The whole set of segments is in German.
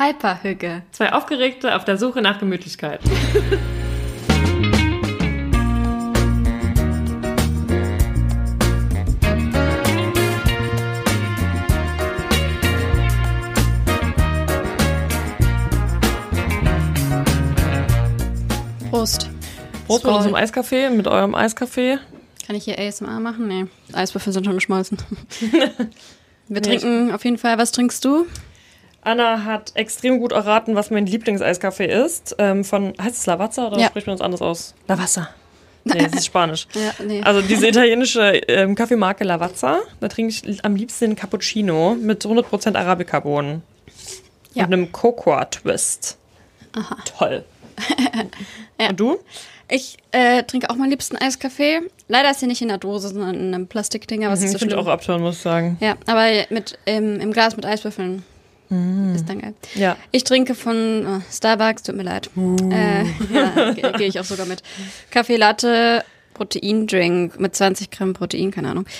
Hyperhüge. Zwei Aufgeregte auf der Suche nach Gemütlichkeit. Prost. Prost mit unserem Eiskaffee, mit eurem Eiskaffee. Kann ich hier ASMR machen? Nee, Eiswürfel sind schon geschmolzen. Wir trinken auf jeden Fall. Was trinkst du? Anna hat extrem gut erraten, was mein Lieblingeiskaffee ist. Heißt es Lavazza oder spricht man das anders aus? Lavazza. Nee, das ist Spanisch. Ja, nee. Also diese italienische Kaffeemarke Lavazza, da trinke ich am liebsten den Cappuccino mit 100% Arabica-Bohnen. Ja. Mit einem Cocoa-Twist. Aha. Toll. Ja. Und du? Ich trinke auch meinen liebsten Eiskaffee. Leider ist sie nicht in der Dose, sondern in einem Plastikding. Aber es ist so Ich finde schlimm. auch abtören, muss ich sagen. Ja, aber im Glas mit Eiswürfeln. Ist dann geil. Ja. Ich trinke von Starbucks, tut mir leid. Ja, gehe ich auch sogar mit. Kaffee Latte, Proteindrink mit 20 Gramm Protein, keine Ahnung.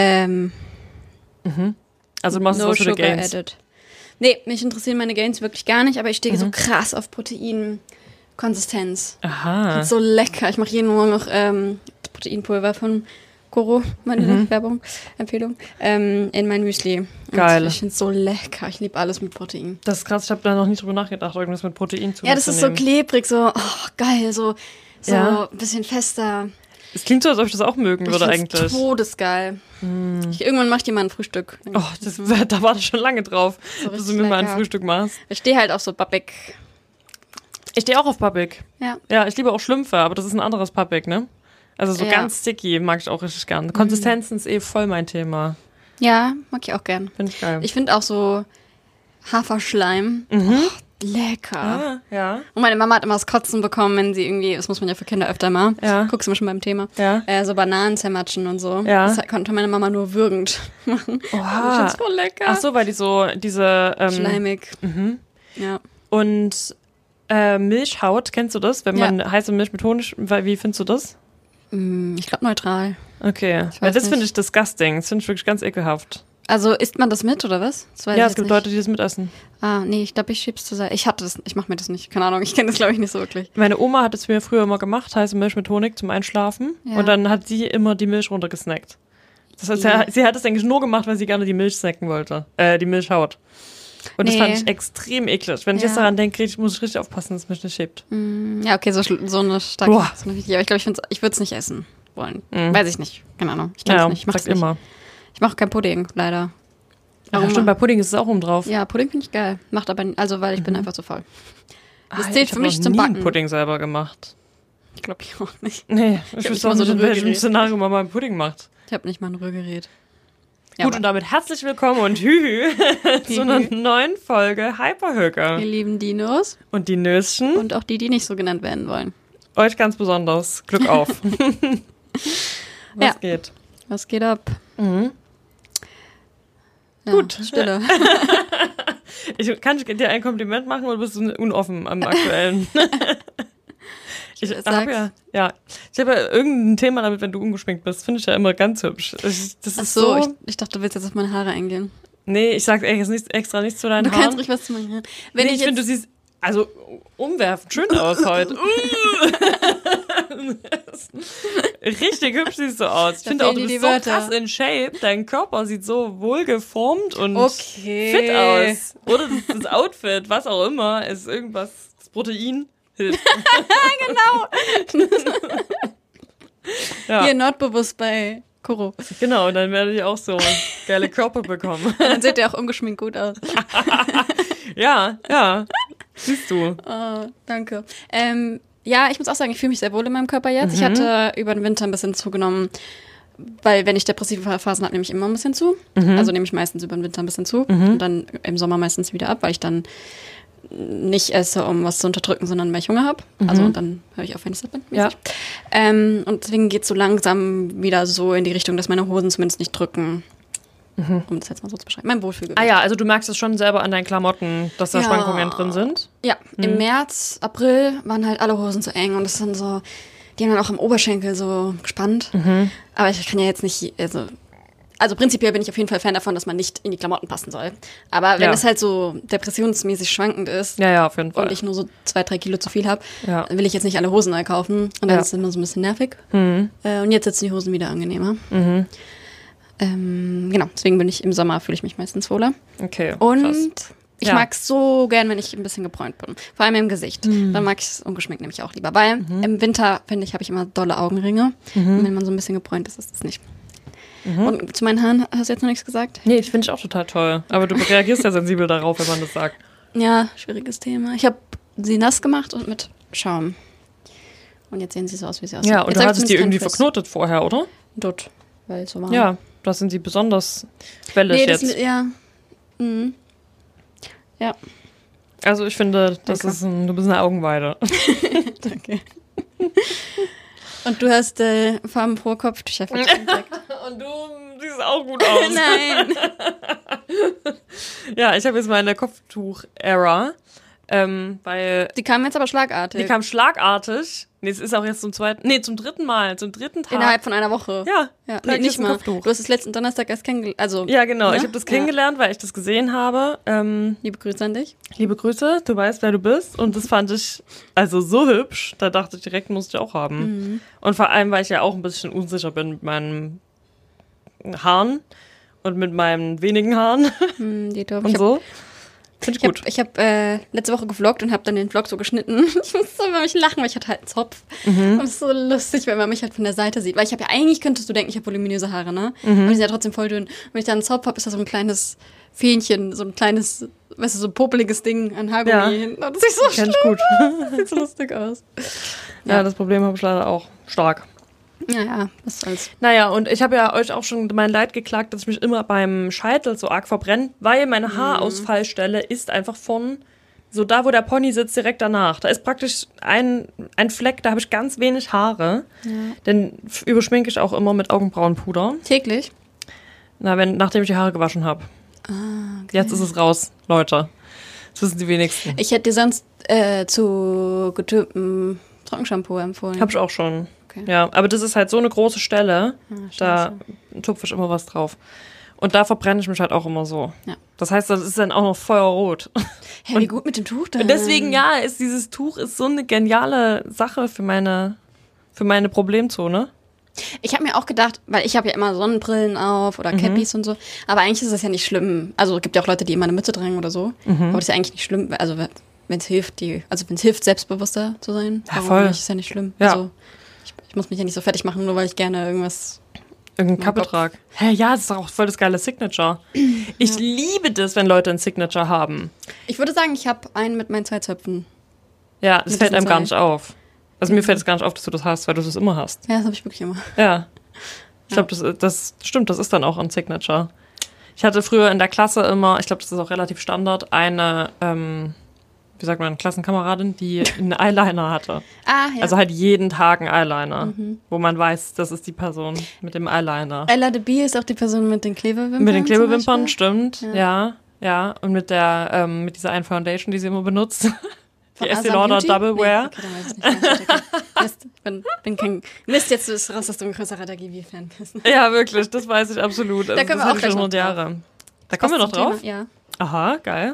Also du machst es No auch für die sugar Gains. added. Nee, mich interessieren meine Gains wirklich gar nicht, aber ich stehe so krass auf Proteinkonsistenz. Aha. So lecker. Ich mache jeden Morgen noch Proteinpulver von Koro, meine Werbung, Empfehlung, in mein Müsli. Geil. Und ich finde es so lecker. Ich liebe alles mit Protein. Das ist krass, ich habe da noch nie drüber nachgedacht, irgendwas mit Protein zu Ja, das ist so klebrig, so geil, so Ja. ein bisschen fester. Es klingt so, als ob ich das auch mögen Ich würde find's eigentlich. todesgeil. Irgendwann macht jemand ein Frühstück. Oh, da warte ich schon lange drauf, So dass richtig du mir mal ein lecker. Frühstück machst. Ich stehe halt auf so Babek. Ich stehe auch auf Papik. Ja. Ja, ich liebe auch Schlümpfe, aber das ist ein anderes Papik, ne? Also so Ja. ganz sticky mag ich auch richtig gern. Konsistenzen ist voll mein Thema. Ja, mag ich auch gern. Finde ich geil. Ich finde auch so Haferschleim. Lecker. Ah, ja. Und meine Mama hat immer das Kotzen bekommen, wenn sie irgendwie, das muss man ja für Kinder öfter mal, Ja. guckst du mal schon beim Thema, Ja. so Bananen zermatschen und so. Ja. Das konnte meine Mama nur würgend machen. Oha. Ich find's voll lecker. Ach so, weil die so diese Schleimig. Ja. und Milchhaut, kennst du das? Wenn man heiße Milch mit Honig, wie findest du das? Ich glaube neutral. Okay, Ich weil weiß das nicht. finde ich disgusting. Das finde ich wirklich ganz ekelhaft. Also isst man das mit, oder was? Das weiß Ja, ich es gibt jetzt Leute, die das mitessen. nicht. Nee, ich glaube, ich schieb's zur Seite. Ich mache mir das nicht. Keine Ahnung, ich kenne das, glaube ich, nicht so wirklich. Meine Oma hat es mir früher immer gemacht, heiße Milch mit Honig zum Einschlafen. Ja. Und dann hat sie immer die Milch runtergesnackt. Das heißt, Ja. sie hat es eigentlich nur gemacht, weil sie gerne die Milch snacken wollte. Die Milchhaut. Und das Nee. fand ich extrem eklig. Wenn ich jetzt daran denke, muss ich richtig aufpassen, dass es mich nicht schiebt. Ja, okay, so eine starke. Boah. So eine wichtige, aber ich glaube, ich würde es nicht essen wollen. Weiß ich nicht. Keine Ahnung. Ich Ja, nicht. Ich mach's sag nicht. immer. Ich mache kein Pudding, leider. Ach, stimmt, bei Pudding ist es auch oben drauf. Ja, Pudding finde ich geil. Macht aber, weil ich bin einfach zu faul. Das Ah, zählt ich für hab mich noch zum nie Backen. einen Pudding selber gemacht. Ich glaube, ich auch nicht. Nee, hab ich nicht wüsste auch mal so nicht, ein in welchem Rührgerät. Szenario man mal einen Pudding macht. Ich habe nicht mal ein Rührgerät. Ja, Gut, und damit herzlich willkommen und hühü zu einer neuen Folge Hyperhöker. ihr lieben Dinos Und die Nöschen, und auch die nicht so genannt werden wollen. euch ganz besonders. Glück auf. Was Ja. geht? Was geht ab? Ja, Gut. Stille. Kann ich dir ein Kompliment machen oder bist du unoffen am aktuellen? Ich habe ja irgendein Thema damit, wenn du ungeschminkt bist. Finde ich ja immer ganz hübsch. Das Ach ist so, ich dachte, du willst jetzt auf meine Haare eingehen. Nee, ich sag extra nichts zu deinen Du Haaren. kannst ruhig was zu meinen Haaren. Wenn Nee, ich ich finde, du siehst also umwerfend schön aus heute. Richtig hübsch siehst du aus. Ich Da finde auch, fehlen du dir bist die so Wörter. krass in Shape. Dein Körper sieht so wohlgeformt und Okay. fit aus. Oder das Outfit, was auch immer, ist irgendwas, das Protein hilft. Ja, Hier nordbewusst bei Koro. genau. Und dann werde ich auch so geile Körper bekommen. Dann seht ihr auch ungeschminkt gut aus. Ja. Siehst du. Oh, danke. Ja, ich muss auch sagen, ich fühle mich sehr wohl in meinem Körper jetzt. Ich hatte über den Winter ein bisschen zugenommen, weil wenn ich depressive Phasen habe, nehme ich immer ein bisschen zu. Also nehme ich meistens über den Winter ein bisschen zu und dann im Sommer meistens wieder ab, weil ich dann nicht esse, um was zu unterdrücken, sondern weil ich Hunger habe. Also und dann höre ich auf, wenn ich satt bin. mäßig. Und deswegen geht es so langsam wieder so in die Richtung, dass meine Hosen zumindest nicht drücken. Um das jetzt mal so zu beschreiben. Mein Wohlfühlgefühl. Ah ja, also du merkst es schon selber an deinen Klamotten, dass da Ja. Schwankungen drin sind. Ja, im März, April waren halt alle Hosen zu eng und das sind so, die haben dann auch am Oberschenkel so gespannt. Aber ich kann ja jetzt nicht, also also prinzipiell bin ich auf jeden Fall Fan davon, dass man nicht in die Klamotten passen soll. Aber wenn es halt so depressionsmäßig schwankend ist ja, auf jeden Fall. und ich nur so 2-3 Kilo zu viel habe, dann will ich jetzt nicht alle Hosen neu kaufen. Und dann ist es immer so ein bisschen nervig. Und jetzt sitzen die Hosen wieder angenehmer. Genau, deswegen fühle ich mich meistens wohler. Okay, und krass. Ich mag es so gern, wenn ich ein bisschen gebräunt bin. Vor allem im Gesicht. Dann mag ich es ungeschminkt nämlich auch lieber. Weil im Winter, finde ich, habe ich immer dolle Augenringe. Und wenn man so ein bisschen gebräunt ist, ist das nicht. Und zu meinen Haaren hast du jetzt noch nichts gesagt? Nee, ich finde ich auch total toll. Aber du reagierst ja sensibel darauf, wenn man das sagt. Ja, schwieriges Thema. Ich habe sie nass gemacht und mit Schaum. Und jetzt sehen sie so aus, wie sie aussehen. Ja, und jetzt du hattest die irgendwie verknotet vorher, oder? Dort, weil es so war. Ja, das sind die besonders wellig jetzt. Ja. Ja. Also ich finde, du bist eine Augenweide. Danke. Und du hast farbenfrohe Kopftücher für dich entdeckt. Und du siehst auch gut aus. Nein. Ja, ich habe jetzt meine Kopftuch-Ära. Weil die kam jetzt aber schlagartig. Die kam schlagartig. Nee, es ist auch jetzt zum dritten Mal, zum dritten Tag. Innerhalb von einer Woche. Ja, nee, nicht mal. Kopftuch. Du hast es letzten Donnerstag erst kennengelernt. Also, ja, genau. Ne? Ich habe das kennengelernt, weil ich das gesehen habe. Liebe Grüße an dich. Liebe Grüße, du weißt, wer du bist. Und das fand ich also so hübsch. Da dachte ich direkt, musste ich auch haben. Und vor allem, weil ich ja auch ein bisschen unsicher bin mit meinen Haaren und mit meinen wenigen Haaren. Die und so. Finde ich gut. Ich habe letzte Woche gevloggt und habe dann den Vlog so geschnitten. Ich musste über mich lachen, weil ich hatte halt einen Zopf. Und es ist so lustig, wenn man mich halt von der Seite sieht. Weil ich habe ja eigentlich, könntest du denken, ich habe voluminöse Haare, ne? Aber die sind ja trotzdem voll dünn. Und wenn ich dann einen Zopf habe, ist da so ein kleines Fähnchen, so ein kleines, weißt du, so ein popeliges Ding an Haargummi hinten. Das ist so schlimm. Gut. Das sieht so lustig aus. Ja, das Problem habe ich leider auch stark. Ja, was soll's. Naja, und ich habe ja euch auch schon mein Leid geklagt, dass ich mich immer beim Scheitel so arg verbrenne, weil meine Haarausfallstelle ist einfach von so da, wo der Pony sitzt, direkt danach. Da ist praktisch ein Fleck, da habe ich ganz wenig Haare. Ja. Den überschminke ich auch immer mit Augenbrauenpuder. Täglich? Nachdem ich die Haare gewaschen habe. Okay. Jetzt ist es raus, Leute. Das wissen die wenigsten. Ich hätte dir sonst zu getöntem Trockenshampoo empfohlen. Hab ich auch schon. Okay. Ja, aber das ist halt so eine große Stelle, da tupfe ich immer was drauf. Und da verbrenne ich mich halt auch immer so. Ja. Das heißt, das ist dann auch noch feuerrot. Hey, wie gut mit dem Tuch dann. Und deswegen, ist dieses Tuch ist so eine geniale Sache für meine Problemzone. Ich habe mir auch gedacht, weil ich habe ja immer Sonnenbrillen auf oder Cappies und so, aber eigentlich ist das ja nicht schlimm. Also es gibt ja auch Leute, die immer eine Mütze tragen oder so, aber das ist ja eigentlich nicht schlimm. Also wenn es hilft, selbstbewusster zu sein, voll. Ist es ja nicht schlimm. Ja. Also ich muss mich ja nicht so fertig machen, nur weil ich gerne irgendeinen Kappe trage. Ja, das ist auch voll das geile Signature. Ich liebe das, wenn Leute ein Signature haben. Ich würde sagen, ich habe einen mit meinen 2 Zöpfen. Ja, das fällt einem gar nicht auf. Also mir fällt es gar nicht auf, dass du das hast, weil du das immer hast. Ja, das habe ich wirklich immer. Ja. Ich glaube, das stimmt, das ist dann auch ein Signature. Ich hatte früher in der Klasse immer, ich glaube, das ist auch relativ Standard, eine Klassenkameradin, die einen Eyeliner hatte. Also halt jeden Tag einen Eyeliner, wo man weiß, das ist die Person mit dem Eyeliner. Ella de Bie ist auch die Person mit den Klebewimpern. Mit den Klebewimpern, stimmt. Ja. Und mit dieser einen Foundation, die sie immer benutzt. Die Estee Lauder Double Wear. Okay, dann weiß ich nicht. Mist, jetzt ist raus, dass du ein größerer Dagi-Fan bist. Ja, wirklich, das weiß ich absolut. Da können wir auch gleich 100 Jahre. Da kommen wir noch drauf? Ja. Aha, geil.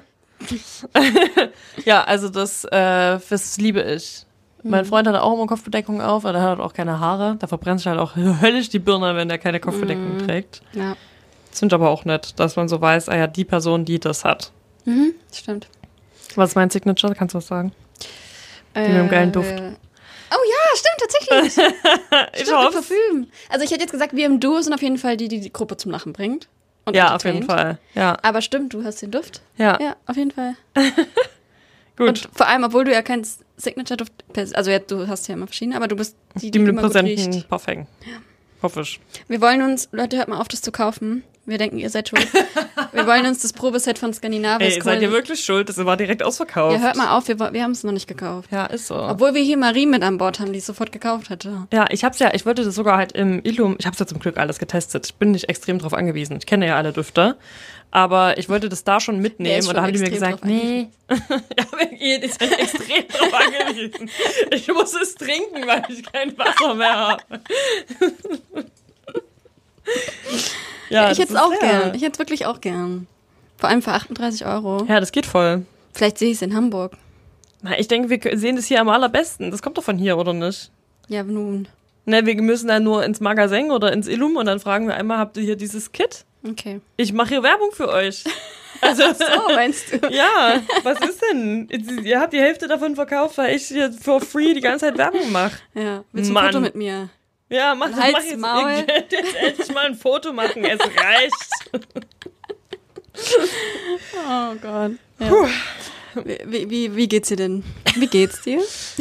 Ja, also das liebe ich. Mein Freund hat auch immer Kopfbedeckung auf, aber der hat auch keine Haare. Da verbrennt sich halt auch höllisch die Birne, wenn der keine Kopfbedeckung trägt. Ja. Das finde ich aber auch nett, dass man so weiß, die Person, die das hat. Stimmt. Was ist mein Signature? Kannst du was sagen? Die mit dem geilen Duft. Oh ja, stimmt, tatsächlich. Ich hoffe. Parfüm. Also ich hätte jetzt gesagt, wir im Duo sind auf jeden Fall die Gruppe zum Lachen bringt. Und ja, auf jeden Fall. Ja. Aber stimmt, du hast den Duft. Ja. Ja, auf jeden Fall. Gut. Und vor allem, obwohl du ja kein Signature-Duft, also du hast ja immer verschiedene, aber du bist die mit dem immer gut präsenten riecht. Parfum. Ja. Hoffe ich. Wir wollen uns, Leute, hört mal auf, das zu kaufen. Wir denken, ihr seid schuld. Wir wollen uns das Probeset von Skandinavisch seid ihr wirklich schuld? Das war direkt ausverkauft. Ja, hört mal auf, wir haben es noch nicht gekauft. Ja, ist so. Obwohl wir hier Marie mit an Bord haben, die es sofort gekauft hätte. Ja, ich wollte das sogar halt im Illum, ich habe es ja zum Glück alles getestet. Ich bin nicht extrem drauf angewiesen. Ich kenne ja alle Düfte. Aber ich wollte das da schon mitnehmen und da haben die mir gesagt, nee. Ja, ihr ist halt extrem drauf angewiesen. Ich muss es trinken, weil ich kein Wasser mehr habe. Ja, ich hätte es auch gern. Ich hätte es wirklich auch gern. Vor allem für 38 €. Ja, das geht voll. Vielleicht sehe ich es in Hamburg. Na, ich denke, wir sehen das hier am allerbesten. Das kommt doch von hier, oder nicht? Ja, nun. Ne, wir müssen dann nur ins Magazin oder ins Illum und dann fragen wir einmal, habt ihr hier dieses Kit? Okay. Ich mache hier Werbung für euch. Also, so meinst du? Ja, was ist denn? Ihr habt die Hälfte davon verkauft, weil ich hier for free die ganze Zeit Werbung mache. Ja, willst du ein Foto mit mir? Ja, mach jetzt. Maul. Ihr könnt jetzt endlich mal ein Foto machen, es reicht. Oh Gott. Ja. Wie geht's dir denn? Wie geht's dir?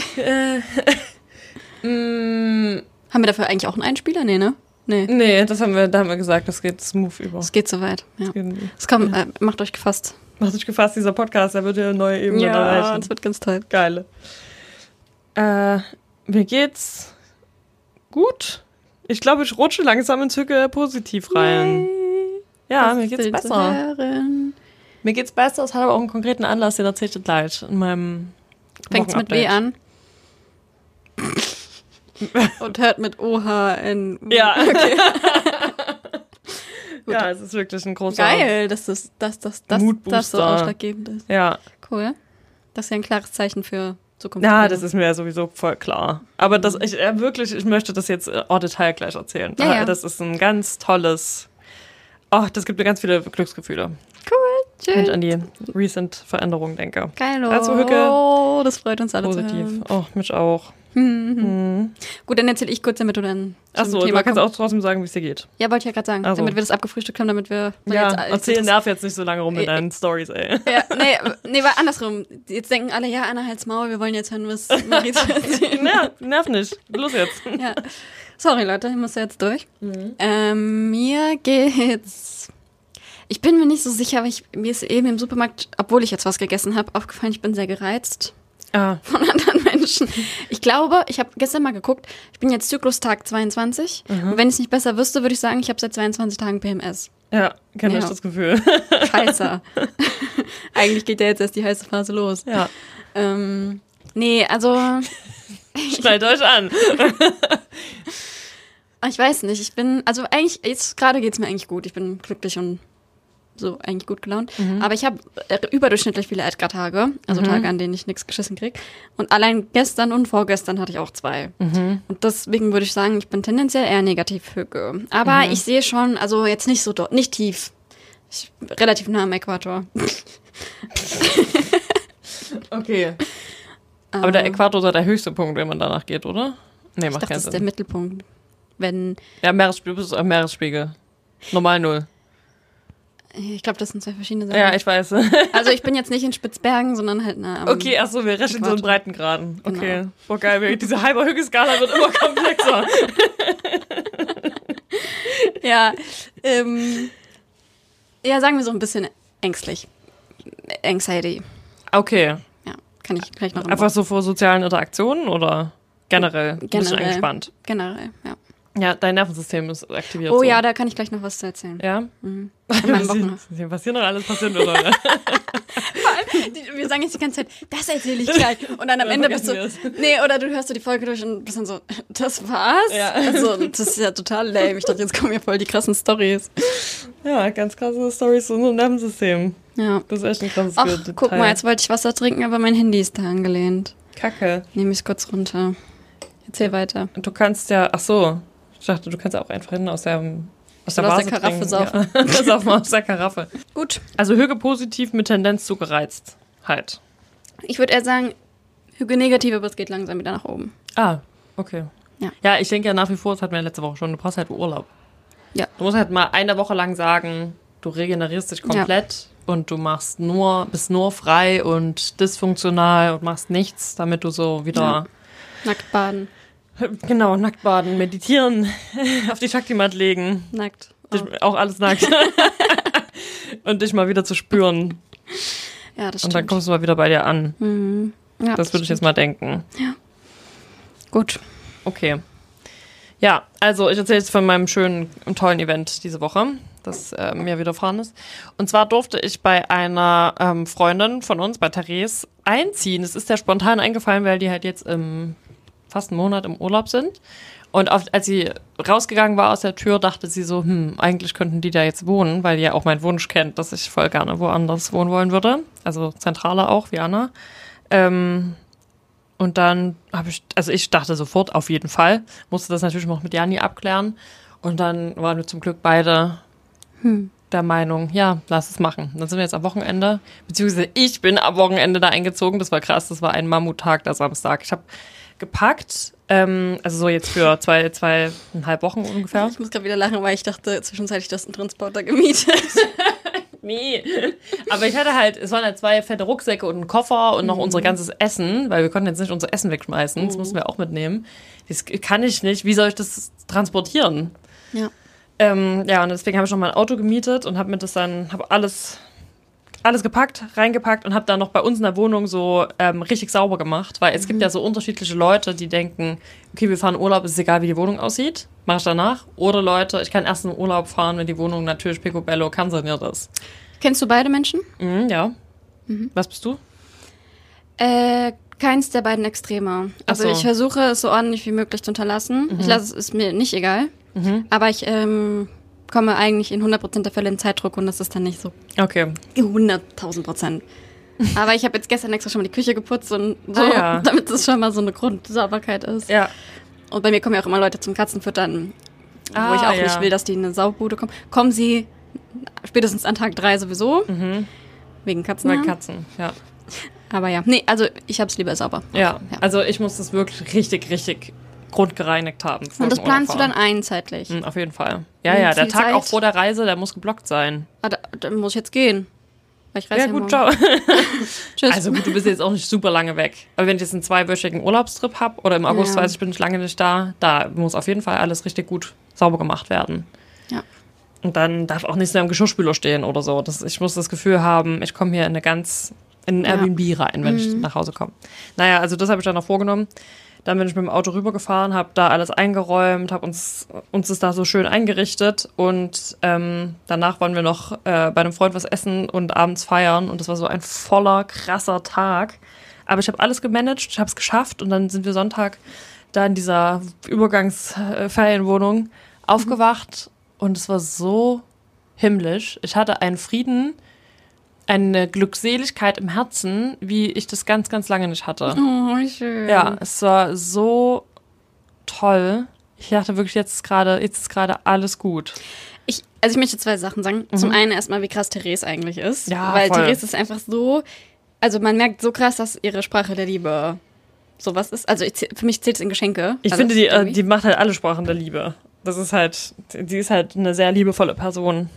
Haben wir dafür eigentlich auch einen Einspieler? Nee, ne? Nee, da haben wir gesagt, das geht smooth über. Es geht soweit, ja. Macht euch gefasst. Macht euch gefasst, dieser Podcast, der wird ja neue Ebenen erreichen. Ja, das wird ganz toll. Geile. Mir geht's gut. Ich glaube, ich rutsche langsam ins Hücke positiv rein. Yay. Ja, mir geht's besser. Mir geht's besser, es hat aber auch einen konkreten Anlass, den erzähle ich dir gleich in meinem Fängt's mit W an? Und hört mit OHN. Ja. Okay. Ja, es ist wirklich ein großer Geil, dass das so ausschlaggebend ist. Ja. Cool. Das ist ja ein klares Zeichen für Zukunft. Ja, das ist mir ja sowieso voll klar. Aber ich möchte das jetzt en Detail gleich erzählen. Ja. Das ist ein ganz tolles, das gibt mir ganz viele Glücksgefühle. Cool, schön. Wenn ich an die recent Veränderungen denke. Geil. Also Hücke. Das freut uns alle positiv. Zu hören. Oh, mich auch. Gut, dann erzähle ich kurz, damit du dann Achso, du kannst auch trotzdem sagen, wie es dir geht. Ja, wollte ich ja gerade sagen. Also. Damit wir das abgefrühstückt haben, damit wir... Nerv jetzt nicht so lange rum mit deinen Storys, ey. Ja, nee, war andersrum. Jetzt denken alle, ja, Anna, halt's Maul, wir wollen jetzt hören, was Marie zu erzählen. Nerv nicht. Los jetzt. Ja. Sorry, Leute, ich muss jetzt durch. Mir geht's... Ich bin mir nicht so sicher, aber mir ist eben im Supermarkt, obwohl ich jetzt was gegessen habe, aufgefallen, ich bin sehr gereizt. Von anderen Menschen. Ich glaube, ich habe gestern mal geguckt, ich bin jetzt Zyklustag 22. Und wenn ich es nicht besser wüsste, würde ich sagen, ich habe seit 22 Tagen PMS. Ja, kenne ich das Gefühl. Scheiße. Eigentlich geht ja jetzt erst die heiße Phase los. Ja. Nee, also... Schnallt euch an. Ich weiß nicht, also eigentlich, jetzt gerade geht es mir eigentlich gut. Ich bin glücklich und so eigentlich gut gelaunt. Aber ich habe überdurchschnittlich viele Edgar-Tage, also Tage, an denen ich nichts geschissen kriege. Und allein gestern und vorgestern hatte ich auch 2. Und deswegen würde ich sagen, ich bin tendenziell eher negativ Hücke. Aber ich sehe schon, also jetzt nicht so nicht tief. Relativ nah am Äquator. Okay. Aber der Äquator ist der höchste Punkt, wenn man danach geht, oder? Nee, macht keinen Sinn. Das ist der Mittelpunkt. Ja, Meeresspiegel, du bist am Meeresspiegel. Normal 0. Ich glaube, das sind 2 verschiedene Sachen. Ja, ich weiß. Also ich bin jetzt nicht in Spitzbergen, sondern halt nah am Okay, achso, wir rechnen so in Breitengraden. Okay. Genau. Boah, geil, diese halbe Hücke-Skala wird immer komplexer. Ja, ja, sagen wir so ein bisschen ängstlich. Anxiety. Okay. Ja, kann ich gleich noch. Einfach so vor sozialen Interaktionen oder generell? Du bist angespannt. Generell, ja. Ja, dein Nervensystem ist aktiviert. Oh so. Ja, da kann ich gleich noch was zu erzählen. Ja? Was hier noch alles passiert wird, Leute. Vor allem, wir sagen jetzt die ganze Zeit, das erzähle ich gleich. Und dann am Ende bist du... Nee, oder du hörst die Folge durch und bist dann so, das war's? Ja. Also, das ist ja total lame. Ich dachte, jetzt kommen ja voll die krassen Storys. Ja, ganz krasse Storys zu unserem Nervensystem. Ja. Das ist echt ein krasses Detail. Guck mal, jetzt wollte ich Wasser trinken, aber mein Handy ist da angelehnt. Kacke. Nehme ich es kurz runter. Erzähl weiter. Du kannst ja... Ach so. Ich dachte, du kannst ja auch einfach hinten aus der Vase Karaffe saufen. Ja. Saufen aus der Karaffe. Gut. Also Hüge positiv mit Tendenz zu gereizt. Halt. Ich würde eher sagen, Hüge negativ, aber es geht langsam wieder nach oben. Ah, okay. Ja. Ja, ich denke ja nach wie vor, das hatten wir letzte Woche schon, du brauchst halt Urlaub. Ja. Du musst halt mal eine Woche lang sagen, du regenerierst dich komplett und du bist nur frei und dysfunktional und machst nichts, damit du so wieder... Nackt baden. Genau, nackt baden, meditieren, auf die Shakti-Mat legen. Nackt. Auch alles nackt. Und dich mal wieder zu spüren. Ja, das stimmt. Und dann kommst du mal wieder bei dir an. Mhm. Ja, das würde ich jetzt mal denken. Ja. Gut. Okay. Ja, also ich erzähle jetzt von meinem schönen und tollen Event diese Woche, das mir widerfahren ist. Und zwar durfte ich bei einer Freundin von uns, bei Therese, einziehen. Es ist ja spontan eingefallen, weil die halt jetzt im fast einen Monat im Urlaub sind. Und als sie rausgegangen war aus der Tür, dachte sie so, eigentlich könnten die da jetzt wohnen, weil die ja auch meinen Wunsch kennt, dass ich voll gerne woanders wohnen wollen würde. Also zentraler auch, wie Anna. Und dann ich dachte sofort, auf jeden Fall. Musste das natürlich noch mit Janni abklären. Und dann waren wir zum Glück beide der Meinung, ja, lass es machen. Dann sind wir jetzt am Wochenende, beziehungsweise ich bin am Wochenende da eingezogen. Das war krass, das war ein Mammuttag, der Samstag. Ich habe gepackt, also so jetzt für 2,5 Wochen ungefähr. Ich muss gerade wieder lachen, weil ich dachte zwischenzeitlich, du hast einen Transporter gemietet. Nee, aber ich hatte halt, es waren halt 2 fette Rucksäcke und ein Koffer und noch unser ganzes Essen, weil wir konnten jetzt nicht unser Essen wegschmeißen, das mussten wir auch mitnehmen. Das kann ich nicht, wie soll ich das transportieren? Ja. Und deswegen habe ich noch mein Auto gemietet und habe alles gepackt, reingepackt und habe dann noch bei uns in der Wohnung so richtig sauber gemacht, weil es gibt ja so unterschiedliche Leute, die denken, okay, wir fahren Urlaub, ist egal, wie die Wohnung aussieht, mache ich danach. Oder Leute, ich kann erst in den Urlaub fahren, wenn die Wohnung natürlich picobello saniert ist. Kennst du beide Menschen? Ja. Was bist du? Keins der beiden Extreme. Also ich versuche es so ordentlich wie möglich zu unterlassen. Ich lasse es mir nicht egal. Aber ich komme eigentlich in 100% der Fälle in Zeitdruck und das ist dann nicht so. Okay. 100.000%. Aber ich habe jetzt gestern extra schon mal die Küche geputzt und so, damit es schon mal so eine Grundsauberkeit ist. Ja. Und bei mir kommen ja auch immer Leute zum Katzenfüttern, wo ich auch nicht will, dass die in eine Saubude kommen. Kommen sie spätestens an Tag 3 sowieso. Wegen Katzen. Wegen Katzen, ja. Aber ja, nee, also ich habe es lieber sauber. Ja, also ich muss das wirklich richtig, richtig grundgereinigt haben. Und das planst du dann ein zeitlich? Auf jeden Fall. Ja, der Tag auch vor der Reise, der muss geblockt sein. Dann muss ich jetzt gehen. Weil ich reise ja, gut, ciao. Tschüss. Also gut, du bist jetzt auch nicht super lange weg. Aber wenn ich jetzt einen 2-wöchigen Urlaubstrip habe oder im August weiß ich, bin ich lange nicht da muss auf jeden Fall alles richtig gut sauber gemacht werden. Ja. Und dann darf auch nichts mehr im Geschirrspüler stehen oder so. Ich muss das Gefühl haben, ich komme hier in ein Airbnb rein, wenn ich nach Hause komme. Naja, also das habe ich dann noch vorgenommen. Dann bin ich mit dem Auto rübergefahren, habe da alles eingeräumt, habe uns das da so schön eingerichtet und danach wollen wir noch bei einem Freund was essen und abends feiern und das war so ein voller, krasser Tag. Aber ich habe alles gemanagt, ich habe es geschafft und dann sind wir Sonntag da in dieser Übergangsferienwohnung aufgewacht und es war so himmlisch. Ich hatte einen Frieden, eine Glückseligkeit im Herzen, wie ich das ganz, ganz lange nicht hatte. Oh, wie schön. Ja, es war so toll. Ich dachte wirklich, jetzt ist gerade alles gut. Ich möchte 2 Sachen sagen. Zum einen erstmal, wie krass Therese eigentlich ist. Ja, weil voll. Therese ist einfach so, also man merkt so krass, dass ihre Sprache der Liebe sowas ist. Also für mich zählt es in Geschenke. Ich finde, die macht halt alle Sprachen der Liebe. Die ist halt eine sehr liebevolle Person.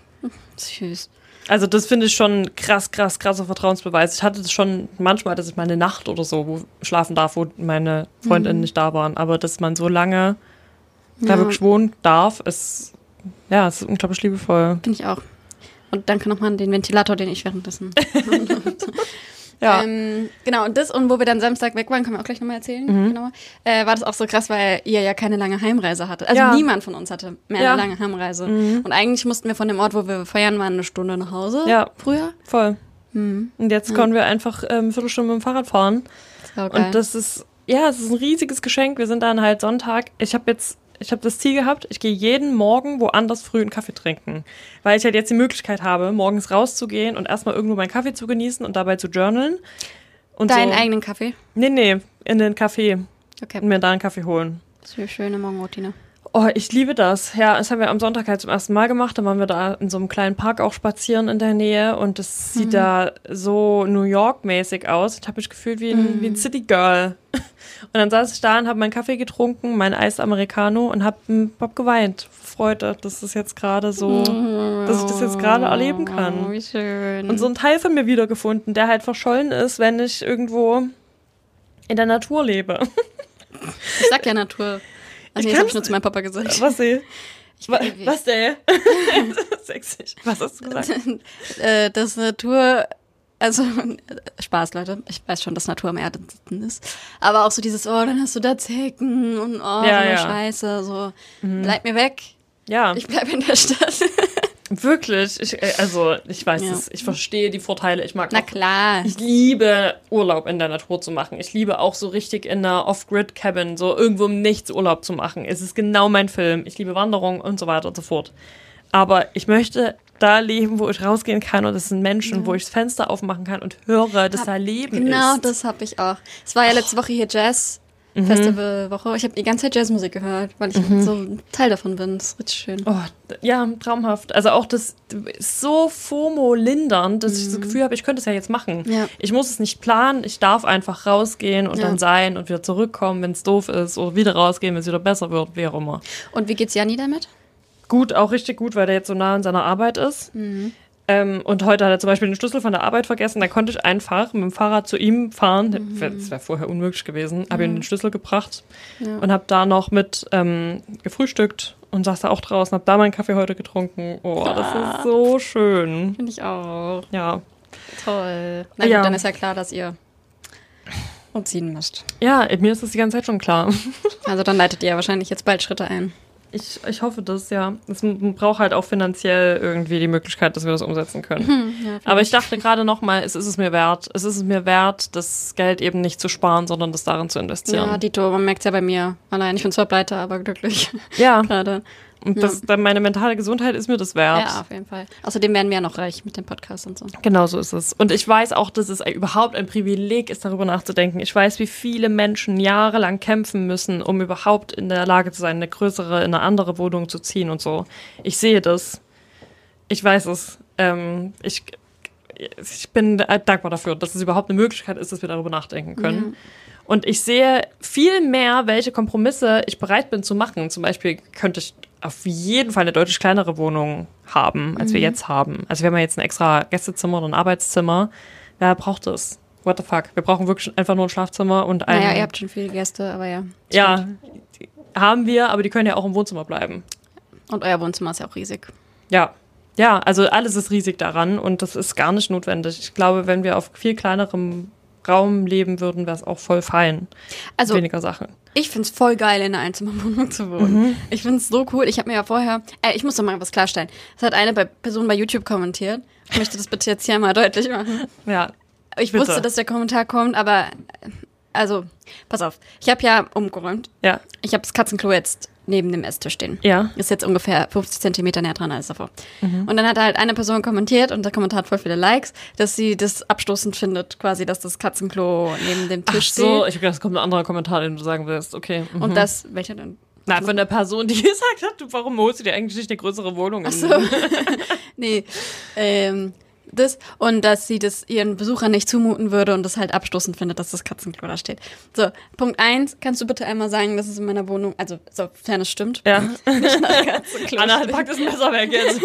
Süß. Also das finde ich schon krasser Vertrauensbeweis. Ich hatte das schon manchmal, dass ich mal eine Nacht oder so schlafen darf, wo meine Freundinnen nicht da waren. Aber dass man so lange da wirklich wohnen darf, ist unglaublich liebevoll. Finde ich auch. Und danke nochmal an den Ventilator, den ich währenddessen... Ja. Genau, und wo wir dann Samstag weg waren, können wir auch gleich nochmal erzählen, genauer, war das auch so krass, weil ihr ja keine lange Heimreise hattet. Also niemand von uns hatte mehr eine lange Heimreise. Und eigentlich mussten wir von dem Ort, wo wir feiern waren, 1 Stunde nach Hause früher. Voll. Und jetzt können wir einfach eine Viertelstunde mit dem Fahrrad fahren. Das war geil. Und es ist ein riesiges Geschenk. Wir sind dann halt Sonntag. Ich habe das Ziel gehabt, ich gehe jeden Morgen woanders früh einen Kaffee trinken. Weil ich halt jetzt die Möglichkeit habe, morgens rauszugehen und erstmal irgendwo meinen Kaffee zu genießen und dabei zu journalen. Und Deinen eigenen Kaffee? Nee, in den Café. Okay. Und mir da einen Kaffee holen. Das ist eine schöne Morgenroutine. Oh, ich liebe das. Ja, das haben wir am Sonntag halt zum ersten Mal gemacht. Dann waren wir da in so einem kleinen Park auch spazieren in der Nähe und das sieht da so New York-mäßig aus. Ich habe mich gefühlt wie ein City Girl. Und dann saß ich da und habe meinen Kaffee getrunken, mein Eis Americano und hab geweint vor Freude, dass das jetzt gerade so, dass ich das jetzt gerade erleben kann. Wie schön. Und so ein Teil von mir wiedergefunden, der halt verschollen ist, wenn ich irgendwo in der Natur lebe. Ich sag ja Natur. Ach nee, das hab ich nur zu meinem Papa gesagt. Was denn? Was denn? Sexy. Was hast du gesagt? Das Natur, also Spaß, Leute. Ich weiß schon, dass Natur am erdesten ist. Aber auch so dieses, dann hast du da Zecken und so eine Scheiße. So, bleib mir weg. Ja. Ich bleib in der Stadt. Wirklich? Ich weiß es. Ich verstehe die Vorteile. Ich mag Na klar. Ich liebe Urlaub in der Natur zu machen. Ich liebe auch so richtig in einer Off-Grid-Cabin, so irgendwo im Nichts Urlaub zu machen. Es ist genau mein Film. Ich liebe Wanderung und so weiter und so fort. Aber ich möchte da leben, wo ich rausgehen kann und es sind Menschen, wo ich das Fenster aufmachen kann und höre, dass da Leben ist. Genau, das habe ich auch. Es war ja letzte Woche hier Jazz-Festival-Woche. Ich habe die ganze Zeit Jazzmusik gehört, weil ich so ein Teil davon bin. Das ist richtig schön. Oh, ja, traumhaft. Also auch das ist so FOMO-lindernd, dass ich das Gefühl habe, ich könnte es ja jetzt machen. Ja. Ich muss es nicht planen, ich darf einfach rausgehen und dann sein und wieder zurückkommen, wenn es doof ist, oder wieder rausgehen, wenn es wieder besser wird, wie auch immer. Und wie geht's Janni damit? Gut, auch richtig gut, weil der jetzt so nah an seiner Arbeit ist. Und heute hat er zum Beispiel den Schlüssel von der Arbeit vergessen. Da konnte ich einfach mit dem Fahrrad zu ihm fahren. Das wäre vorher unmöglich gewesen. Habe ihm den Schlüssel gebracht und habe da noch mit gefrühstückt und saß da auch draußen. Habe da meinen Kaffee heute getrunken. Oh, das ist so schön. Finde ich auch. Ja. Toll. Na gut, dann ist ja klar, dass ihr umziehen müsst. Ja, mir ist das die ganze Zeit schon klar. Also dann leitet ihr ja wahrscheinlich jetzt bald Schritte ein. Ich hoffe das, ja. Es braucht halt auch finanziell irgendwie die Möglichkeit, dass wir das umsetzen können. Ja, aber ich dachte gerade nochmal, es ist es mir wert. Es ist es mir wert, das Geld eben nicht zu sparen, sondern das darin zu investieren. Ja, Dito, man merkt es ja bei mir. Allein, ich bin zwar pleite, aber glücklich. Ja. Gerade. Und meine mentale Gesundheit ist mir das wert. Ja, auf jeden Fall. Außerdem werden wir ja noch reich mit dem Podcast und so. Genau so ist es. Und ich weiß auch, dass es überhaupt ein Privileg ist, darüber nachzudenken. Ich weiß, wie viele Menschen jahrelang kämpfen müssen, um überhaupt in der Lage zu sein, in eine andere Wohnung zu ziehen und so. Ich sehe das. Ich weiß es. Ich bin dankbar dafür, dass es überhaupt eine Möglichkeit ist, dass wir darüber nachdenken können. Ja. Und ich sehe viel mehr, welche Kompromisse ich bereit bin zu machen. Zum Beispiel könnte ich auf jeden Fall eine deutlich kleinere Wohnung haben, als wir jetzt haben. Also wir haben ja jetzt ein extra Gästezimmer oder ein Arbeitszimmer. Wer braucht das? What the fuck? Wir brauchen wirklich einfach nur ein Schlafzimmer und ein... Naja, ihr habt schon viele Gäste, aber ja. Ja, haben wir, aber die können ja auch im Wohnzimmer bleiben. Und euer Wohnzimmer ist ja auch riesig. Ja. Ja, also alles ist riesig daran und das ist gar nicht notwendig. Ich glaube, wenn wir auf viel kleinerem Raum leben würden, wäre es auch voll fein. Also weniger Sachen. Ich finde es voll geil, in einer Einzimmerwohnung zu wohnen. Ich finde es so cool. Ich habe mir ja vorher, ich muss doch mal was klarstellen. Das hat eine Person bei YouTube kommentiert. Ich möchte das bitte jetzt hier mal deutlich machen. Ja. Ich wusste, dass der Kommentar kommt, aber also, pass auf. Ich habe ja umgeräumt. Ja. Ich habe das Katzenklo jetzt neben dem Esstisch stehen. Ja. Ist jetzt ungefähr 50 Zentimeter näher dran als davor. Und dann hat halt eine Person kommentiert und der Kommentar hat voll viele Likes, dass sie das abstoßend findet, quasi, dass das Katzenklo neben dem Tisch steht. Ach so, ich habe gedacht, es kommt ein anderer Kommentar, den du sagen willst. Okay. Und das, welcher denn? Nein, von der Person, die gesagt hat, warum holst du dir eigentlich nicht eine größere Wohnung? Ach so. Nee, das und dass sie das ihren Besuchern nicht zumuten würde und das halt abstoßend findet, dass das Katzenklo da steht. So, Punkt 1, kannst du bitte einmal sagen, dass es in meiner Wohnung, also sofern es stimmt. Ja. Nicht nach Katzenklo. Anna, pack das Messer weg jetzt.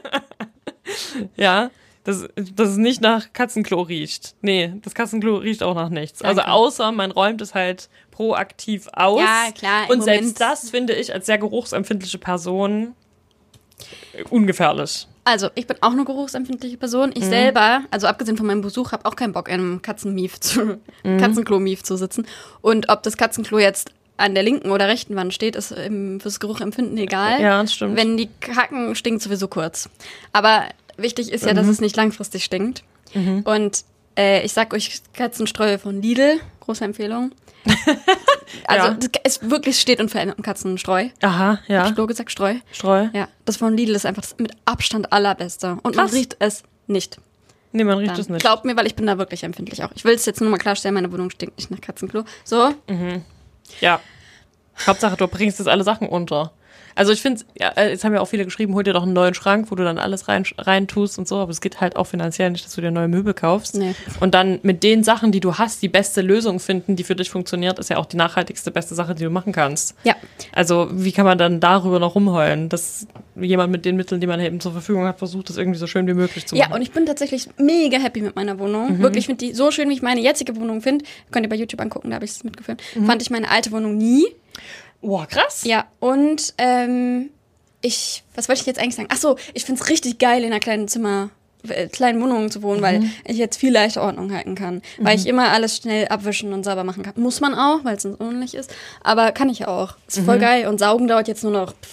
Ja, dass es nicht nach Katzenklo riecht. Nee, das Katzenklo riecht auch nach nichts. Danke. Also außer man räumt es halt proaktiv aus. Ja, klar. Und selbst das finde ich als sehr geruchsempfindliche Person ungefährlich. Also, ich bin auch eine geruchsempfindliche Person. Ich selber, also abgesehen von meinem Besuch, habe auch keinen Bock, in einem Katzenklo-Mief zu sitzen. Und ob das Katzenklo jetzt an der linken oder rechten Wand steht, ist fürs Geruchempfinden egal. Ja, das stimmt. Wenn die kacken, stinkt sowieso kurz. Aber wichtig ist ja, dass es nicht langfristig stinkt. Und ich sag euch Katzenstreu von Lidl, große Empfehlung. Also, es steht und verändert Katzenstreu. Aha, ja. Hab ich nur gesagt, Streu? Streu. Ja, das von Lidl ist einfach das mit Abstand allerbeste. Und man riecht es nicht. Nee, man riecht es nicht. Glaubt mir, weil ich bin da wirklich empfindlich auch. Ich will es jetzt nur mal klarstellen, meine Wohnung stinkt nicht nach Katzenklo. So. Ja. Hauptsache, du bringst jetzt alle Sachen unter. Also ich finde, jetzt haben ja auch viele geschrieben, hol dir doch einen neuen Schrank, wo du dann alles rein tust und so, aber es geht halt auch finanziell nicht, dass du dir neue Möbel kaufst. Nee. Und dann mit den Sachen, die du hast, die beste Lösung finden, die für dich funktioniert, ist ja auch die nachhaltigste, beste Sache, die du machen kannst. Ja. Also wie kann man dann darüber noch rumheulen, dass jemand mit den Mitteln, die man eben zur Verfügung hat, versucht, das irgendwie so schön wie möglich zu machen. Ja, und ich bin tatsächlich mega happy mit meiner Wohnung. Wirklich, ich finde die so schön, wie ich meine jetzige Wohnung finde. Könnt ihr bei YouTube angucken, da habe ich es mitgefilmt. Fand ich meine alte Wohnung nie. Boah, krass. Ja, und was wollte ich jetzt eigentlich sagen? Ach so, ich finde es richtig geil, in einer kleinen Wohnung zu wohnen, weil ich jetzt viel leichter Ordnung halten kann. Weil ich immer alles schnell abwischen und sauber machen kann. Muss man auch, weil es sonst ordentlich ist. Aber kann ich auch. Ist voll geil. Und saugen dauert jetzt nur noch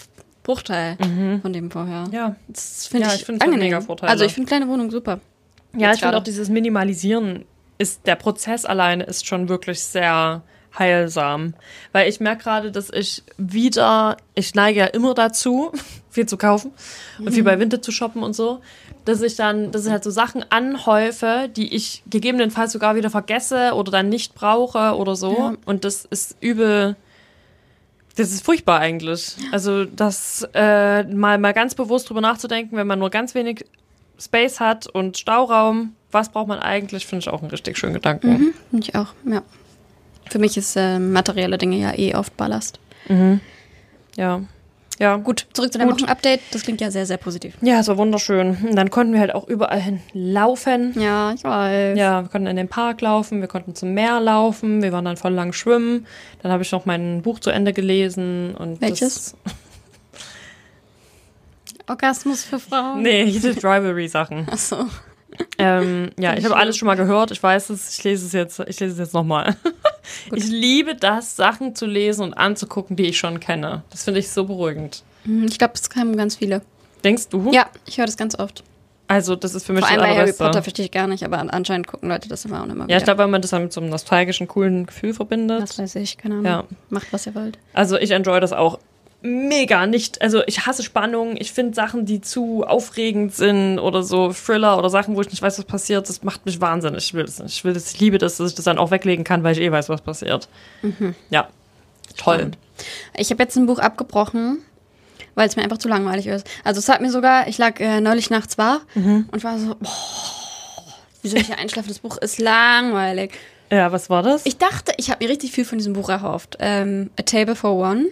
Bruchteil von dem vorher. Ja. Das finde ich finde es mega Vorteile. Also ich finde kleine Wohnungen super. Ja, ich finde auch dieses Minimalisieren der Prozess alleine ist schon wirklich sehr heilsam. Weil ich merke gerade, dass ich neige ja immer dazu, viel zu kaufen und viel bei Vinted zu shoppen und so, dass ich halt so Sachen anhäufe, die ich gegebenenfalls sogar wieder vergesse oder dann nicht brauche oder so. Ja. Und das ist das ist furchtbar eigentlich. Also das mal ganz bewusst drüber nachzudenken, wenn man nur ganz wenig Space hat und Stauraum, was braucht man eigentlich, finde ich auch einen richtig schönen Gedanken. Finde ich auch, ja. Für mich ist materielle Dinge ja oft Ballast. Ja. Ja. Gut, zurück zu deinem Wochenupdate. Das klingt ja sehr, sehr positiv. Ja, es war wunderschön. Und dann konnten wir halt auch überall hin laufen. Ja, ich weiß. Ja, wir konnten in den Park laufen, wir konnten zum Meer laufen, wir waren dann voll lang schwimmen. Dann habe ich noch mein Buch zu Ende gelesen. Und welches? Orgasmus für Frauen? Nee, diese Rivalry-Sachen. Ach so. Ja, ich habe alles schon mal gehört. Ich weiß es, ich lese es jetzt nochmal. Ich liebe das, Sachen zu lesen und anzugucken, die ich schon kenne. Das finde ich so beruhigend. Ich glaube, das haben ganz viele. Denkst du? Ja, ich höre das ganz oft. Also das ist für mich vor allem bei Harry Potter verstehe ich gar nicht, aber anscheinend gucken Leute das immer und immer wieder. Ja, ich glaube, weil man das dann mit so einem nostalgischen, coolen Gefühl verbindet. Das weiß ich, keine Ahnung. Ja. Macht, was ihr wollt. Also ich enjoy das auch mega nicht, also ich hasse Spannung, ich finde Sachen, die zu aufregend sind oder so Thriller oder Sachen, wo ich nicht weiß, was passiert, das macht mich wahnsinnig. Ich will das nicht. Ich liebe das, dass ich das dann auch weglegen kann, weil ich weiß, was passiert. Ja, toll. Spannend. Ich habe jetzt ein Buch abgebrochen, weil es mir einfach zu langweilig ist. Also es hat mir sogar, ich lag neulich nachts wach und war so, wie soll ich hier einschlafen? Das Buch ist langweilig. Ja, was war das? Ich dachte, ich habe mir richtig viel von diesem Buch erhofft. A Table for One.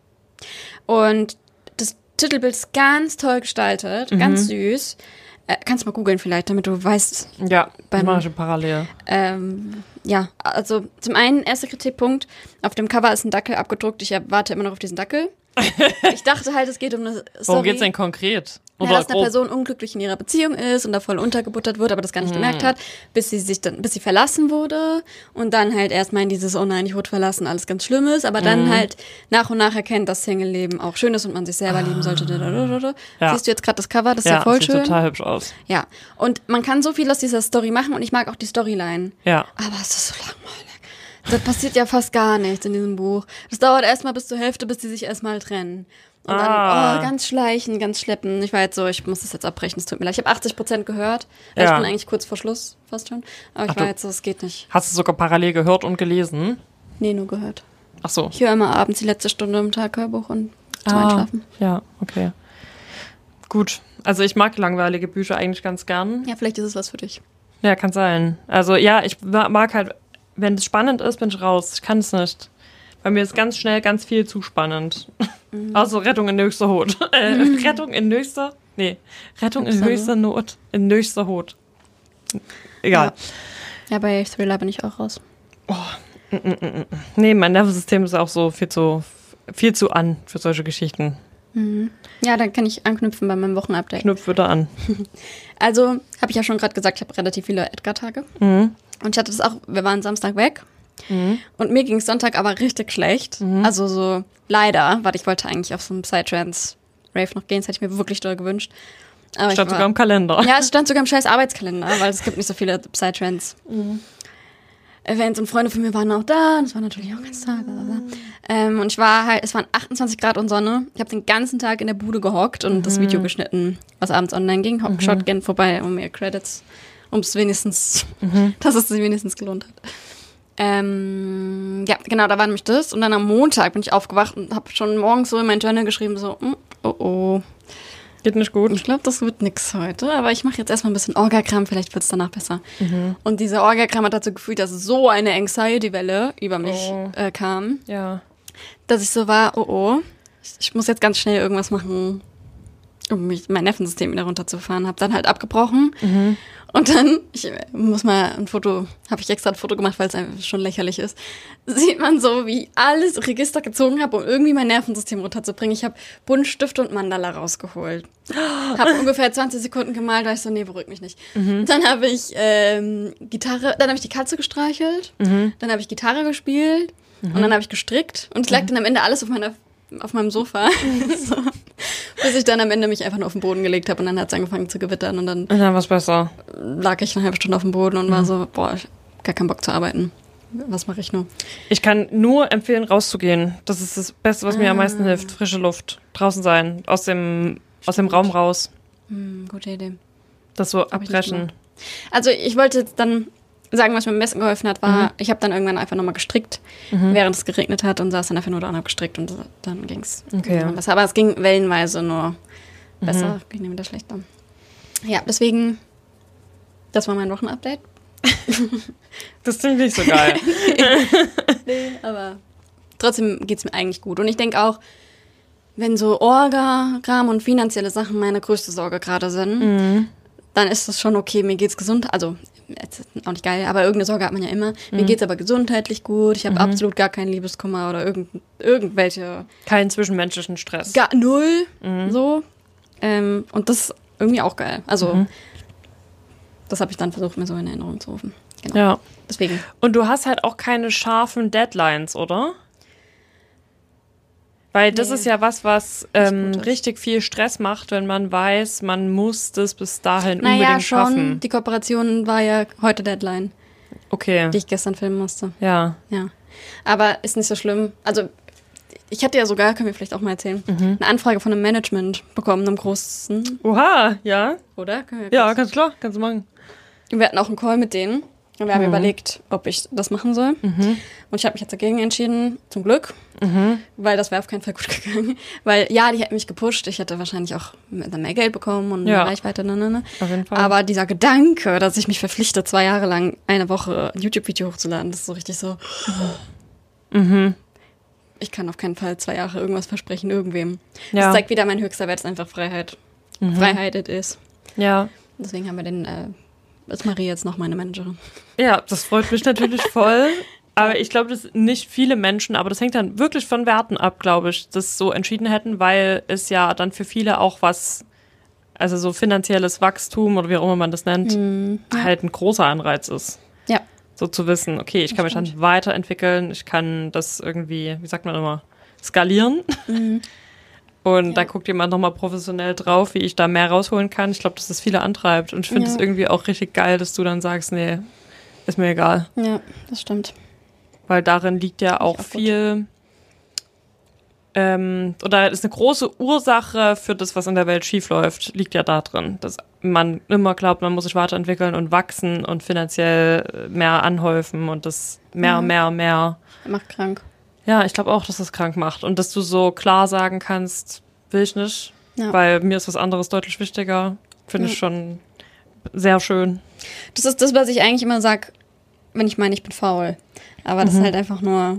Und das Titelbild ist ganz toll gestaltet, ganz süß. Kannst mal googeln vielleicht, damit du weißt. Ja, das mache ich schon parallel. Ja, also zum einen, erster Kritikpunkt, auf dem Cover ist ein Dackel abgedruckt. Ich warte immer noch auf diesen Dackel. Ich dachte halt, es geht um eine Story. Worum geht's denn konkret? Oder dass eine Person unglücklich in ihrer Beziehung ist und da voll untergebuttert wird, aber das gar nicht gemerkt hat, bis sie verlassen wurde und dann halt erstmal in dieses, oh nein, ich wurde verlassen, alles ganz schlimm ist, aber dann halt nach und nach erkennt, dass Single-Leben auch schön ist und man sich selber lieben sollte. Ja. Siehst du jetzt gerade das Cover? Das ist ja voll schön. Ja, sieht total hübsch aus. Ja, und man kann so viel aus dieser Story machen und ich mag auch die Storyline. Ja. Aber es ist so langweilig. Da passiert ja fast gar nichts in diesem Buch. Das dauert erstmal bis zur Hälfte, bis die sich erstmal trennen. Und dann, ganz schleichen, ganz schleppen. Ich war jetzt so, ich muss das jetzt abbrechen, es tut mir leid. Ich habe 80% gehört. Ja. Ich bin eigentlich kurz vor Schluss, fast schon. Aber ich war jetzt so, es geht nicht. Hast du sogar parallel gehört und gelesen? Nee, nur gehört. Ach so. Ich höre immer abends die letzte Stunde im Tag Hörbuch und zum Einschlafen. Ja, okay. Gut. Also ich mag langweilige Bücher eigentlich ganz gern. Ja, vielleicht ist es was für dich. Ja, kann sein. Also ja, ich mag halt, wenn es spannend ist, bin ich raus. Ich kann es nicht. Bei mir ist ganz schnell ganz viel zu spannend. Also Rettung in höchster Not. Rettung in höchster Not. In höchster Not. Egal. Ja, bei Thriller bin ich auch raus. Nee, mein Nervensystem ist auch so viel zu an für solche Geschichten. Ja, dann kann ich anknüpfen bei meinem Wochenupdate. Knüpf bitte an. Also, habe ich ja schon gerade gesagt, ich habe relativ viele Edgar-Tage. Und ich hatte das auch, wir waren Samstag weg. Und mir ging es Sonntag aber richtig schlecht. Also so leider, weil ich wollte eigentlich auf so einem Psytrance-Rave noch gehen. Das hätte ich mir wirklich doll gewünscht. Aber stand sogar im Kalender. Ja, es stand sogar im scheiß Arbeitskalender, weil es gibt nicht so viele Psytrance-Events und Freunde von mir waren auch da. Und es war natürlich auch ganz toll. Und ich war halt, es waren 28 Grad und Sonne. Ich habe den ganzen Tag in der Bude gehockt und das Video geschnitten, was abends online ging. Schaut gerne vorbei, um mir Credits, dass es sich wenigstens gelohnt hat. Ja, genau, da war nämlich das. Und dann am Montag bin ich aufgewacht und habe schon morgens so in mein Journal geschrieben, so, oh. Geht nicht gut. Ich glaube, das wird nix heute, aber ich mache jetzt erstmal ein bisschen Orga-Kram, vielleicht wird es danach besser. Und dieser Orga-Kram hat dazu geführt, dass so eine Anxiety-Welle über mich kam, dass ich so war, ich muss jetzt ganz schnell irgendwas machen, um mein Nervensystem wieder runterzufahren. Habe dann halt abgebrochen und dann, habe ich extra ein Foto gemacht, weil es einfach schon lächerlich ist, sieht man so, wie ich alles Register gezogen habe, um irgendwie mein Nervensystem runterzubringen. Ich habe Buntstift und Mandala rausgeholt. Habe ungefähr 20 Sekunden gemalt, da ich so, nee, beruhig mich nicht. Dann habe ich dann habe ich die Katze gestreichelt, dann habe ich Gitarre gespielt und dann habe ich gestrickt und es lag dann am Ende alles auf meinem Sofa. So. Bis ich dann am Ende mich einfach nur auf den Boden gelegt habe und dann hat es angefangen zu gewittern und dann was besser. lag ich eine halbe Stunde auf dem Boden und war so, boah, ich hab gar keinen Bock zu arbeiten. Was mache ich nur? Ich kann nur empfehlen, rauszugehen. Das ist das Beste, was mir am meisten hilft. Frische Luft. Draußen sein. Aus dem Raum raus. Gute Idee. Das so abbrechen. Also ich wollte jetzt dann sagen, was mir am besten geholfen hat, war, ich habe dann irgendwann einfach nochmal gestrickt, während es geregnet hat und saß dann einfach nur da und habe gestrickt und dann ging es besser. Aber es ging wellenweise nur besser, ging nicht wieder schlechter. Ja, deswegen, das war mein Wochenupdate. Das klingt nicht so geil. Nee, aber trotzdem geht es mir eigentlich gut. Und ich denke auch, wenn so Orga-Kram und finanzielle Sachen meine größte Sorge gerade sind, dann ist das schon okay, mir geht's gesund, also jetzt ist auch nicht geil, aber irgendeine Sorge hat man ja immer. Mir geht's aber gesundheitlich gut, ich habe absolut gar keinen Liebeskummer oder irgendwelche... Keinen zwischenmenschlichen Stress. Gar null, so. Und das ist irgendwie auch geil. Also das habe ich dann versucht, mir so in Erinnerung zu rufen. Genau. Ja. Deswegen. Und du hast halt auch keine scharfen Deadlines, oder? Weil das ist ja was richtig viel Stress macht, wenn man weiß, man muss das bis dahin unbedingt schaffen. Die Kooperation war ja heute Deadline. Okay. Die ich gestern filmen musste. Ja. Ja. Aber ist nicht so schlimm. Also, ich hatte ja sogar, können wir vielleicht auch mal erzählen, eine Anfrage von einem Management bekommen, einem großen. Oha, ja. Oder? Ja, ganz klar, kannst du machen. Wir hatten auch einen Call mit denen. Und wir haben überlegt, ob ich das machen soll. Und ich habe mich jetzt dagegen entschieden, zum Glück. Weil das wäre auf keinen Fall gut gegangen. Weil, ja, die hätten mich gepusht. Ich hätte wahrscheinlich auch mehr Geld bekommen und mehr Reichweite. Auf jeden Fall. Aber dieser Gedanke, dass ich mich verpflichte, 2 Jahre lang eine Woche ein YouTube-Video hochzuladen, das ist so richtig so... Ich kann auf keinen Fall 2 Jahre irgendwas versprechen, irgendwem. Ja. Das zeigt wieder, mein höchster Wert ist einfach Freiheit. Freiheit it is. Ja. Deswegen haben wir ist Marie jetzt noch meine Managerin. Ja, das freut mich natürlich voll. Aber ich glaube, dass nicht viele Menschen, aber das hängt dann wirklich von Werten ab, glaube ich, das so entschieden hätten, weil es ja dann für viele auch was, also so finanzielles Wachstum oder wie auch immer man das nennt, halt ein großer Anreiz ist. Ja. So zu wissen, okay, ich kann mich dann weiterentwickeln, ich kann das irgendwie, wie sagt man immer, skalieren. Und da guckt jemand nochmal professionell drauf, wie ich da mehr rausholen kann. Ich glaube, dass das viele antreibt. Und ich finde es irgendwie auch richtig geil, dass du dann sagst, nee, ist mir egal. Ja, das stimmt. Weil darin liegt ja auch viel, oder ist eine große Ursache für das, was in der Welt schiefläuft, liegt ja da drin. Dass man immer glaubt, man muss sich weiterentwickeln und wachsen und finanziell mehr anhäufen und das mehr. Macht krank. Ja, ich glaube auch, dass das krank macht. Und dass du so klar sagen kannst, will ich nicht, weil mir ist was anderes deutlich wichtiger. Finde ich schon sehr schön. Das ist das, was ich eigentlich immer sage, wenn ich meine, ich bin faul. Aber das ist halt einfach nur,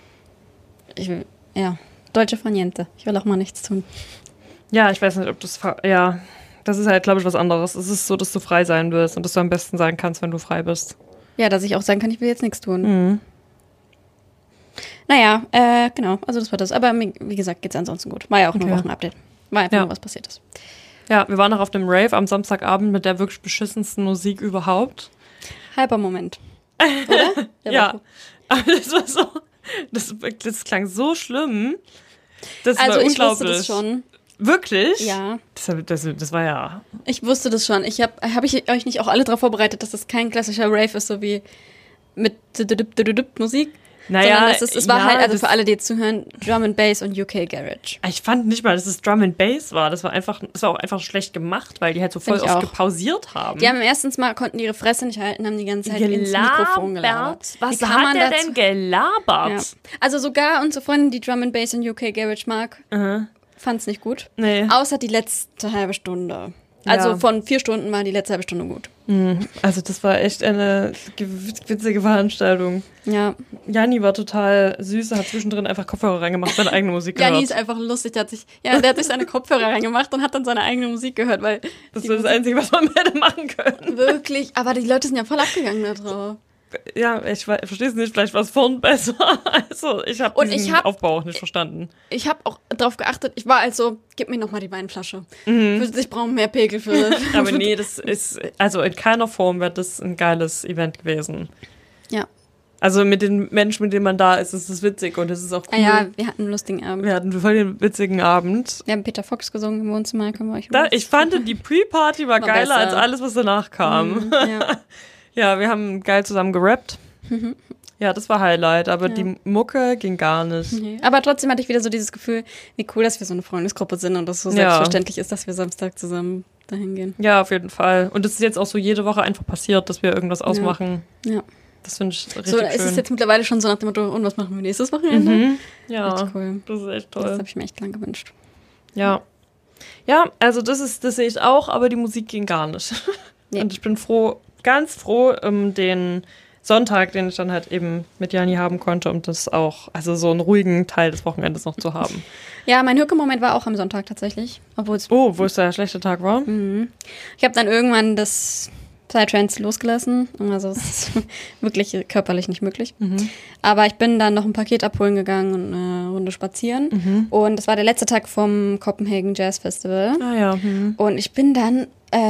Deutsche von Niente. Ich will auch mal nichts tun. Ja, ich weiß nicht, ob das, das ist halt, glaube ich, was anderes. Es ist so, dass du frei sein willst und dass du am besten sagen kannst, wenn du frei bist. Ja, dass ich auch sagen kann, ich will jetzt nichts tun. Naja, genau, also das war das. Aber wie gesagt, geht's ansonsten gut. War ja auch nur ein Wochenupdate. War einfach nur was passiert ist. Ja, wir waren noch auf dem Rave am Samstagabend mit der wirklich beschissensten Musik überhaupt. Hypermoment. Oder? Ja, aber das war so, das klang so schlimm. Das war unglaublich. Ich wusste das schon. Wirklich? Ja. Das war ja... Ich wusste das schon. Hab ich euch nicht auch alle darauf vorbereitet, dass das kein klassischer Rave ist, so wie mit Musik? Naja, es war halt, also für alle, die jetzt zuhören, Drum and Bass und UK Garage. Ich fand nicht mal, dass es Drum and Bass war. Das war auch einfach schlecht gemacht, weil die halt so voll oft gepausiert haben. Die haben erstens mal, konnten ihre Fresse nicht halten, haben die ganze Zeit ins Mikrofon gelabert. Was hat der denn gelabert? Ja. Also sogar unsere Freundin, die Drum and Bass und UK Garage mag, fand's nicht gut. Nee. Außer die letzte halbe Stunde. Also von 4 Stunden war die letzte halbe Stunde gut. Also das war echt eine witzige Veranstaltung. Ja. Janni war total süß, hat zwischendrin einfach Kopfhörer reingemacht, seine eigene Musik gehört. Janni ist einfach lustig, der hat sich seine Kopfhörer reingemacht und hat dann seine eigene Musik gehört, weil... Das war das Einzige, was man hätte machen können. Wirklich, aber die Leute sind ja voll abgegangen da drauf. Ja, ich verstehe es nicht, vielleicht war es vorhin besser. Also, ich habe diesen Aufbau auch nicht verstanden. Ich habe auch darauf geachtet, ich war also, gib mir nochmal die Weinflasche. Ich brauche mehr Pegel für... Aber nee, das ist, also in keiner Form wäre das ein geiles Event gewesen. Ja. Also mit den Menschen, mit denen man da ist, ist es witzig und es ist auch cool. Ja, wir hatten einen lustigen Abend. Wir hatten voll den witzigen Abend. Wir haben Peter Fox gesungen im Wohnzimmer. Ich fand, die Pre-Party war geiler besser als alles, was danach kam. Ja. Ja, wir haben geil zusammen gerappt. Ja, das war Highlight, aber die Mucke ging gar nicht. Nee. Aber trotzdem hatte ich wieder so dieses Gefühl, wie cool, dass wir so eine Freundesgruppe sind und das so selbstverständlich ist, dass wir Samstag zusammen dahin gehen. Ja, auf jeden Fall. Und es ist jetzt auch so jede Woche einfach passiert, dass wir irgendwas ausmachen. Ja. Das finde ich richtig so, schön. Ist es jetzt mittlerweile schon so nach dem Motto, und was machen wir nächstes Wochenende? Ja, richtig cool. Das ist echt toll. Das habe ich mir echt lang gewünscht. Ja. Ja, also das sehe ich auch, aber die Musik ging gar nicht. Nee. Und ich bin ganz froh den Sonntag, den ich dann halt eben mit Jani haben konnte, um das auch, also so einen ruhigen Teil des Wochenendes noch zu haben. Ja, mein Höhepunkt war auch am Sonntag tatsächlich. Wo es der schlechte Tag war? Ich habe dann irgendwann das Psytrance losgelassen. Also es ist wirklich körperlich nicht möglich. Aber ich bin dann noch ein Paket abholen gegangen und eine Runde spazieren. Und das war der letzte Tag vom Copenhagen Jazz Festival. Ah ja. Und ich bin dann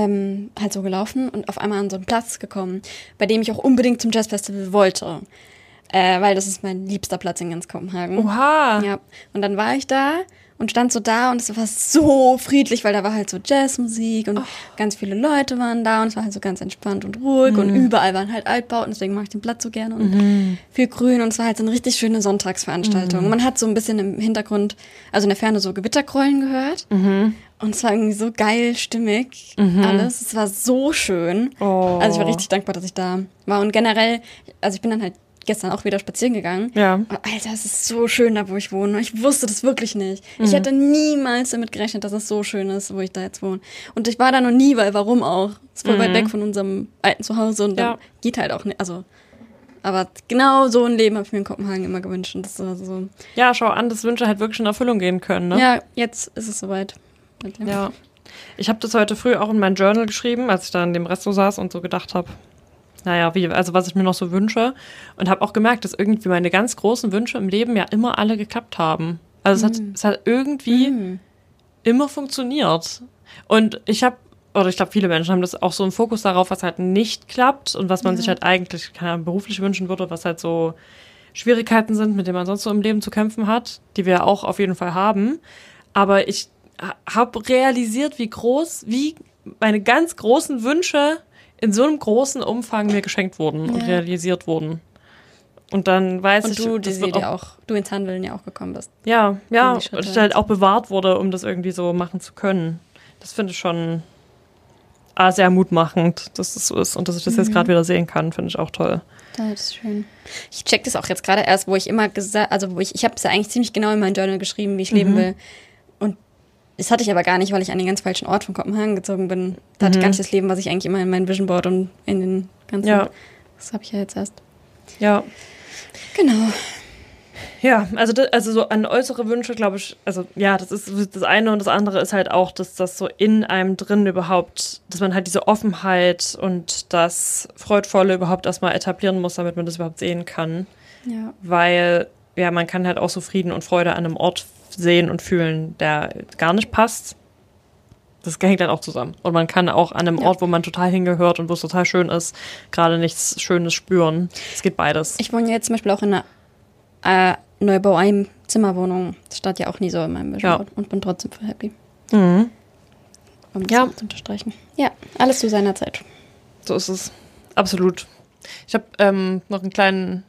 halt so gelaufen und auf einmal an so einen Platz gekommen, bei dem ich auch unbedingt zum Jazz Festival wollte. Weil das ist mein liebster Platz in ganz Kopenhagen. Oha! Ja. Und dann war ich da und stand so da und es war so friedlich, weil da war halt so Jazzmusik und ganz viele Leute waren da und es war halt so ganz entspannt und ruhig und überall waren halt Altbauten, deswegen mag ich den Platz so gerne und viel Grün und es war halt so eine richtig schöne Sonntagsveranstaltung. Und man hat so ein bisschen im Hintergrund, also in der Ferne so Gewittergrollen gehört und es war irgendwie so geil stimmig alles. Es war so schön. Also ich war richtig dankbar, dass ich da war und generell, also ich bin dann halt gestern auch wieder spazieren gegangen. Ja. Und Alter, es ist so schön da, wo ich wohne. Ich wusste das wirklich nicht. Ich hätte niemals damit gerechnet, dass es so schön ist, wo ich da jetzt wohne. Und ich war da noch nie, weil warum auch? Es ist voll weit weg von unserem alten Zuhause und dann geht halt auch nicht. Also, aber genau so ein Leben habe ich mir in Kopenhagen immer gewünscht. Und das war so. Ja, schau an, dass Wünsche halt wirklich in Erfüllung gehen können, ne? Ja, jetzt ist es soweit. Ja. Ich habe das heute früh auch in mein Journal geschrieben, als ich da in dem Resto saß und so gedacht habe, naja, was ich mir noch so wünsche. Und habe auch gemerkt, dass irgendwie meine ganz großen Wünsche im Leben ja immer alle geklappt haben. Also es hat irgendwie immer funktioniert. Und ich glaube, viele Menschen haben das auch so einen Fokus darauf, was halt nicht klappt und was man sich halt eigentlich beruflich wünschen würde, was halt so Schwierigkeiten sind, mit denen man sonst so im Leben zu kämpfen hat, die wir auch auf jeden Fall haben. Aber ich habe realisiert, wie meine ganz großen Wünsche in so einem großen Umfang mir geschenkt wurden und realisiert wurden. Und dann weiß ich, du ins Handeln ja auch gekommen bist. Ja, und ich halt auch bewahrt wurde, um das irgendwie so machen zu können. Das finde ich schon sehr mutmachend, dass das so ist. Und dass ich das jetzt gerade wieder sehen kann, finde ich auch toll. Das ist schön. Ich check das auch jetzt gerade erst, wo ich immer gesagt, also ich habe es ja eigentlich ziemlich genau in mein Journal geschrieben, wie ich leben will. Und das hatte ich aber gar nicht, weil ich an den ganz falschen Ort von Kopenhagen gezogen bin. Da hatte ich gar nicht das Leben, was ich eigentlich immer in meinem Vision Board und in den ganzen... Ja. Das habe ich ja jetzt erst. Ja. Genau. Ja, also so an äußere Wünsche, glaube ich, also ja, das ist das eine und das andere ist halt auch, dass das so in einem drin überhaupt, dass man halt diese Offenheit und das Freudvolle überhaupt erstmal etablieren muss, damit man das überhaupt sehen kann. Ja. Weil, ja, man kann halt auch so Frieden und Freude an einem Ort sehen und fühlen, der gar nicht passt. Das hängt halt auch zusammen. Und man kann auch an einem Ort, wo man total hingehört und wo es total schön ist, gerade nichts Schönes spüren. Es geht beides. Ich wohne jetzt zum Beispiel auch in einer Neubau-Zimmerwohnung. Das stand ja auch nie so in meinem Vision Board und bin trotzdem voll happy. Um das zu unterstreichen. Ja, alles zu seiner Zeit. So ist es. Absolut. Ich habe noch einen kleinen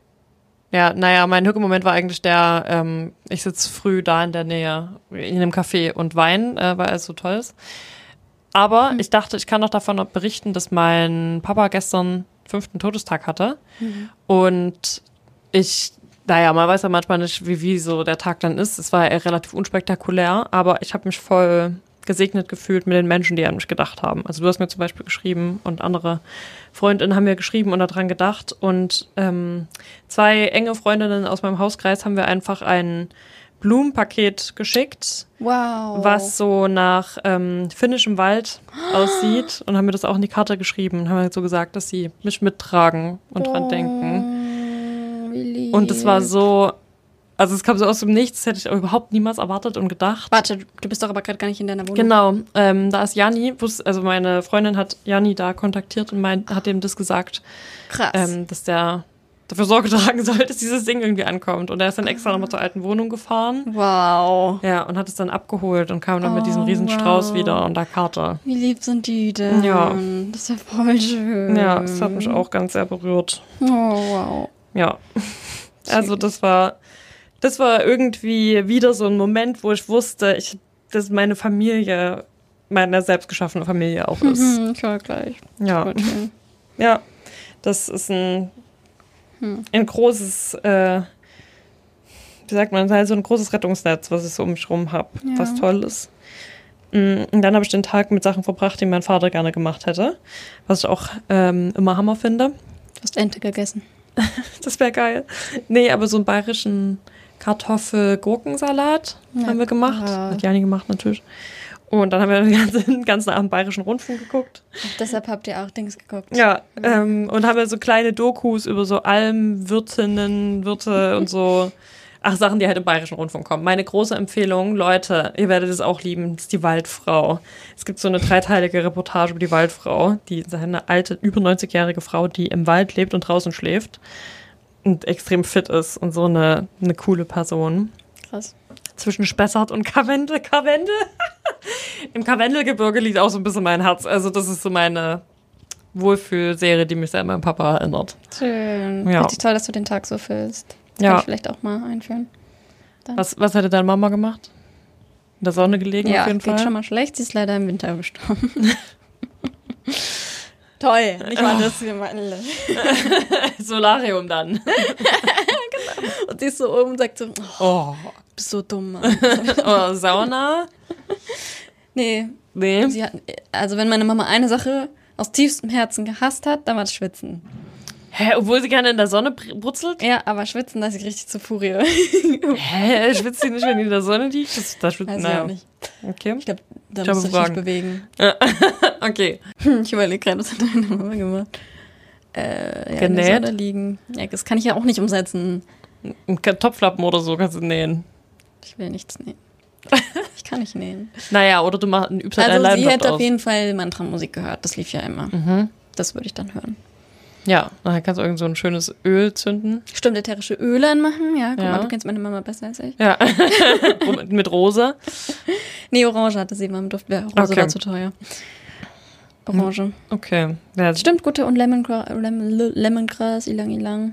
mein Höhepunkt war eigentlich ich sitze früh da in der Nähe in einem Café und weine, weil es so toll ist. Aber ich dachte, ich kann noch davon berichten, dass mein Papa gestern 5. Todestag hatte. Und man weiß ja manchmal nicht, wie so der Tag dann ist. Es war relativ unspektakulär, aber ich habe mich voll gesegnet gefühlt mit den Menschen, die an mich gedacht haben. Also du hast mir zum Beispiel geschrieben und andere Freundinnen haben mir geschrieben und daran gedacht. Und 2 enge Freundinnen aus meinem Hauskreis haben wir einfach ein Blumenpaket geschickt, was so nach finnischem Wald aussieht und haben mir das auch in die Karte geschrieben und haben halt so gesagt, dass sie mich mittragen und dran denken. Wie lieb. Und es war so... Also es kam so aus dem Nichts, das hätte ich auch überhaupt niemals erwartet und gedacht. Warte, du bist doch aber gerade gar nicht in deiner Wohnung. Genau, da ist Jani, also meine Freundin hat Jani da kontaktiert und hat ihm das gesagt. Krass. Dass der dafür Sorge tragen soll, dass dieses Ding irgendwie ankommt. Und er ist dann extra nochmal zur alten Wohnung gefahren. Wow. Ja, und hat es dann abgeholt und kam dann mit diesem riesen Strauß wieder und der Karte. Wie lieb sind die denn? Ja. Das ist ja voll schön. Ja, das hat mich auch ganz sehr berührt. Oh, wow. Ja. Also das war irgendwie wieder so ein Moment, wo ich wusste, dass meine Familie, meine selbstgeschaffene Familie auch ist. Ich war gleich. Ja. Ja, das ist ein großes, wie sagt man, halt so ein großes Rettungsnetz, was ich so um mich rum habe, was toll ist. Und dann habe ich den Tag mit Sachen verbracht, die mein Vater gerne gemacht hätte, was ich auch immer Hammer finde. Du hast Ente gegessen. Das wäre geil. Nee, aber so einen bayerischen Kartoffel-Gurkensalat haben wir gemacht. Hat Jani gemacht natürlich. Und dann haben wir den ganzen Abend bayerischen Rundfunk geguckt. Ach, deshalb habt ihr auch Dings geguckt. Ja, und haben wir so kleine Dokus über so Almwirtinnen, Wirte und so. Ach, Sachen, die halt im bayerischen Rundfunk kommen. Meine große Empfehlung, Leute, ihr werdet es auch lieben, ist die Waldfrau. Es gibt so eine 3-teilige Reportage über die Waldfrau. Die ist eine alte, über 90-jährige Frau, die im Wald lebt und draußen schläft. Und extrem fit ist und so eine coole Person. Krass. Zwischen Spessart und Karwendel. Im Karwendelgebirge liegt auch so ein bisschen mein Herz. Also das ist so meine Wohlfühlserie, die mich sehr an meinen Papa erinnert. Schön. Ja. Richtig toll, dass du den Tag so füllst. Das kann ich vielleicht auch mal einführen. Was hätte deine Mama gemacht? In der Sonne gelegen auf jeden Fall? Ja, geht schon mal schlecht. Sie ist leider im Winter gestorben. Toll, nicht mal das hier meine. Solarium dann. Genau. Und sie ist so oben und sagt so, du bist so dumm, Mann. Sauna? Nee. Nee. Also wenn meine Mama eine Sache aus tiefstem Herzen gehasst hat, dann war es Schwitzen. Hä, obwohl sie gerne in der Sonne brutzelt? Ja, aber Schwitzen, da ist sie richtig zur Furie. Hä, schwitzt sie nicht, wenn die in der Sonne liegt? Da schwitzt Weiß ich auch nicht. Okay. Ich glaube, da musst du dich nicht bewegen. Okay. Ich überlege gerade, was hat deine Mama gemacht? Genäht? In der Sonne liegen. Ja, das kann ich ja auch nicht umsetzen. Ein Topflappen oder so kannst du nähen. Ich will nichts nähen. Ich kann nicht nähen. Naja, oder du übst halt Also sie hätte auf jeden Fall Mantra-Musik gehört. Das lief ja immer. Das würde ich dann hören. Ja, dann kannst du irgend so ein schönes Öl zünden. Stimmt, ätherische Öle anmachen. Ja, guck mal, du kennst meine Mama besser als ich. Ja, mit Rosa. Nee, Orange hatte sie immer im Duft. Rose war zu teuer. Orange. Okay. Ja. Stimmt, gute und Lemongrass, Ilang Ilang.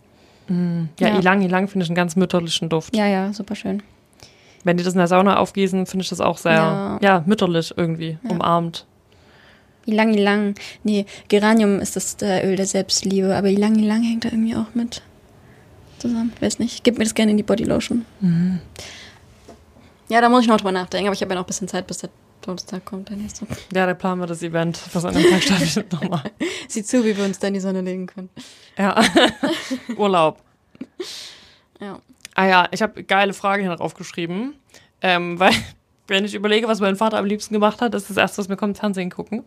Ja, Ilang Ilang finde ich einen ganz mütterlichen Duft. Ja, super schön. Wenn die das in der Sauna aufgießen, finde ich das auch sehr, mütterlich irgendwie, umarmt. Ilang Ilang. Nee, Geranium ist das Öl der Selbstliebe, aber Ilang Ilang hängt da irgendwie auch mit zusammen. Weiß nicht. Gib mir das gerne in die Bodylotion. Ja, da muss ich noch drüber nachdenken, aber ich habe ja noch ein bisschen Zeit, bis der Todestag kommt. Der nächste. Ja, da planen wir das Event, was an dem Tag stattfindet, nochmal. Sieh zu, wie wir uns da in die Sonne legen können. Ja, Urlaub. Ja. Ah ja, ich habe geile Frage hier noch aufgeschrieben, weil wenn ich überlege, was mein Vater am liebsten gemacht hat, ist das Erste, was mir kommt, Fernsehen gucken.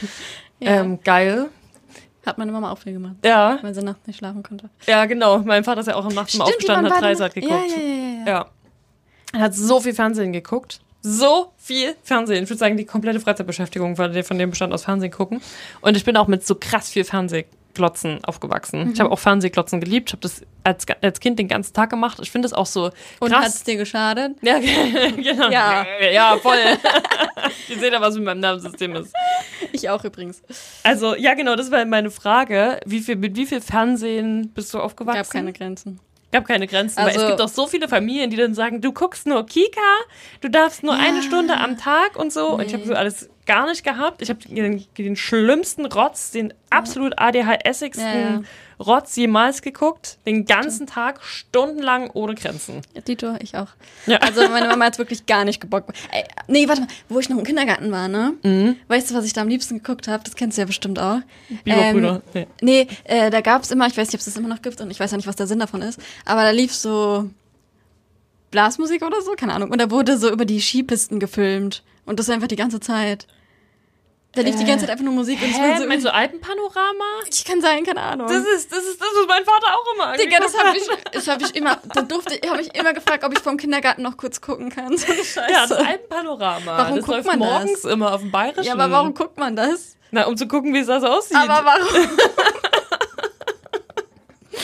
Geil. Hat meine Mama auch viel gemacht. Ja. Weil sie nachts nicht schlafen konnte. Ja, genau. Mein Vater ist ja auch am Nachts mal aufgestanden, hat Dreisat geguckt. Ja. Er hat so viel Fernsehen geguckt. So viel Fernsehen. Ich würde sagen, die komplette Freizeitbeschäftigung von dem bestand aus Fernsehen gucken. Und ich bin auch mit so krass viel Fernsehglotzen aufgewachsen. Ich habe auch Fernsehglotzen geliebt. Ich habe das als Kind den ganzen Tag gemacht. Ich finde es auch so krass. Und hat es dir geschadet? Ja, genau. Ja, voll. Ihr seht ja, was mit meinem Nervensystem ist. Ich auch übrigens. Also, ja, genau, das war meine Frage. Mit wie viel Fernsehen bist du aufgewachsen? Gab keine Grenzen. Gab keine Grenzen, weil es gibt auch so viele Familien, die dann sagen, du guckst nur Kika, du darfst nur eine Stunde am Tag und so. Nee. Und ich habe so alles gar nicht gehabt. Ich habe den schlimmsten Rotz, den absolut ADHSigsten Rotz jemals geguckt. Den ganzen Tag, stundenlang ohne Grenzen. Ja, Dito, ich auch. Ja. Also meine Mama hat wirklich gar nicht gebockt. Nee, warte mal, wo ich noch im Kindergarten war, ne? Weißt du, was ich da am liebsten geguckt habe? Das kennst du ja bestimmt auch. Biberbrüder. Nee, da gab es immer, ich weiß nicht, ob es das immer noch gibt und ich weiß ja nicht, was der Sinn davon ist, aber da lief so Blasmusik oder so, keine Ahnung. Und da wurde so über die Skipisten gefilmt. Und das einfach die ganze Zeit. Da lief die ganze Zeit einfach nur Musik. Und so meinst du Alpenpanorama? Ich kann sein, keine Ahnung. Das ist mein Vater auch immer angeguckt. Digga, das hab ich immer, habe ich immer gefragt, ob ich vom Kindergarten noch kurz gucken kann. So eine Scheiße. Ja, das Alpenpanorama. Warum das guckt läuft man morgens das? immer auf dem Bayerischen. Ja, aber warum guckt man das? Na, um zu gucken, wie es das aussieht. Aber warum? Ich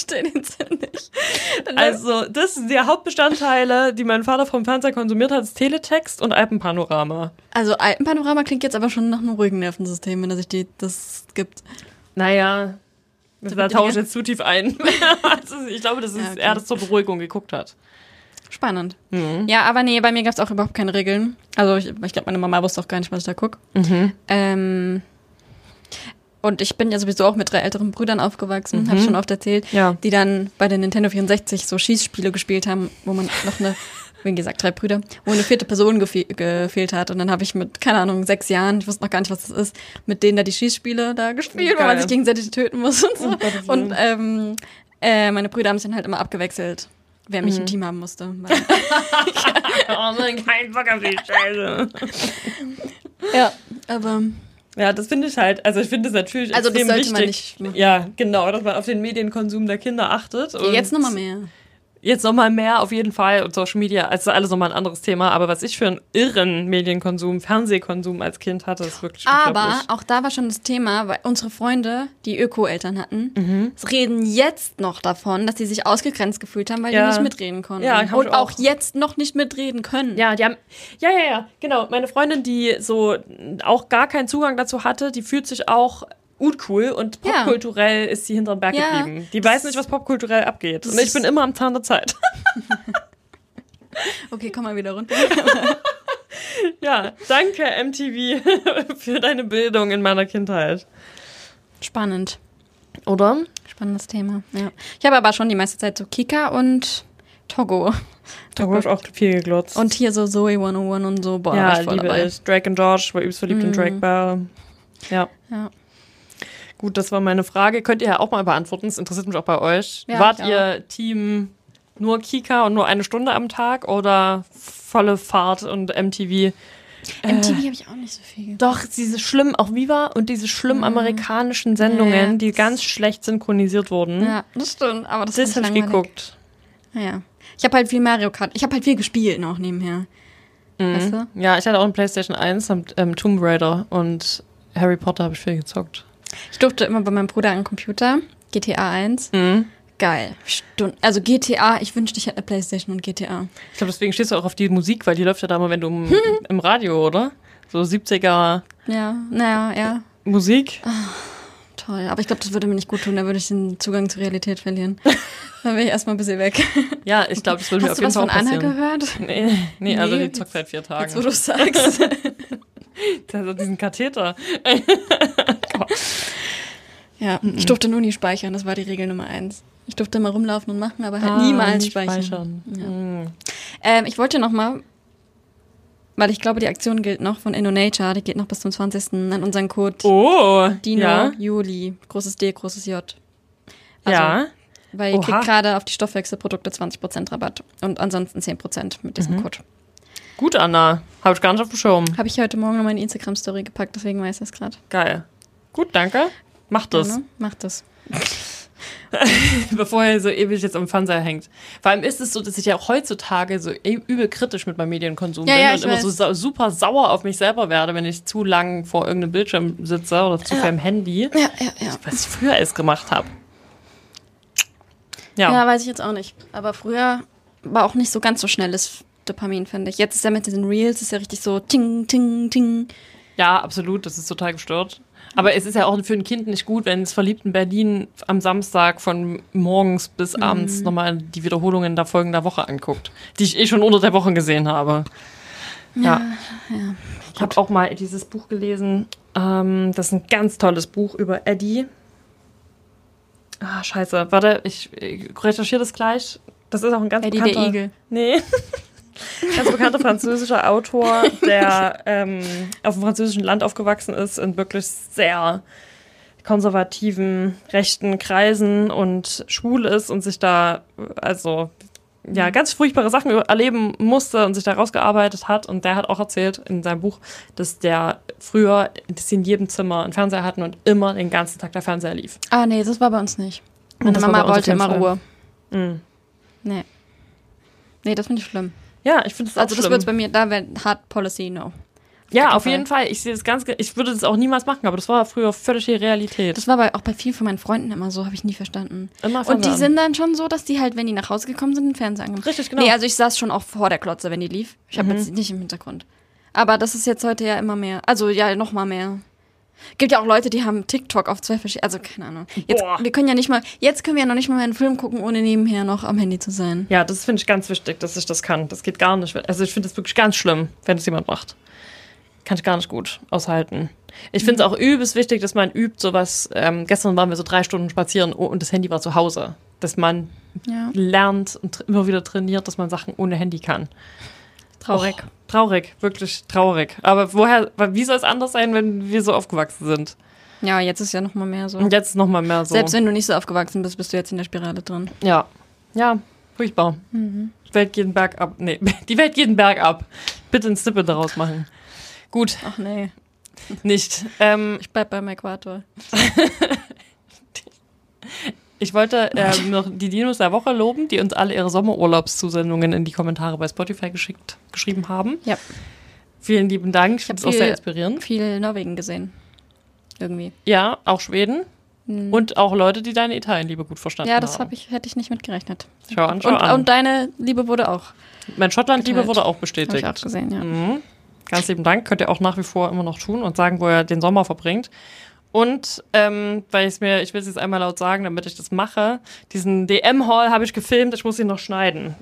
verstehe den Sinn nicht. Also, das sind die Hauptbestandteile, die mein Vater vom Fernseher konsumiert hat, ist Teletext und Alpenpanorama. Also Alpenpanorama klingt jetzt aber schon nach einem ruhigen Nervensystem, wenn er sich das gibt. Naja, da tauche ich jetzt zu tief ein. Ich glaube, das ist er das zur Beruhigung geguckt hat. Spannend. Mhm. Ja, aber nee, bei mir gab es auch überhaupt keine Regeln. Also ich glaube, meine Mama wusste auch gar nicht, was ich da gucke. Mhm. Und ich bin ja sowieso auch mit 3 älteren Brüdern aufgewachsen, habe ich schon oft erzählt, die dann bei der Nintendo 64 so Schießspiele gespielt haben, wo man noch wie gesagt, 3 Brüder, wo eine 4. Person gefehlt hat. Und dann habe ich mit, keine Ahnung, 6 Jahren, ich wusste noch gar nicht, was das ist, mit denen da die Schießspiele da gespielt, wo man sich gegenseitig töten muss und so. Und meine Brüder haben sich dann halt immer abgewechselt, wer mich im Team haben musste. Oh Mann, kein Bock auf die Scheiße. Ja, aber... Ja, das finde ich halt, also ich finde es natürlich also extrem das sollte wichtig. Man nicht machen. Ja, genau, dass man auf den Medienkonsum der Kinder achtet. Und jetzt nochmal mehr. Jetzt nochmal mehr auf jeden Fall und Social Media, also alles nochmal ein anderes Thema, aber was ich für einen irren Medienkonsum, Fernsehkonsum als Kind hatte, ist wirklich aber auch da war schon das Thema, weil unsere Freunde, die Öko-Eltern hatten, reden jetzt noch davon, dass sie sich ausgegrenzt gefühlt haben, weil die nicht mitreden konnten. Ja, und auch jetzt noch nicht mitreden können. Ja, die haben, ja, genau. Meine Freundin, die so auch gar keinen Zugang dazu hatte, die fühlt sich auch cool und popkulturell ist sie hinterm Berg geblieben. Die weiß nicht, was popkulturell abgeht. Und ich bin immer am Zahn der Zeit. Okay, komm mal wieder runter. Ja, danke MTV für deine Bildung in meiner Kindheit. Spannend. Oder? Spannendes Thema, ja. Ich habe aber schon die meiste Zeit so Kika und Togo. Togo habe ich auch viel geglotzt. Und hier so Zoe 101 und so. Boah, ja, ich voll liebe dabei. ich. Drake und Josh, war übelst verliebt in Drake Bell. Ja. Gut, das war meine Frage. Könnt ihr ja auch mal beantworten. Das interessiert mich auch bei euch. Ja, wart ihr Team nur Kika und nur 1 Stunde am Tag oder volle Fahrt und MTV? MTV habe ich auch nicht so viel. Doch, diese schlimmen, auch Viva und diese schlimmen amerikanischen Sendungen, die ganz schlecht synchronisiert wurden. Ja, das stimmt. Aber das habe ich geguckt. Ja. Ich habe halt viel Mario Kart. Ich habe halt viel gespielt noch nebenher. Weißt du? Ja, ich hatte auch eine PlayStation 1 und Tomb Raider und Harry Potter habe ich viel gezockt. Ich durfte immer bei meinem Bruder einen Computer, GTA 1. Geil. Also GTA, ich wünschte, ich hätte eine Playstation und GTA. Ich glaube, deswegen stehst du auch auf die Musik, weil die läuft ja da mal, wenn du im Radio, oder? So 70er Ja. Musik. Oh, toll. Aber ich glaube, das würde mir nicht gut tun. Da würde ich den Zugang zur Realität verlieren. Dann wäre ich erstmal ein bisschen weg. Ja, ich glaube, das würde mir auf jeden Fall passieren. Hast du was von Anna gehört? Nee, also die zockt seit 4 Tagen. Jetzt, wo du sagst. Der hat diesen Katheter. Ja, ich durfte nur nie speichern. Das war die Regel Nummer 1. Ich durfte immer rumlaufen und machen, aber halt niemals speichern. Ja. Ich wollte noch mal, weil ich glaube, die Aktion gilt noch von InnoNature, die geht noch bis zum 20. an unseren Code Dino Juli, großes D, großes J. Also, weil ihr kriegt gerade auf die Stoffwechselprodukte 20% Rabatt und ansonsten 10% mit diesem Code. Gut, Anna. Habe ich gar nicht auf dem Schirm. Habe ich heute Morgen noch meine Instagram-Story gepackt, deswegen weiß ich es gerade. Geil. Gut, danke. Mach das. Ja, ne? Mach das. Bevor er so ewig jetzt am Fernseher hängt. Vor allem ist es so, dass ich ja auch heutzutage so übel kritisch mit meinem Medienkonsum bin und immer so super sauer auf mich selber werde, wenn ich zu lang vor irgendeinem Bildschirm sitze oder zu viel am Handy. Ja. Was ich früher alles gemacht habe. Ja, weiß ich jetzt auch nicht. Aber früher war auch nicht so ganz so schnelles Dopamin, finde ich. Jetzt ist ja mit diesen Reels, ist ja richtig so ting, ting, ting. Ja, absolut, das ist total gestört. Aber es ist ja auch für ein Kind nicht gut, wenn es verliebt in Berlin am Samstag von morgens bis abends nochmal die Wiederholungen der folgenden Woche anguckt, die ich schon unter der Woche gesehen habe. Ja. Ich habe auch mal dieses Buch gelesen. Das ist ein ganz tolles Buch über Eddie. Scheiße. Warte, ich recherchiere das gleich. Das ist auch ein ganz Eddie bekannter... der Igel. Nee. Ganz bekannter französischer Autor, der auf dem französischen Land aufgewachsen ist, in wirklich sehr konservativen, rechten Kreisen und schwul ist und sich da ganz furchtbare Sachen erleben musste und sich da rausgearbeitet hat. Und der hat auch erzählt in seinem Buch, dass der früher, dass sie in jedem Zimmer einen Fernseher hatten und immer den ganzen Tag der Fernseher lief. Ah, nee, das war bei uns nicht. Meine Mama wollte immer Ruhe. Nee, das finde ich schlimm. Ja, ich finde es auch schlimm. Also das wird bei mir, da wäre Hard Policy, no. Ja, auf jeden Fall. Ich würde das auch niemals machen, aber das war früher völlig die Realität. Das war auch bei vielen von meinen Freunden immer so, habe ich nie verstanden. Immer und die sind dann schon so, dass die halt, wenn die nach Hause gekommen sind, den Fernseher angemacht. Richtig, genau. Nee, also ich saß schon auch vor der Klotze, wenn die lief. Ich habe jetzt nicht im Hintergrund. Aber das ist jetzt heute ja immer mehr. Also ja, noch mal mehr. Gibt ja auch Leute, die haben TikTok auf 2 verschiedene, also keine Ahnung. Jetzt können wir ja noch nicht mal einen Film gucken, ohne nebenher noch am Handy zu sein. Ja, das finde ich ganz wichtig, dass ich das kann. Das geht gar nicht. Also ich finde das wirklich ganz schlimm, wenn das jemand macht. Kann ich gar nicht gut aushalten. Ich finde es auch übelst wichtig, dass man übt sowas. Gestern waren wir so 3 Stunden spazieren und das Handy war zu Hause. Dass man lernt und immer wieder trainiert, dass man Sachen ohne Handy kann. Traurig. Traurig, wirklich traurig. Aber wie soll es anders sein, wenn wir so aufgewachsen sind? Ja, jetzt ist ja noch mal mehr so. Und jetzt noch mal mehr so. Selbst wenn du nicht so aufgewachsen bist, bist du jetzt in der Spirale drin. Ja, furchtbar. Die Welt geht den Berg ab. Nee, die Welt geht den Berg ab. Bitte ein Snippet daraus machen. Gut. Ach nee. Nicht. Ich bleib beim Äquator. Ich wollte noch die Dinos der Woche loben, die uns alle ihre Sommerurlaubszusendungen in die Kommentare bei Spotify geschrieben haben. Ja. Vielen lieben Dank. Ich finde es auch sehr inspirierend. Viel Norwegen gesehen. Irgendwie. Ja, auch Schweden. Und auch Leute, die deine Italienliebe gut verstanden haben. Ja, das hätte ich nicht mitgerechnet. Schau an. Und deine Liebe wurde auch. Mein Schottland-Liebe wurde auch bestätigt. Habe ich auch gesehen, ja. Ganz lieben Dank. Könnt ihr auch nach wie vor immer noch tun und sagen, wo ihr den Sommer verbringt. Und weil ich will es jetzt einmal laut sagen, damit ich das mache, diesen DM-Haul habe ich gefilmt, ich muss ihn noch schneiden.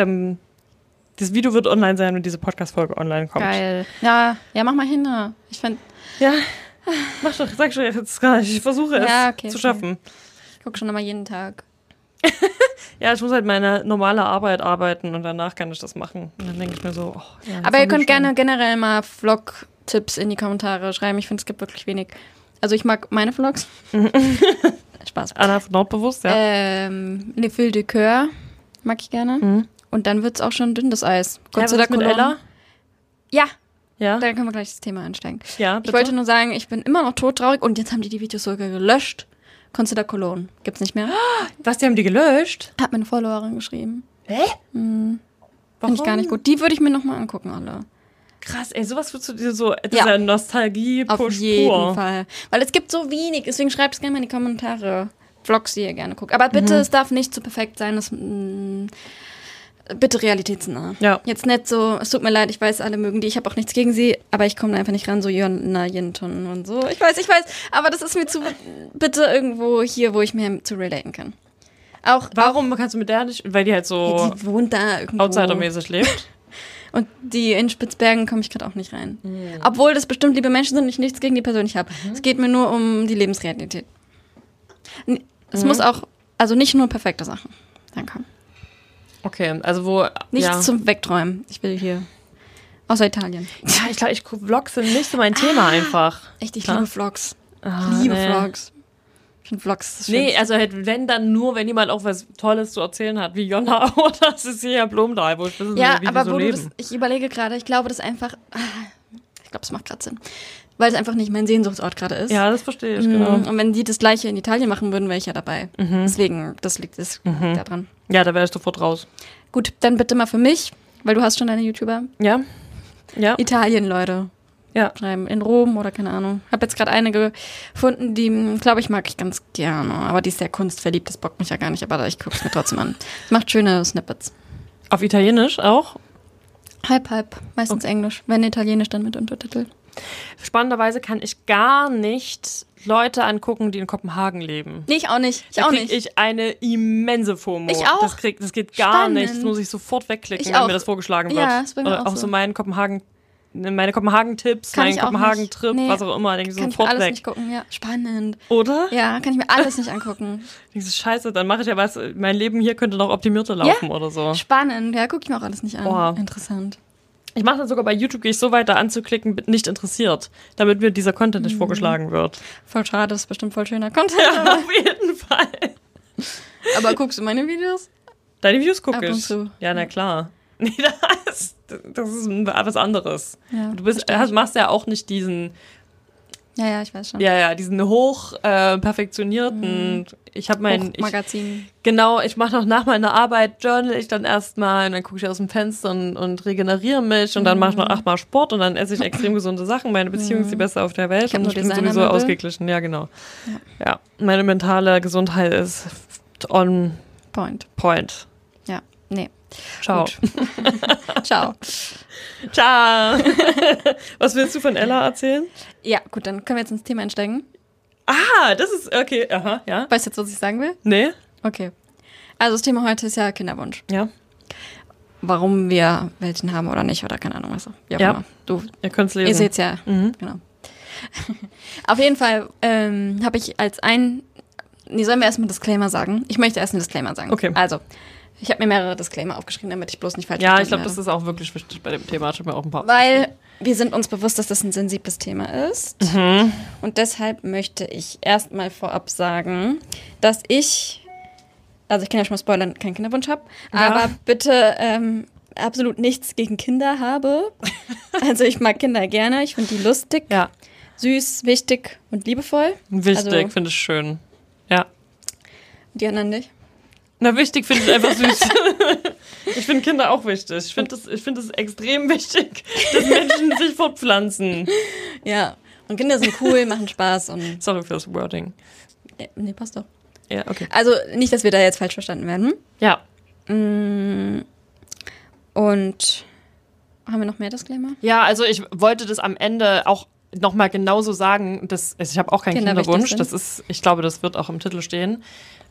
Das Video wird online sein, wenn diese Podcast-Folge online kommt. Geil. Ja, mach mal hin. Ich fand. Ja, mach doch, sag schon jetzt gar nicht. Ich versuche es zu schaffen. Ich gucke schon immer jeden Tag. Ja, ich muss halt meine normale Arbeit arbeiten und danach kann ich das machen. Und dann denke ich mir so, aber ihr könnt gerne generell mal Vlog-Tipps in die Kommentare schreiben. Ich finde, es gibt wirklich wenig. Also ich mag meine Vlogs. Spaß. Anna von Nordbewusst, ja. Le Fil de Coeur mag ich gerne. Und dann wird es auch schon dünn, das Eis. Was mit Ella? Ja. Ja. Dann können wir gleich das Thema einsteigen. Ja, bitte? Ich wollte nur sagen, ich bin immer noch todtraurig und jetzt haben die Videos sogar gelöscht. Consider Cologne. Gibt's nicht mehr. Was, die haben die gelöscht? Hat mir eine Followerin geschrieben. Hä? Finde ich gar nicht gut. Die würde ich mir nochmal angucken, alle. Krass, ey, sowas würdest du dir so, das ist ja Nostalgie-Push auf jeden pur. Fall. Weil es gibt so wenig, deswegen schreibt es gerne mal in die Kommentare. Vlogs, die ihr gerne guckt. Aber bitte, es darf nicht zu perfekt sein. Bitte realitätsnah. Ja. Jetzt nicht so, es tut mir leid, ich weiß, alle mögen die, ich habe auch nichts gegen sie, aber ich komme einfach nicht ran, so Jonna Jenton und so. Ich weiß, aber das ist mir zu, bitte irgendwo hier, wo ich mehr zu relaten kann. Warum kannst du mit der nicht, weil die halt so die wohnt da irgendwo. outsidermäßig lebt? Und die in Spitzbergen komme ich gerade auch nicht rein. Obwohl das bestimmt liebe Menschen sind und ich nichts gegen die persönlich habe. Es geht mir nur um die Lebensrealität. Es muss auch, also nicht nur perfekte Sachen. Danke. Okay, also Nichts zum Wegträumen. Ich will hier. Außer Italien. Ja, ich glaube, Vlogs sind nicht so mein Thema einfach. Echt, ich liebe Vlogs. Ich liebe Vlogs. Ich finde Vlogs das Nee, also halt, wenn dann nur, wenn jemand auch was Tolles zu erzählen hat, wie Jonna oder Cecilia Blumdahl, wo ich wissen will, wie die so leben. Ich überlege gerade, ich glaube, das einfach, ich glaube, es macht gerade Sinn. Weil es einfach nicht mein Sehnsuchtsort gerade ist. Ja, das verstehe ich, genau. Und wenn die das Gleiche in Italien machen würden, wäre ich ja dabei. Deswegen, das liegt da dran. Ja, da wäre ich sofort raus. Gut, dann bitte mal für mich, weil du hast schon deine YouTuber. Ja. Italien, Leute. Ja. Schreiben in Rom oder keine Ahnung. Habe jetzt gerade eine gefunden, die, glaube ich, mag ich ganz gerne. Aber die ist sehr kunstverliebt, das bockt mich ja gar nicht. Aber ich gucke es mir trotzdem an. Macht schöne Snippets. Auf Italienisch auch? Halb. Meistens Englisch. Wenn Italienisch, dann mit Untertitel. Spannenderweise kann ich gar nicht Leute angucken, die in Kopenhagen leben. Nee, ich auch nicht. Da kriege ich eine immense FOMO. Ich auch. Das geht gar nicht. Das muss ich sofort wegklicken, wenn mir das vorgeschlagen wird. Ja, das bei mir oder auch so meine Kopenhagen-Tipps, mein Kopenhagen-Trip, was auch immer. Denke ich kann sofort ich mir alles weg. nicht gucken. Ja, spannend. Oder? Ja, kann ich mir alles nicht angucken. Dieses Scheiße, dann mache ich ja was, mein Leben hier könnte noch optimierter laufen oder so. Spannend, ja, gucke ich mir auch alles nicht an. Oh. Interessant. Ich mache dann sogar bei YouTube, gehe ich so weiter anzuklicken, bin nicht interessiert, damit mir dieser Content nicht vorgeschlagen wird. Voll schade, das ist bestimmt voll schöner Content. Ja, auf jeden Fall. Aber guckst du meine Videos? Deine Videos gucke ich. Ab und zu. Ja, na klar. Nee, das ist was anderes. Ja, du machst ja auch nicht diesen Ja, ich weiß schon. Ja, diesen perfektionierten. Ich habe Magazin. Genau, ich mache noch nach meiner Arbeit, journal ich dann erstmal und dann gucke ich aus dem Fenster und regeneriere mich und dann mache ich noch 8-mal Sport und dann esse ich extrem gesunde Sachen. Meine Beziehung ist die beste auf der Welt und ich bin sowieso ausgeglichen. Ja, genau. Ja, meine mentale Gesundheit ist on point. Ja, nee. Ciao. Ciao. Ciao. Was willst du von Ella erzählen? Ja, gut, dann können wir jetzt ins Thema einsteigen. Ah, das ist, okay, aha, ja. Weißt du jetzt, was ich sagen will? Nee. Okay. Also das Thema heute ist ja Kinderwunsch. Ja. Warum wir welchen haben oder nicht oder keine Ahnung was. Wie auch immer. Ihr könnt es lesen. Ihr seht es ja. Mhm. Genau. Auf jeden Fall habe ich sollen wir erstmal Disclaimer sagen? Ich möchte erst einen Disclaimer sagen. Okay. Also, ich habe mir mehrere Disclaimer aufgeschrieben, damit ich bloß nicht falsch Ja, ich glaube, das ist auch wirklich wichtig bei dem Thema. Ich habe mir auch ein paar. Weil wir sind uns bewusst, dass das ein sensibles Thema ist. Mhm. Und deshalb möchte ich erstmal vorab sagen, dass ich kann ja schon mal spoilern, keinen Kinderwunsch habe, aber bitte absolut nichts gegen Kinder habe. Also ich mag Kinder gerne, ich finde die lustig, süß, wichtig und liebevoll. Wichtig, finde ich schön. Ja. Die anderen nicht? Na, wichtig finde ich einfach süß. Ich finde Kinder auch wichtig. Ich finde es extrem wichtig, dass Menschen sich fortpflanzen. Ja, und Kinder sind cool, machen Spaß. Und sorry fürs Wording. Nee, passt doch. Ja, okay. Also nicht, dass wir da jetzt falsch verstanden werden. Ja. Und haben wir noch mehr Disclaimer? Ja, also ich wollte das am Ende auch nochmal genauso sagen. Ich habe auch keinen Kinderwunsch. Ich glaube, das wird auch im Titel stehen.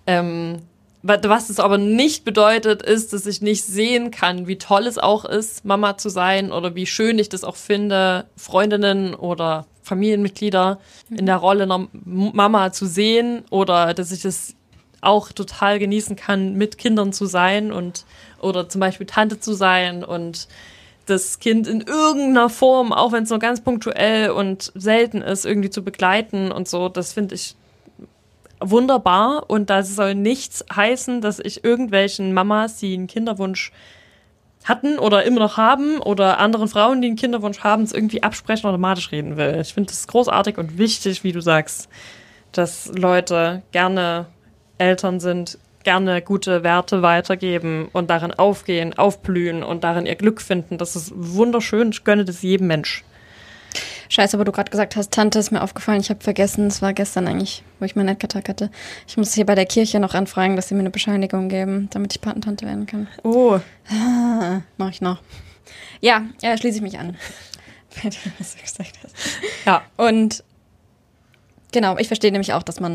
Was es aber nicht bedeutet, ist, dass ich nicht sehen kann, wie toll es auch ist, Mama zu sein oder wie schön ich das auch finde, Freundinnen oder Familienmitglieder in der Rolle einer Mama zu sehen oder dass ich das auch total genießen kann, mit Kindern zu sein oder zum Beispiel Tante zu sein und das Kind in irgendeiner Form, auch wenn es nur ganz punktuell und selten ist, irgendwie zu begleiten und so, das finde ich wunderbar und das soll nichts heißen, dass ich irgendwelchen Mamas, die einen Kinderwunsch hatten oder immer noch haben oder anderen Frauen, die einen Kinderwunsch haben, es irgendwie absprechen oder automatisch reden will. Ich finde das großartig und wichtig, wie du sagst, dass Leute gerne Eltern sind, gerne gute Werte weitergeben und darin aufgehen, aufblühen und darin ihr Glück finden. Das ist wunderschön. Ich gönne das jedem Mensch. Scheiße, aber du gerade gesagt hast, Tante ist mir aufgefallen. Ich habe vergessen, es war gestern eigentlich, wo ich meinen Nettgetag hatte. Ich muss hier bei der Kirche noch anfragen, dass sie mir eine Bescheinigung geben, damit ich Patentante werden kann. Oh. Mach ich noch. Ja, schließe ich mich an. Bei dem, was du gesagt hast. Ja. Und genau, ich verstehe nämlich auch, dass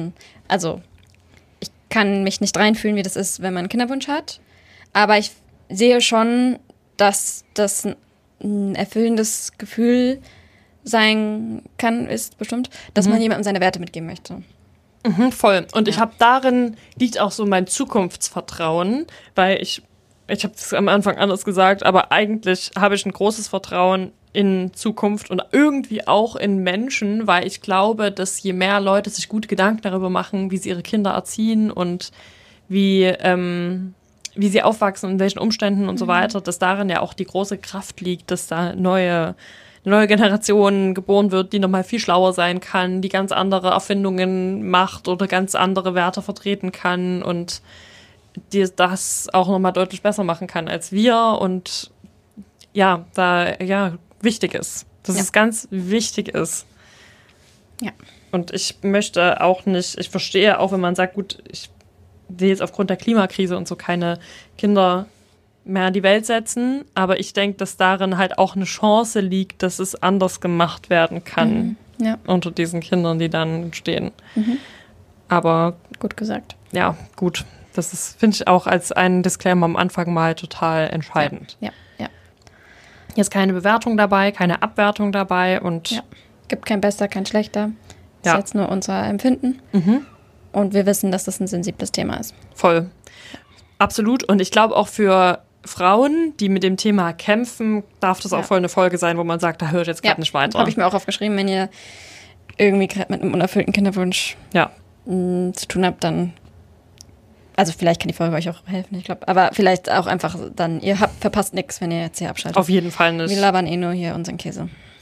ich kann mich nicht reinfühlen, wie das ist, wenn man einen Kinderwunsch hat. Aber ich sehe schon, dass das ein erfüllendes Gefühl sein kann, ist bestimmt, dass man jemandem seine Werte mitgeben möchte. Mhm, voll. Und ich habe darin liegt auch so mein Zukunftsvertrauen, weil ich habe es am Anfang anders gesagt, aber eigentlich habe ich ein großes Vertrauen in Zukunft und irgendwie auch in Menschen, weil ich glaube, dass je mehr Leute sich gute Gedanken darüber machen, wie sie ihre Kinder erziehen und wie sie aufwachsen, in welchen Umständen und so weiter, dass darin ja auch die große Kraft liegt, dass da neue Generation geboren wird, die nochmal viel schlauer sein kann, die ganz andere Erfindungen macht oder ganz andere Werte vertreten kann und die das auch nochmal deutlich besser machen kann als wir und wichtig ist. Dass es ganz wichtig ist. Ja. Und ich möchte auch nicht, ich verstehe auch, wenn man sagt, gut, ich will jetzt aufgrund der Klimakrise und so keine Kinder mehr in die Welt setzen, aber ich denke, dass darin halt auch eine Chance liegt, dass es anders gemacht werden kann unter diesen Kindern, die dann entstehen. Mhm. Aber gut gesagt. Ja, gut. Das ist, finde ich, auch als einen Disclaimer am Anfang mal total entscheidend. Ja. Hier ist keine Bewertung dabei, keine Abwertung dabei und gibt kein Besser, kein Schlechter. Das ist jetzt nur unser Empfinden. Mhm. Und wir wissen, dass das ein sensibles Thema ist. Voll. Absolut. Und ich glaube auch für Frauen, die mit dem Thema kämpfen, darf das auch voll eine Folge sein, wo man sagt, da höre ich jetzt gerade nicht weiter. Habe ich mir auch aufgeschrieben, wenn ihr irgendwie gerade mit einem unerfüllten Kinderwunsch zu tun habt, dann, also vielleicht kann die Folge euch auch helfen, ich glaube, aber vielleicht auch einfach dann, verpasst nichts, wenn ihr jetzt hier abschaltet. Auf jeden Fall nicht. Wir labern nur hier unseren Käse.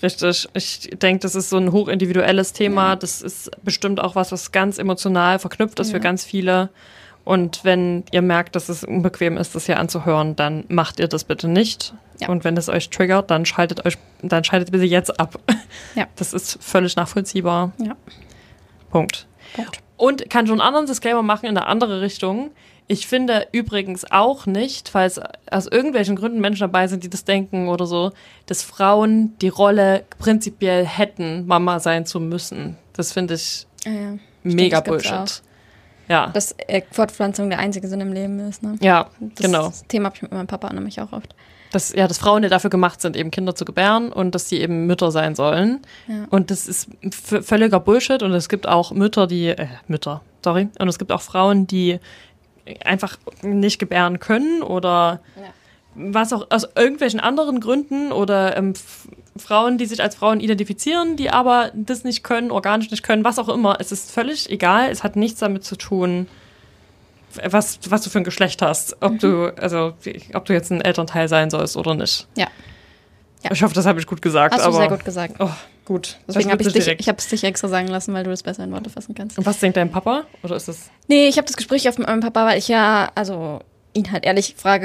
Richtig. Ich denke, das ist so ein hochindividuelles Thema. Ja. Das ist bestimmt auch was ganz emotional verknüpft ist für ganz viele. Und wenn ihr merkt, dass es unbequem ist, das hier anzuhören, dann macht ihr das bitte nicht. Ja. Und wenn es euch triggert, dann schaltet bitte jetzt ab. Ja. Das ist völlig nachvollziehbar. Ja. Punkt. Und kann schon einen anderen Disclaimer machen in eine andere Richtung. Ich finde übrigens auch nicht, falls aus irgendwelchen Gründen Menschen dabei sind, die das denken oder so, dass Frauen die Rolle prinzipiell hätten, Mama sein zu müssen. Das finde ich mega Bullshit. Ja. Dass Fortpflanzung der einzige Sinn im Leben ist. Ne? Ja, genau. Das Thema habe ich mit meinem Papa nämlich auch oft. Dass Frauen ja dafür gemacht sind, eben Kinder zu gebären und dass sie eben Mütter sein sollen. Ja. Und das ist völliger Bullshit. Und es gibt auch und es gibt auch Frauen, die einfach nicht gebären können oder was auch aus irgendwelchen anderen Gründen oder Frauen, die sich als Frauen identifizieren, die aber das nicht können, organisch nicht können, was auch immer. Es ist völlig egal. Es hat nichts damit zu tun, was du für ein Geschlecht hast, ob du jetzt ein Elternteil sein sollst oder nicht. Ja. Ich hoffe, das habe ich gut gesagt. Hast du sehr gut gesagt. Oh, gut. Deswegen habe ich es dich extra sagen lassen, weil du das besser in Worte fassen kannst. Und was denkt dein Papa? Oder ist das? Nee, ich habe das Gespräch oft mit meinem Papa, weil ich ihn halt ehrlich frage,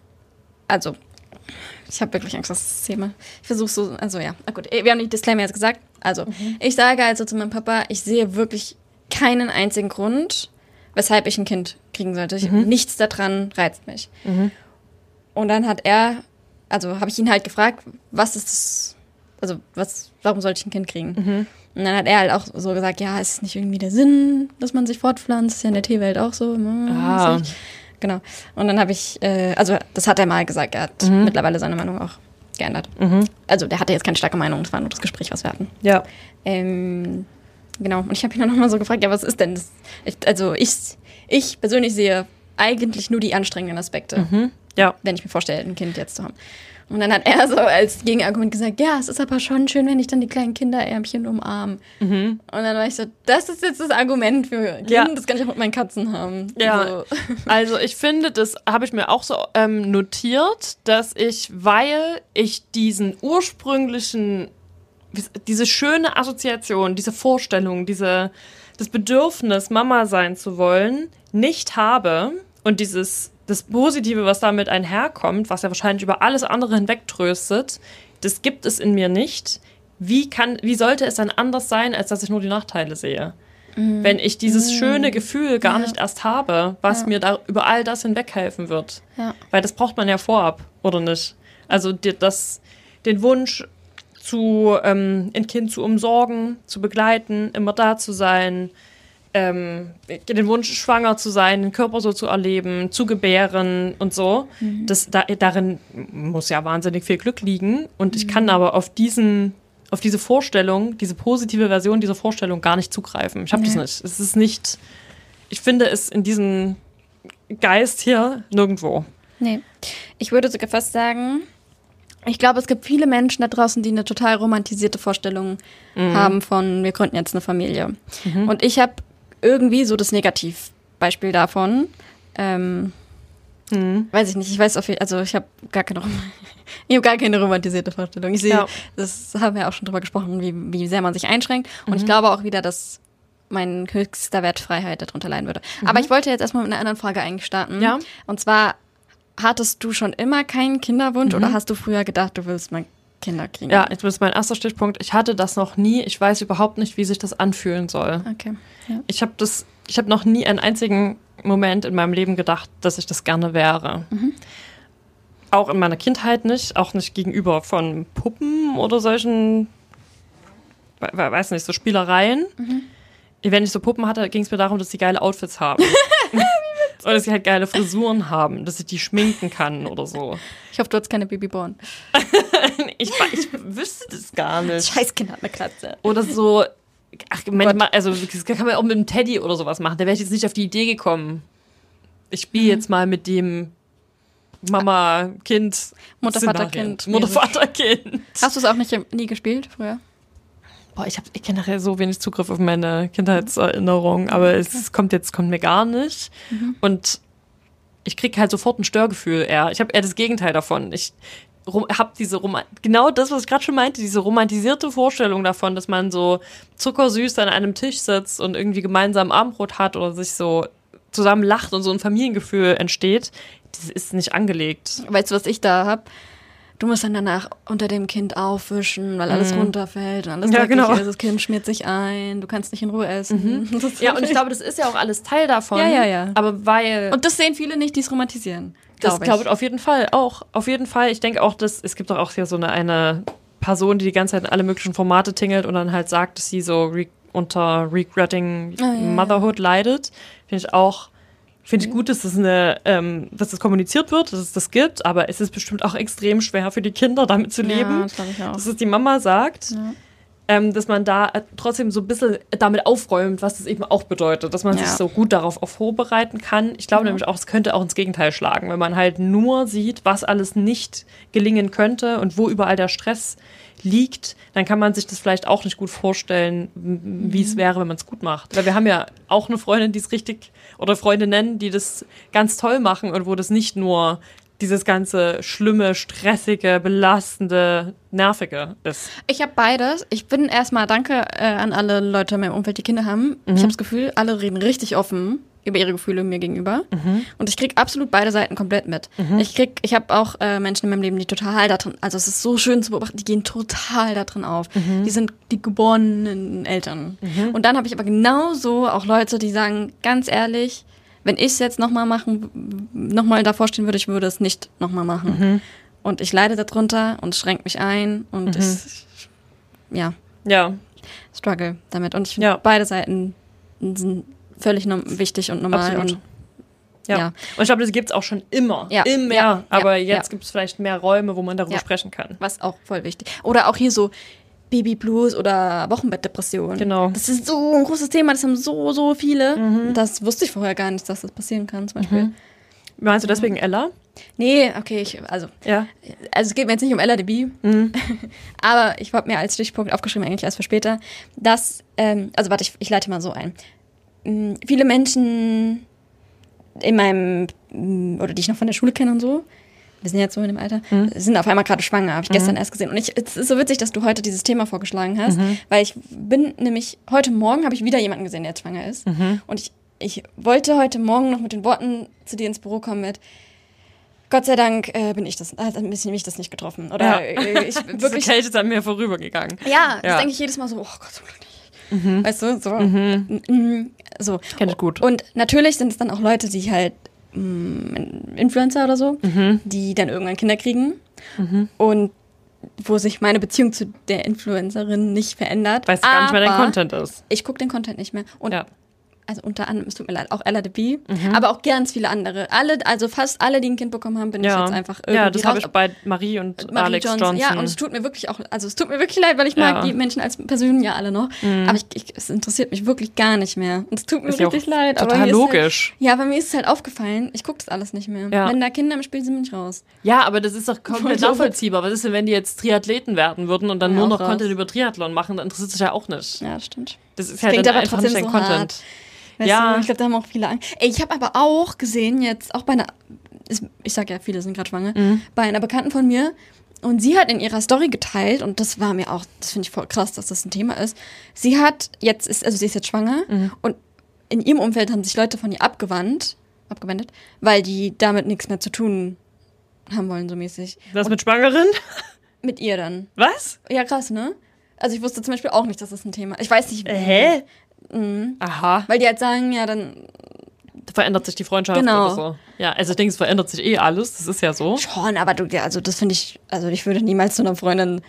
ich habe wirklich Angst, dass das Thema. Ich versuche gut, wir haben die Disclaimer jetzt gesagt. Ich sage zu meinem Papa, ich sehe wirklich keinen einzigen Grund, weshalb ich ein Kind kriegen sollte. Nichts daran reizt mich. Und dann habe ich ihn halt gefragt, was ist das, warum sollte ich ein Kind kriegen? Und dann hat er halt auch so gesagt, ja, ist es nicht irgendwie der Sinn, dass man sich fortpflanzt? Ist ja in der Tierwelt auch so. Genau. Und dann habe ich, das hat er mal gesagt, er hat mittlerweile seine Meinung auch geändert. Also der hatte jetzt keine starke Meinung, das war nur das Gespräch, was wir hatten. Ja. Genau, und ich habe ihn dann nochmal so gefragt, ja, was ist denn das? Ich persönlich sehe eigentlich nur die anstrengenden Aspekte, wenn ich mir vorstelle, ein Kind jetzt zu haben. Und dann hat er so als Gegenargument gesagt, ja, es ist aber schon schön, wenn ich dann die kleinen Kinderärmchen umarme. Und dann war ich so, das ist jetzt das Argument für Kind, das kann ich auch mit meinen Katzen haben. Ja, so. Also ich finde, das habe ich mir auch so notiert, dass weil ich diesen ursprünglichen, diese schöne Assoziation, diese Vorstellung, das Bedürfnis, Mama sein zu wollen, nicht habe und das Positive, was damit einherkommt, was ja wahrscheinlich über alles andere hinwegtröstet, das gibt es in mir nicht. Wie sollte es dann anders sein, als dass ich nur die Nachteile sehe? Wenn ich dieses schöne Gefühl gar nicht erst habe, was mir da über all das hinweghelfen wird. Ja. Weil das braucht man ja vorab, oder nicht? Also den Wunsch, ein Kind zu umsorgen, zu begleiten, immer da zu sein, den Wunsch, schwanger zu sein, den Körper so zu erleben, zu gebären und so. Darin muss ja wahnsinnig viel Glück liegen. Und ich kann aber auf diese Vorstellung, diese positive Version dieser Vorstellung gar nicht zugreifen. Ich habe das nicht. Es ist nicht, ich finde es in diesem Geist hier nirgendwo. Nee. Ich würde sogar fast sagen, ich glaube, es gibt viele Menschen da draußen, die eine total romantisierte Vorstellung haben von, wir gründen jetzt eine Familie. Und ich habe irgendwie so das Negativbeispiel davon. Weiß ich nicht, ich habe gar keine romantisierte Vorstellung. Ich sehe, das haben wir auch schon drüber gesprochen, wie sehr man sich einschränkt. Und ich glaube auch wieder, dass mein höchster Wert Freiheit darunter leiden würde. Aber ich wollte jetzt erstmal mit einer anderen Frage einstarten. Ja. Und zwar, hattest du schon immer keinen Kinderwunsch oder hast du früher gedacht, du willst mal Kinder kriegen? Ja, das ist mein erster Stichpunkt. Ich hatte das noch nie. Ich weiß überhaupt nicht, wie sich das anfühlen soll. Okay. Ja. Ich habe noch nie einen einzigen Moment in meinem Leben gedacht, dass ich das gerne wäre. Auch in meiner Kindheit nicht, auch nicht gegenüber von Puppen oder solchen, weiß nicht, so Spielereien. Wenn ich so Puppen hatte, ging es mir darum, dass sie geile Outfits haben. Oder dass sie halt geile Frisuren haben, dass ich die schminken kann oder so. Ich hoffe, du hast keine Babyborn. ich wüsste das gar nicht. Scheiß Kind hat eine Klatze. Oder so, das kann man auch mit einem Teddy oder sowas machen. Da wäre ich jetzt nicht auf die Idee gekommen. Ich spiele jetzt mal mit dem Mama-Kind. Mutter-Vater-Kind. Mutter-Vater-Kind. Hast du es auch nie gespielt früher? Boah, ich generell so wenig Zugriff auf meine Kindheitserinnerungen, aber es kommt mir gar nicht. Und ich kriege halt sofort ein Störgefühl eher. Ich habe eher das Gegenteil davon. genau das, was ich gerade schon meinte, diese romantisierte Vorstellung davon, dass man so zuckersüß an einem Tisch sitzt und irgendwie gemeinsam Abendbrot hat oder sich so zusammen lacht und so ein Familiengefühl entsteht, das ist nicht angelegt. Weißt du, was ich da habe? Du musst dann danach unter dem Kind aufwischen, weil alles runterfällt und alles dreckig ist. Das Kind schmiert sich ein, du kannst nicht in Ruhe essen. Ja, und ich glaube, das ist ja auch alles Teil davon. Ja. Aber weil... Und das sehen viele nicht, die es romantisieren. Das glaube ich auf jeden Fall auch. Auf jeden Fall. Ich denke auch, dass es gibt doch auch hier so eine Person, die ganze Zeit in alle möglichen Formate tingelt und dann halt sagt, dass sie so unter Regretting Motherhood leidet. Finde ich gut, dass das kommuniziert wird, dass es das gibt, aber es ist bestimmt auch extrem schwer für die Kinder, damit zu leben. Das glaube ich auch. Dass es die Mama sagt, dass man da trotzdem so ein bisschen damit aufräumt, was das eben auch bedeutet, dass man sich so gut darauf vorbereiten kann. Ich glaube nämlich auch, es könnte auch ins Gegenteil schlagen, wenn man halt nur sieht, was alles nicht gelingen könnte und wo überall der Stress liegt, dann kann man sich das vielleicht auch nicht gut vorstellen, wie es wäre, wenn man es gut macht. Weil wir haben ja auch eine Freundin, die es richtig, oder Freundinnen, die das ganz toll machen und wo das nicht nur dieses ganze schlimme, stressige, belastende, nervige ist. Ich habe beides. Ich bin erstmal danke an alle Leute in meinem Umfeld, die Kinder haben. Ich habe das Gefühl, alle reden richtig offen über ihre Gefühle mir gegenüber. Und ich kriege absolut beide Seiten komplett mit. Ich habe auch Menschen in meinem Leben, die total da drin, also es ist so schön zu beobachten, die gehen total da drin auf. Die sind die geborenen Eltern. Und dann habe ich aber genauso auch Leute, die sagen, ganz ehrlich, wenn ich es jetzt nochmal davor stehen würde, ich würde es nicht nochmal machen. Und ich leide darunter und es schränkt mich ein und ich struggle damit. Und ich finde, beide Seiten sind völlig wichtig und normal. Absolut. Und ja. Und ich glaube, das gibt es auch schon immer. Immer. Aber jetzt gibt es vielleicht mehr Räume, wo man darüber sprechen kann. Was auch voll wichtig. Oder auch hier so Babyblues oder Wochenbettdepression. Genau. Das ist so ein großes Thema, das haben so viele. Das wusste ich vorher gar nicht, dass das passieren kann, zum Beispiel. Meinst du deswegen Ella? Nee, okay, also es geht mir jetzt nicht um Ella Debie, aber ich habe mir als Stichpunkt aufgeschrieben, eigentlich erst für später, dass, ich leite mal so ein. Viele Menschen in meinem, oder die ich noch von der Schule kenne und so, wir sind jetzt so in dem Alter, sind auf einmal gerade schwanger, habe ich gestern erst gesehen. Und es ist so witzig, dass du heute dieses Thema vorgeschlagen hast, weil ich bin nämlich, heute Morgen habe ich wieder jemanden gesehen, der jetzt schwanger ist. Und ich wollte heute Morgen noch mit den Worten zu dir ins Büro kommen mit, Gott sei Dank bin ich das, hat mich das nicht getroffen. Oder ich wirklich. Die Kälte ist an mir vorübergegangen. Ja, das denke ich jedes Mal so, oh Gott, so glücklich. Weißt du, so. So. Kenn ich gut. Und natürlich sind es dann auch Leute, die halt Influencer oder so, die dann irgendwann Kinder kriegen und wo sich meine Beziehung zu der Influencerin nicht verändert. Weil es gar nicht mehr dein Content ist. Ich gucke den Content nicht mehr. Und also unter anderem, es tut mir leid, auch Ella Debie, aber auch ganz viele andere. Also fast alle, die ein Kind bekommen haben, bin ich jetzt einfach irgendwie Ja, das habe ich bei Marie und Alex Johnson. Ja, und es tut mir wirklich leid, weil ich mag die Menschen als Personen ja alle noch. Aber es interessiert mich wirklich gar nicht mehr. Und es tut mir wirklich leid. Total aber logisch. Halt, bei mir ist es halt aufgefallen, ich gucke das alles nicht mehr. Ja. Wenn da Kinder im Spiel sind, bin ich raus. Ja, aber das ist doch komplett nachvollziehbar. Was ist denn, wenn die jetzt Triathleten werden würden und dann nur noch Content über Triathlon machen, dann interessiert sich ja auch nicht. Ja, das stimmt. Das ist halt dann einfach nicht dein Content. Hart. Weißt du, ich glaube, da haben auch viele Angst. Ich habe aber auch gesehen jetzt, auch bei einer, ich sage ja, viele sind gerade schwanger, bei einer Bekannten von mir, und sie hat in ihrer Story geteilt, und das war mir auch, das finde ich voll krass, dass das ein Thema ist, sie ist jetzt schwanger, und in ihrem Umfeld haben sich Leute von ihr abgewendet, weil die damit nichts mehr zu tun haben wollen, so mäßig. Was mit Schwangeren? Mit ihr dann. Was? Ja, krass, ne? Also ich wusste zum Beispiel auch nicht, dass das ein Thema ist. Ich weiß nicht. Hä? Aha. Weil die halt sagen, ja, dann verändert sich die Freundschaft oder so. Ja, also ich denke, es verändert sich alles, das ist ja so. Schon, aber das finde ich, also ich würde niemals zu einer Freundin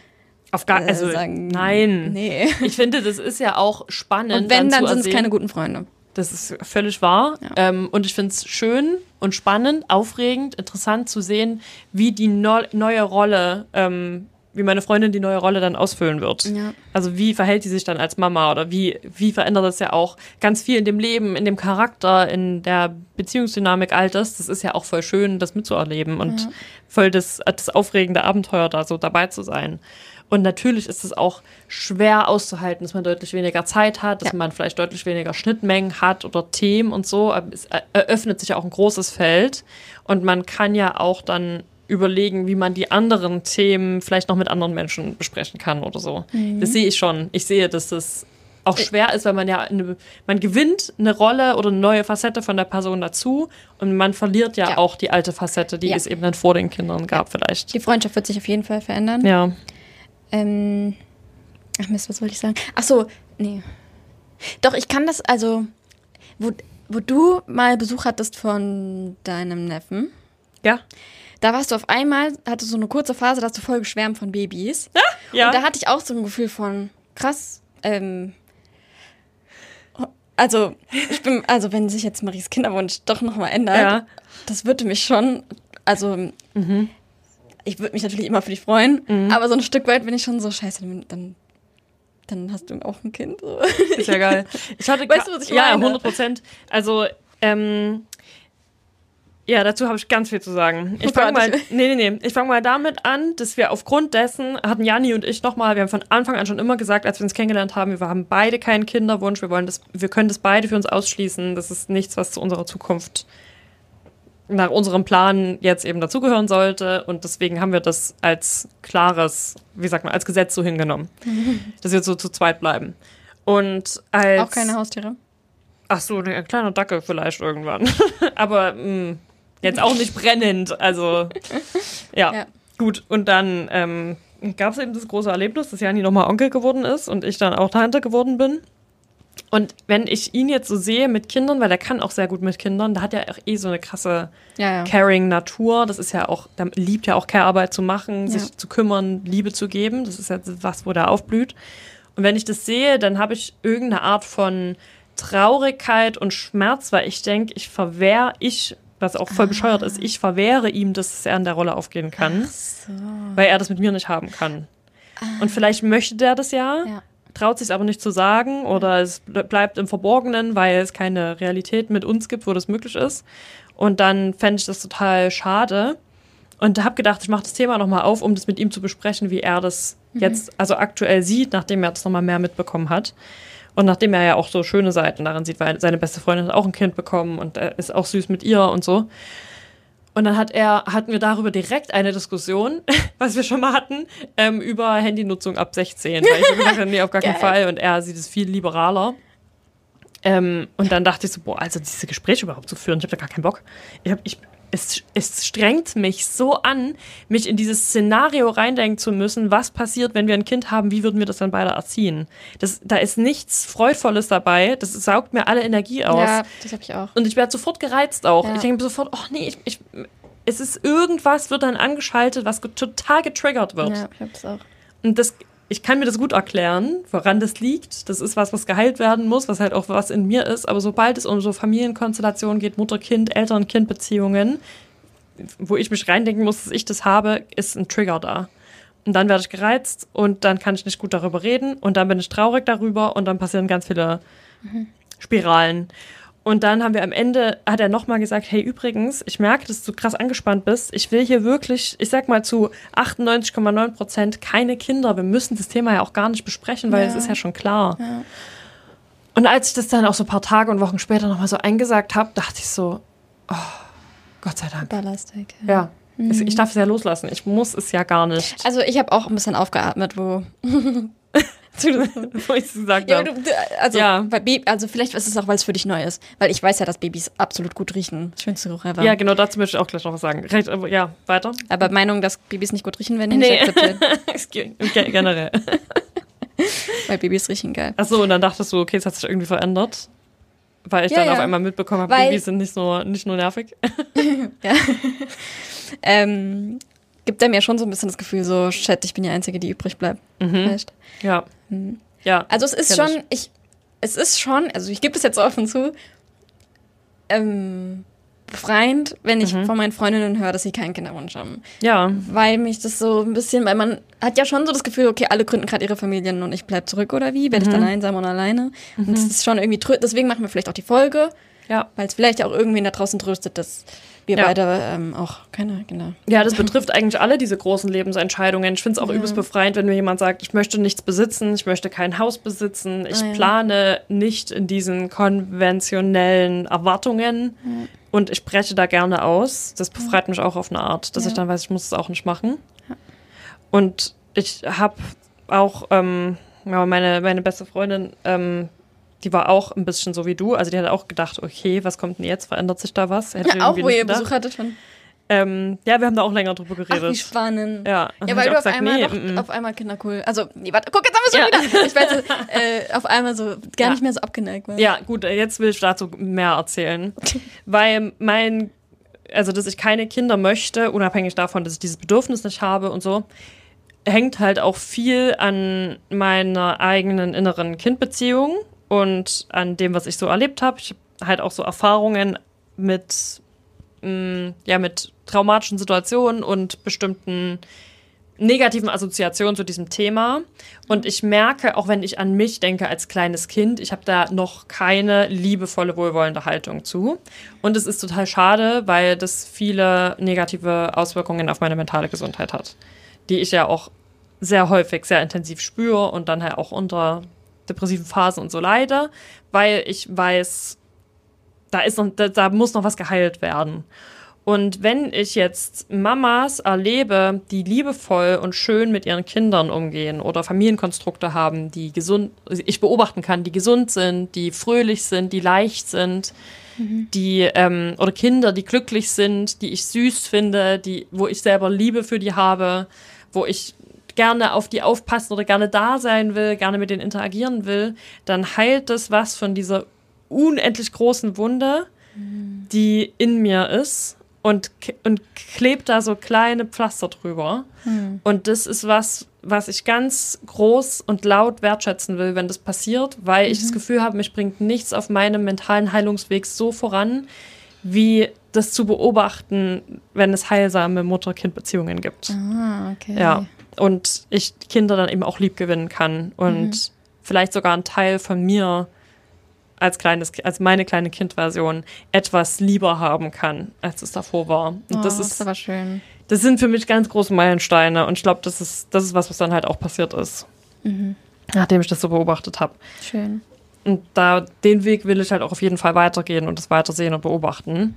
sagen. Nein. Nee. Ich finde, das ist ja auch spannend. Und wenn, dann sind es keine guten Freunde. Das ist völlig wahr. Ja. Und ich finde es schön und spannend, aufregend, interessant zu sehen, wie die neue Rolle, wie meine Freundin die neue Rolle dann ausfüllen wird. Ja. Also wie verhält sie sich dann als Mama oder wie verändert das ja auch ganz viel in dem Leben, in dem Charakter, in der Beziehungsdynamik, all das. Das ist ja auch voll schön, das mitzuerleben und voll das aufregende Abenteuer, da so dabei zu sein. Und natürlich ist es auch schwer auszuhalten, dass man deutlich weniger Zeit hat, dass man vielleicht deutlich weniger Schnittmengen hat oder Themen und so. Aber es eröffnet sich ja auch ein großes Feld und man kann ja auch dann überlegen, wie man die anderen Themen vielleicht noch mit anderen Menschen besprechen kann oder so. Das sehe ich schon. Ich sehe, dass das auch schwer ist, weil man ja man gewinnt eine Rolle oder eine neue Facette von der Person dazu und man verliert ja auch die alte Facette, die es eben dann vor den Kindern gab vielleicht. Die Freundschaft wird sich auf jeden Fall verändern. Ja. Ach Mist, was wollte ich sagen? Ach so, nee. Doch, ich kann das, also, wo du mal Besuch hattest von deinem Neffen. Ja. Da warst du auf einmal, hattest so eine kurze Phase, da hast du voll geschwärmt von Babys. Ja. Und da hatte ich auch so ein Gefühl von, krass, also, wenn sich jetzt Maries Kinderwunsch doch nochmal ändert, das würde mich schon, also, ich würde mich natürlich immer für dich freuen, aber so ein Stück weit bin ich schon so, scheiße, dann hast du auch ein Kind. So. Ist ja geil. Weißt du, was ich meine? Ja, 100%. Also, ja, dazu habe ich ganz viel zu sagen. Ich fange mal damit an, dass wir aufgrund dessen, hatten Janni und ich nochmal, wir haben von Anfang an schon immer gesagt, als wir uns kennengelernt haben, wir haben beide keinen Kinderwunsch, wir können das beide für uns ausschließen, das ist nichts, was zu unserer Zukunft nach unserem Plan jetzt eben dazugehören sollte und deswegen haben wir das als klares, wie sagt man, als Gesetz so hingenommen, dass wir so zu zweit bleiben. Und als... Auch keine Haustiere? Ach so, ein kleiner Dackel vielleicht irgendwann. Aber jetzt auch nicht brennend. Also, ja, gut. Und dann gab es eben das große Erlebnis, dass Janni nochmal Onkel geworden ist und ich dann auch Tante geworden bin. Und wenn ich ihn jetzt so sehe mit Kindern, weil der kann auch sehr gut mit Kindern, da hat er auch so eine krasse Caring-Natur. Das ist ja auch, der liebt ja auch Care-Arbeit zu machen, sich zu kümmern, Liebe zu geben. Das ist ja was, wo der aufblüht. Und wenn ich das sehe, dann habe ich irgendeine Art von Traurigkeit und Schmerz, weil ich denke, was auch voll bescheuert ist, ich verwehre ihm, dass er in der Rolle aufgehen kann, weil er das mit mir nicht haben kann. Und vielleicht möchte der das traut sich aber nicht zu sagen oder es bleibt im Verborgenen, weil es keine Realität mit uns gibt, wo das möglich ist. Und dann fände ich das total schade und habe gedacht, ich mache das Thema nochmal auf, um das mit ihm zu besprechen, wie er das jetzt also aktuell sieht, nachdem er das nochmal mehr mitbekommen hat. Und nachdem er ja auch so schöne Seiten darin sieht, weil seine beste Freundin hat auch ein Kind bekommen und er ist auch süß mit ihr und so. Und dann hatten wir darüber direkt eine Diskussion, was wir schon mal hatten, über Handynutzung ab 16. Weil ich so gesagt habe, nee, auf gar keinen Fall. Und er sieht es viel liberaler. Und dann dachte ich so, also diese Gespräche überhaupt zu führen, ich habe da gar keinen Bock. Es strengt mich so an, mich in dieses Szenario reindenken zu müssen, was passiert, wenn wir ein Kind haben, wie würden wir das dann beide erziehen? Da ist nichts Freudvolles dabei, das saugt mir alle Energie aus. Ja, das habe ich auch. Und ich werde sofort gereizt auch. Ja. Ich denke mir sofort, oh nee, es ist irgendwas, wird dann angeschaltet, was total getriggert wird. Ja, ich habe das auch. Und ich kann mir das gut erklären, woran das liegt. Das ist was geheilt werden muss, was halt auch was in mir ist. Aber sobald es um so Familienkonstellationen geht, Mutter-Kind, Eltern-Kind-Beziehungen, wo ich mich reindenken muss, dass ich das habe, ist ein Trigger da. Und dann werde ich gereizt und dann kann ich nicht gut darüber reden und dann bin ich traurig darüber und dann passieren ganz viele Spiralen. Und dann haben wir am Ende, hat er nochmal gesagt, hey, übrigens, ich merke, dass du krass angespannt bist. Ich will hier wirklich, ich sag mal zu 98,9% keine Kinder. Wir müssen das Thema ja auch gar nicht besprechen, weil es ist ja schon klar. Ja. Und als ich das dann auch so ein paar Tage und Wochen später nochmal so eingesagt habe, dachte ich so, oh, Gott sei Dank. Ballastig. Ja. Ich darf es ja loslassen. Ich muss es ja gar nicht. Also ich habe auch ein bisschen aufgeatmet, wo ich es gesagt habe. Also vielleicht ist es auch, weil es für dich neu ist. Weil ich weiß ja, dass Babys absolut gut riechen. Das schönste Geruch ever. Ja, genau, dazu möchte ich auch gleich noch was sagen. Ja, weiter. Aber Meinung, dass Babys nicht gut riechen, wenn die nicht akzeptiert. Generell. Weil Babys riechen geil. Achso, und dann dachtest du, okay, es hat sich irgendwie verändert. Weil ich dann auf einmal mitbekommen habe, Babys sind nicht nur nervig. Ja. Gibt einem ja schon so ein bisschen das Gefühl, so, shit, ich bin die Einzige, die übrig bleibt. Weißt? Ja. Ja. Also es ist schon, also ich gebe es jetzt so offen zu, befreiend, wenn ich von meinen Freundinnen höre, dass sie keinen Kinderwunsch haben. Ja. Weil mich das so ein bisschen, weil man hat ja schon so das Gefühl, okay, alle gründen gerade ihre Familien und ich bleib zurück oder wie? Werde ich dann einsam und alleine? Und das ist schon irgendwie, deswegen machen wir vielleicht auch die Folge, weil es vielleicht auch irgendwen da draußen tröstet, dass wir beide auch keine Kinder. Ja, das betrifft eigentlich alle diese großen Lebensentscheidungen. Ich finde es auch übelst befreiend, wenn mir jemand sagt, ich möchte nichts besitzen, ich möchte kein Haus besitzen, ich plane nicht in diesen konventionellen Erwartungen Und ich breche da gerne aus. Das befreit mich auch auf eine Art, dass ich dann weiß, ich muss es auch nicht machen. Ja. Und ich habe auch, meine beste Freundin, die war auch ein bisschen so wie du. Also die hat auch gedacht, okay, was kommt denn jetzt? Verändert sich da was? Auch wo ihr Besuch hattet von... ja, wir haben da auch länger drüber geredet. Ach, wie spannend. Ja, weil du auf einmal Kinder cool. Also, nee, warte, guck, jetzt haben wir es schon wieder. Ich weiß, auf einmal so gar nicht mehr so abgeneigt war. Ja, gut, jetzt will ich dazu mehr erzählen. Weil dass ich keine Kinder möchte, unabhängig davon, dass ich dieses Bedürfnis nicht habe und so, hängt halt auch viel an meiner eigenen inneren Kindbeziehung und an dem, was ich so erlebt habe. Ich habe halt auch so Erfahrungen mit traumatischen Situationen und bestimmten negativen Assoziationen zu diesem Thema. Und ich merke, auch wenn ich an mich denke als kleines Kind, ich habe da noch keine liebevolle, wohlwollende Haltung zu. Und es ist total schade, weil das viele negative Auswirkungen auf meine mentale Gesundheit hat, die ich ja auch sehr häufig, sehr intensiv spüre und dann halt auch unter depressiven Phasen und so leide, weil ich weiß, da muss noch was geheilt werden. Und wenn ich jetzt Mamas erlebe, die liebevoll und schön mit ihren Kindern umgehen oder Familienkonstrukte haben, die ich beobachten kann, die gesund sind, die fröhlich sind, die leicht sind, oder Kinder, die glücklich sind, die ich süß finde, wo ich selber Liebe für die habe, wo ich gerne auf die aufpassen oder gerne da sein will, gerne mit denen interagieren will, dann heilt das was von dieser unendlich großen Wunde, die in mir ist und klebt da so kleine Pflaster drüber. Und das ist was ich ganz groß und laut wertschätzen will, wenn das passiert, weil ich das Gefühl habe, mich bringt nichts auf meinem mentalen Heilungsweg so voran, wie das zu beobachten, wenn es heilsame Mutter-Kind-Beziehungen gibt. Ah, okay. Ja, und ich Kinder dann eben auch lieb gewinnen kann und vielleicht sogar einen Teil von mir als meine kleine Kindversion etwas lieber haben kann, als es davor war. Und das ist aber schön. Das sind für mich ganz große Meilensteine und ich glaube, das ist was dann halt auch passiert ist, nachdem ich das so beobachtet habe. Schön. Und den Weg will ich halt auch auf jeden Fall weitergehen und das weitersehen und beobachten.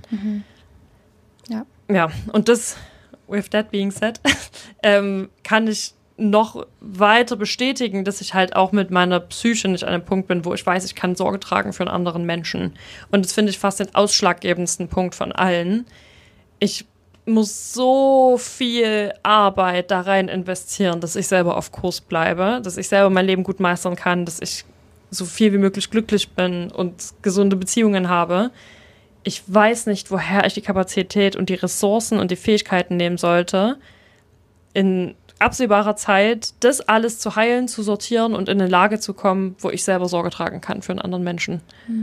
Ja. Ja, und das, with that being said, kann ich noch weiter bestätigen, dass ich halt auch mit meiner Psyche nicht an einem Punkt bin, wo ich weiß, ich kann Sorge tragen für einen anderen Menschen. Und das finde ich fast den ausschlaggebendsten Punkt von allen. Ich muss so viel Arbeit da rein investieren, dass ich selber auf Kurs bleibe, dass ich selber mein Leben gut meistern kann, dass ich so viel wie möglich glücklich bin und gesunde Beziehungen habe. Ich weiß nicht, woher ich die Kapazität und die Ressourcen und die Fähigkeiten nehmen sollte, in absehbarer Zeit das alles zu heilen, zu sortieren und in eine Lage zu kommen, wo ich selber Sorge tragen kann für einen anderen Menschen.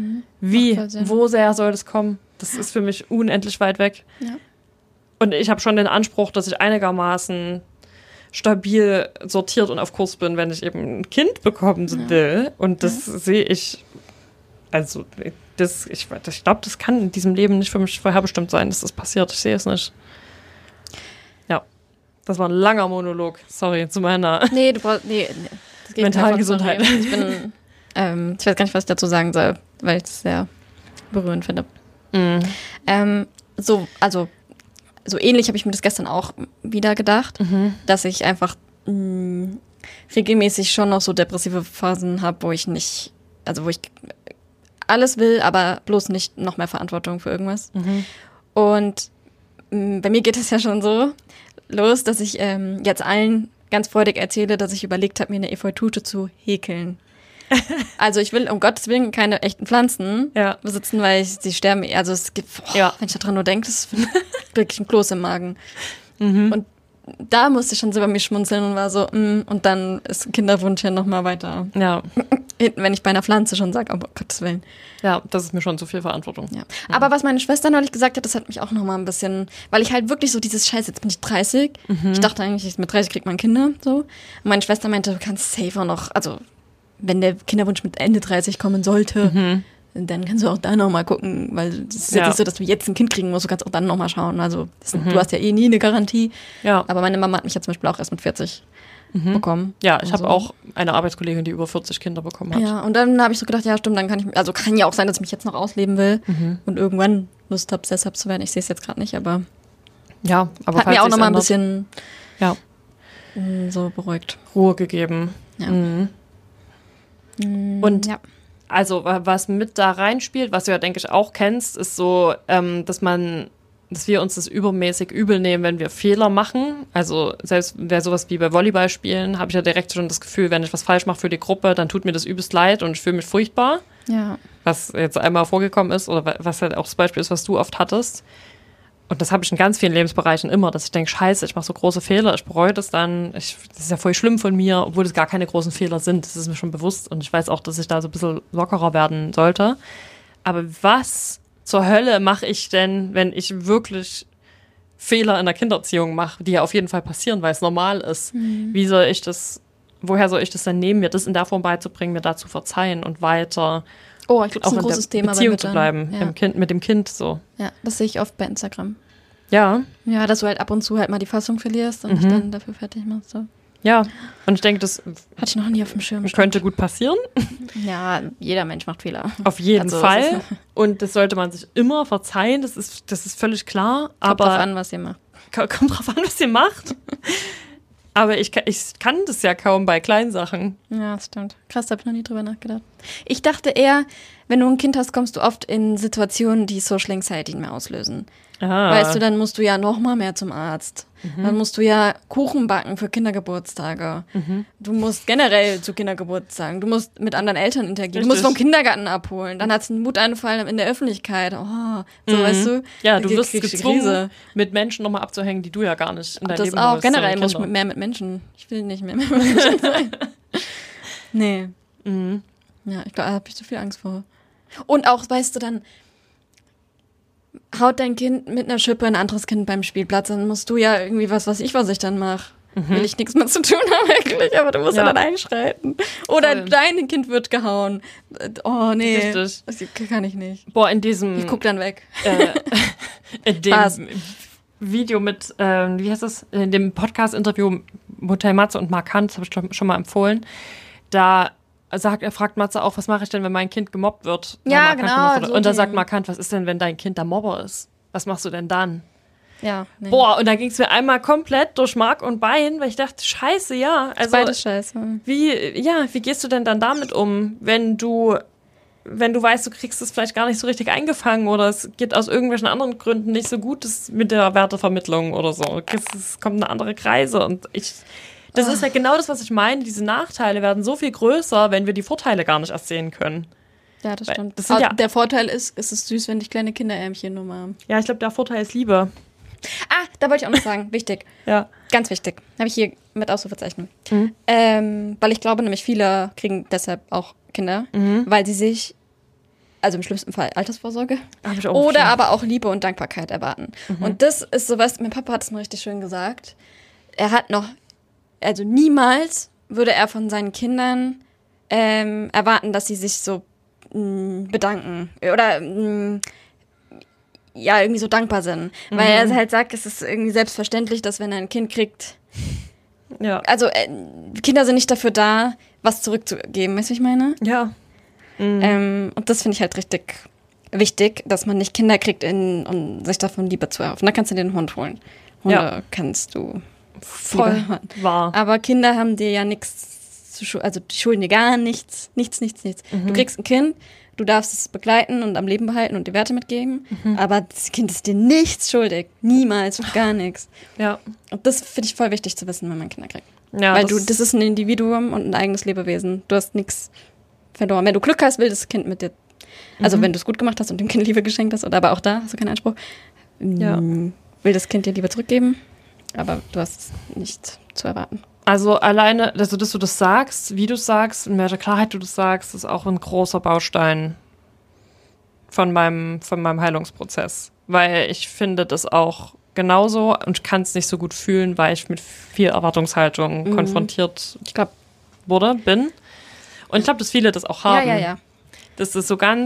Wo sehr soll das kommen? Das ist für mich unendlich weit weg. Ja. Und ich habe schon den Anspruch, dass ich einigermaßen stabil sortiert und auf Kurs bin, wenn ich eben ein Kind bekommen will. Und das sehe ich, ich glaube, das kann in diesem Leben nicht für mich vorherbestimmt sein, dass das passiert. Ich sehe es nicht. Ja, das war ein langer Monolog. Sorry, zu meiner das geht mentalen Gesundheit. Ich weiß gar nicht, was ich dazu sagen soll, weil ich es sehr berührend finde. So ähnlich habe ich mir das gestern auch wieder gedacht, dass ich einfach regelmäßig schon noch so depressive Phasen habe, wo ich alles will, aber bloß nicht noch mehr Verantwortung für irgendwas. Und bei mir geht es ja schon so los, dass ich jetzt allen ganz freudig erzähle, dass ich überlegt habe, mir eine Efeutute zu häkeln. Also ich will um Gottes Willen keine echten Pflanzen besitzen, weil sie sterben. Also es gibt, wenn ich daran nur denke, das ist wirklich ein Kloß im Magen. Und da musste ich schon so bei mir schmunzeln und war so, und dann ist Kinderwunsch ja nochmal weiter. Ja. Wenn ich bei einer Pflanze schon sage, um Gottes Willen. Ja, das ist mir schon zu viel Verantwortung. Ja. Aber was meine Schwester neulich gesagt hat, das hat mich auch nochmal ein bisschen, weil ich halt wirklich so dieses Scheiß, jetzt bin ich 30. Ich dachte eigentlich, mit 30 kriegt man Kinder. So. Und meine Schwester meinte, du kannst safer noch, also wenn der Kinderwunsch mit Ende 30 kommen sollte, dann kannst du auch da nochmal gucken, weil es ist jetzt nicht so, dass du jetzt ein Kind kriegen musst, du kannst auch dann nochmal schauen. Also du hast ja eh nie eine Garantie. Ja. Aber meine Mama hat mich ja zum Beispiel auch erst mit 40 bekommen. Ja, ich habe auch eine Arbeitskollegin, die über 40 Kinder bekommen hat. Ja, und dann habe ich so gedacht, ja stimmt, dann kann ja auch sein, dass ich mich jetzt noch ausleben will und irgendwann Lust habe, Sesshaft zu werden. Ich sehe es jetzt gerade nicht, aber hat mir auch nochmal ein bisschen so beruhigt. Ruhe gegeben. Ja. Und also, was mit da reinspielt, was du ja, denke ich, auch kennst, ist so, dass wir uns das übermäßig übel nehmen, wenn wir Fehler machen. Also selbst bei sowas wie bei Volleyballspielen habe ich ja direkt schon das Gefühl, wenn ich was falsch mache für die Gruppe, dann tut mir das übelst leid und ich fühle mich furchtbar. Ja. Was jetzt einmal vorgekommen ist oder was halt auch das Beispiel ist, was du oft hattest. Und das habe ich in ganz vielen Lebensbereichen immer, dass ich denke, scheiße, ich mache so große Fehler, ich bereue das dann, das ist ja voll schlimm von mir, obwohl das gar keine großen Fehler sind. Das ist mir schon bewusst und ich weiß auch, dass ich da so ein bisschen lockerer werden sollte. Aber was zur Hölle mache ich denn, wenn ich wirklich Fehler in der Kindererziehung mache, die ja auf jeden Fall passieren, weil es normal ist? Woher soll ich das dann nehmen, mir das in der Form beizubringen, mir da zu verzeihen und weiter ich glaube, das ist ein großes Thema Beziehung zu bleiben, mit dem Kind so. Ja, das sehe ich oft bei Instagram. Ja. Ja, dass du halt ab und zu halt mal die Fassung verlierst und dich dann dafür fertig machst. So. Ja, und ich denke, das hatte ich noch nie auf dem Schirm. Könnte gut passieren. Ja, jeder Mensch macht Fehler. Auf jeden Fall. Und das sollte man sich immer verzeihen, das ist völlig klar. Kommt drauf an, was ihr macht. Kommt drauf an, was ihr macht. Aber ich kann das ja kaum bei kleinen Sachen. Ja, das stimmt. Krass, da habe ich noch nie drüber nachgedacht. Ich dachte eher, wenn du ein Kind hast, kommst du oft in Situationen, die Social Anxiety mehr auslösen. Weißt du, dann musst du ja noch mal mehr zum Arzt. Dann musst du ja Kuchen backen für Kindergeburtstage. Du musst generell zu Kindergeburtstagen. Du musst mit anderen Eltern interagieren. Richtig. Du musst vom Kindergarten abholen. Dann hat es einen Wutanfall in der Öffentlichkeit. Weißt du? Ja, du wirst gezwungen, mit Menschen nochmal abzuhängen, die du ja gar nicht in deinem Leben hast. Das auch. Generell muss ich mehr mit Menschen. Ich will nicht mehr mit Menschen sein. Nee. Ja, ich glaube, da habe ich zu viel Angst vor. Und auch, weißt du, dann haut dein Kind mit einer Schippe ein anderes Kind beim Spielplatz, dann musst du ja irgendwie was ich dann mache. Will ich nichts mehr zu tun haben, wirklich, aber du musst ja dann einschreiten. Oder dein Kind wird gehauen. Oh, nee. Richtig. Das kann ich nicht. Boah, in diesem... Ich guck dann weg. In dem Video mit, wie heißt das, in dem Podcast-Interview Hotel Matze und Mark Hunt, das habe ich schon mal empfohlen, da fragt Matze auch, was mache ich denn, wenn mein Kind gemobbt wird? Ja, genau. So und da sagt Mark Hunt, was ist denn, wenn dein Kind der Mobber ist? Was machst du denn dann? Ja. Nee. Boah, und da ging es mir einmal komplett durch Mark und Bein, weil ich dachte, scheiße, ja. Also, beides scheiße. Wie gehst du denn dann damit um, wenn du weißt, du kriegst es vielleicht gar nicht so richtig eingefangen oder es geht aus irgendwelchen anderen Gründen nicht so gut mit der Wertevermittlung oder so. Es kommt eine andere Kreise und das ist ja genau das, was ich meine. Diese Nachteile werden so viel größer, wenn wir die Vorteile gar nicht erst sehen können. Ja, das stimmt. Der Vorteil ist, es ist süß, wenn dich kleine Kinderärmchen nur haben. Ja, ich glaube, der Vorteil ist Liebe. Da wollte ich auch noch sagen, wichtig. Ja. Ganz wichtig. Habe ich hier mit Ausrufezeichen. Weil ich glaube, nämlich viele kriegen deshalb auch Kinder, weil sie sich, also im schlimmsten Fall Altersvorsorge oder aber auch Liebe und Dankbarkeit erwarten. Und das ist sowas, mein Papa hat es mal richtig schön gesagt, niemals würde er von seinen Kindern erwarten, dass sie sich so bedanken oder irgendwie so dankbar sind. Weil er halt sagt, es ist irgendwie selbstverständlich, dass wenn er ein Kind kriegt, also Kinder sind nicht dafür da, was zurückzugeben, weißt du, was ich meine? Ja. Und das finde ich halt richtig wichtig, dass man nicht Kinder kriegt, um sich davon Liebe zu erhoffen. Da kannst du dir einen Hund holen. Hunde kannst du voll wahr. Aber Kinder haben dir ja nichts zu schulden, also die schulden dir gar nichts. Nichts. Du kriegst ein Kind, du darfst es begleiten und am Leben behalten und die Werte mitgeben, aber das Kind ist dir nichts schuldig. Niemals, gar nichts. Ja. Und das finde ich voll wichtig zu wissen, wenn man Kinder kriegt. Ja, weil das ist ein Individuum und ein eigenes Lebewesen. Du hast nichts verloren. Wenn du Glück hast, will das Kind mit dir, also wenn du es gut gemacht hast und dem Kind Liebe geschenkt hast, aber auch da hast du keinen Anspruch, will das Kind dir Liebe zurückgeben, aber du hast es nicht zu erwarten. Also alleine, dass du das sagst, wie du es sagst, in welcher Klarheit du das sagst, ist auch ein großer Baustein von meinem Heilungsprozess. Weil ich finde das auch genauso und kann es nicht so gut fühlen, weil ich mit viel Erwartungshaltung konfrontiert bin. Und ich glaube, dass viele das auch haben. Ja. Das ist so ganz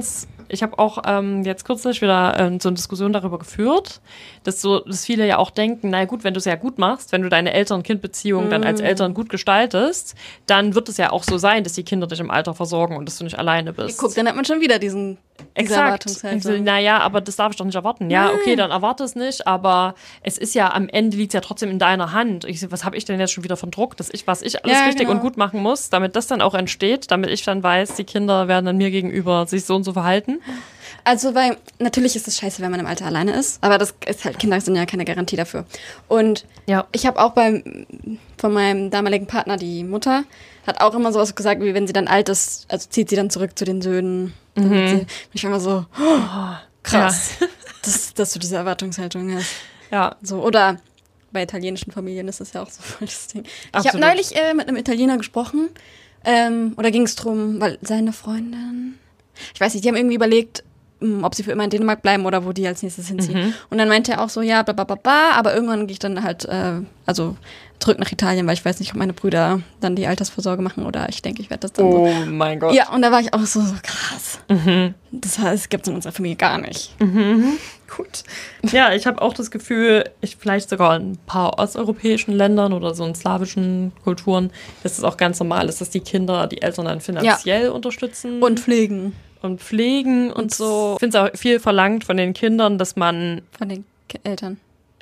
Ich habe auch jetzt kürzlich wieder so eine Diskussion darüber geführt, dass viele ja auch denken, na gut, wenn du es ja gut machst, wenn du deine Eltern-Kind-Beziehung dann als Eltern gut gestaltest, dann wird es ja auch so sein, dass die Kinder dich im Alter versorgen und dass du nicht alleine bist. Guck, dann hat man schon wieder diese Erwartungshaltung. Naja, aber das darf ich doch nicht erwarten. Ja, okay, dann erwarte es nicht, aber es ist ja, am Ende liegt es ja trotzdem in deiner Hand. Was habe ich denn jetzt schon wieder von Druck, was ich alles richtig und gut machen muss, damit das dann auch entsteht, damit ich dann weiß, die Kinder werden dann mir gegenüber sich so und so verhalten. Also, weil natürlich ist es scheiße, wenn man im Alter alleine ist, aber das ist halt, Kinder sind ja keine Garantie dafür. Und ich habe auch von meinem damaligen Partner, die Mutter, hat auch immer sowas gesagt, wie wenn sie dann alt ist, also zieht sie dann zurück zu den Söhnen. Ich war immer so, krass, dass du diese Erwartungshaltung hast. Ja. So, oder bei italienischen Familien ist das ja auch so voll das Ding. Absolut. Ich habe neulich mit einem Italiener gesprochen, oder ging es drum, weil seine Freundin, ich weiß nicht, die haben irgendwie überlegt, ob sie für immer in Dänemark bleiben oder wo die als nächstes hinziehen. Und dann meinte er auch so, ja, blablabla, aber irgendwann gehe ich dann halt, zurück nach Italien, weil ich weiß nicht, ob meine Brüder dann die Altersvorsorge machen oder ich denke, ich werde das dann so. Oh mein Gott. Ja, und da war ich auch so krass. Das heißt, es gibt es in unserer Familie gar nicht. Gut. Ja, ich habe auch das Gefühl, vielleicht sogar in ein paar osteuropäischen Ländern oder so in slawischen Kulturen, dass es auch ganz normal ist, dass die Kinder die Eltern dann finanziell unterstützen. Und pflegen. Und so. Ich finde es auch viel verlangt von den Kindern, dass man... Von den Eltern.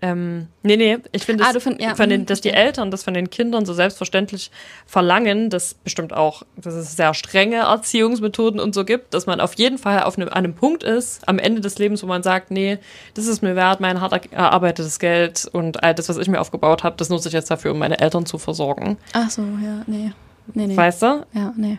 Ich finde, dass die Eltern das von den Kindern so selbstverständlich verlangen, dass es sehr strenge Erziehungsmethoden und so gibt, dass man auf jeden Fall an einem Punkt ist, am Ende des Lebens, wo man sagt, nee, das ist mir wert, mein hart erarbeitetes Geld und all das, was ich mir aufgebaut habe, das nutze ich jetzt dafür, um meine Eltern zu versorgen. Ach so, ja, nee. Weißt du? Ja, nee.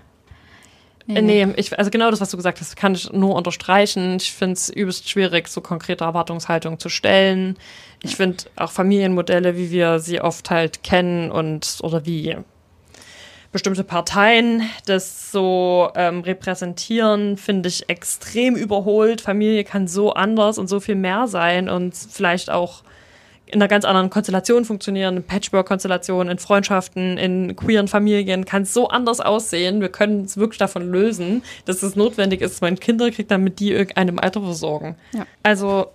Also genau das, was du gesagt hast, kann ich nur unterstreichen. Ich finde es übelst schwierig, so konkrete Erwartungshaltungen zu stellen. Ich finde auch Familienmodelle, wie wir sie oft halt kennen oder wie bestimmte Parteien das so repräsentieren, finde ich extrem überholt. Familie kann so anders und so viel mehr sein und vielleicht auch in einer ganz anderen Konstellation funktionieren, in Patchwork-Konstellationen, in Freundschaften, in queeren Familien kann es so anders aussehen. Wir können es wirklich davon lösen, dass es notwendig ist, dass man Kinder kriegt, damit die irgendeinem Alter versorgen. Ja. Also,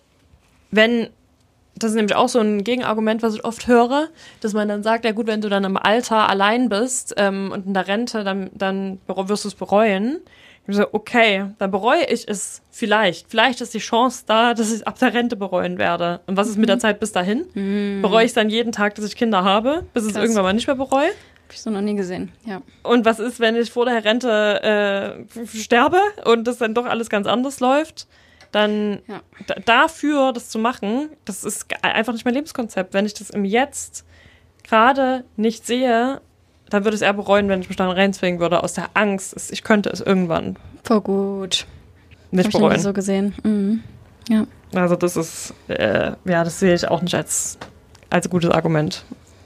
das ist nämlich auch so ein Gegenargument, was ich oft höre, dass man dann sagt, ja gut, wenn du dann im Alter allein bist und in der Rente, dann wirst du es bereuen. Ich so, okay, dann bereue ich es vielleicht. Vielleicht ist die Chance da, dass ich es ab der Rente bereuen werde. Und was ist mit der Zeit bis dahin? Bereue ich es dann jeden Tag, dass ich Kinder habe, bis ich es irgendwann mal nicht mehr bereue? Hab ich so noch nie gesehen, ja. Und was ist, wenn ich vor der Rente sterbe und das dann doch alles ganz anders läuft? Dann dafür das zu machen, das ist einfach nicht mein Lebenskonzept. Wenn ich das im Jetzt gerade nicht sehe, dann würde ich es eher bereuen, wenn ich mich dann reinzwingen würde, aus der Angst. Ich könnte es irgendwann. Voll gut. Nicht bereuen. Hab ich so gesehen. Ja. Also das ist, das sehe ich auch nicht als gutes Argument.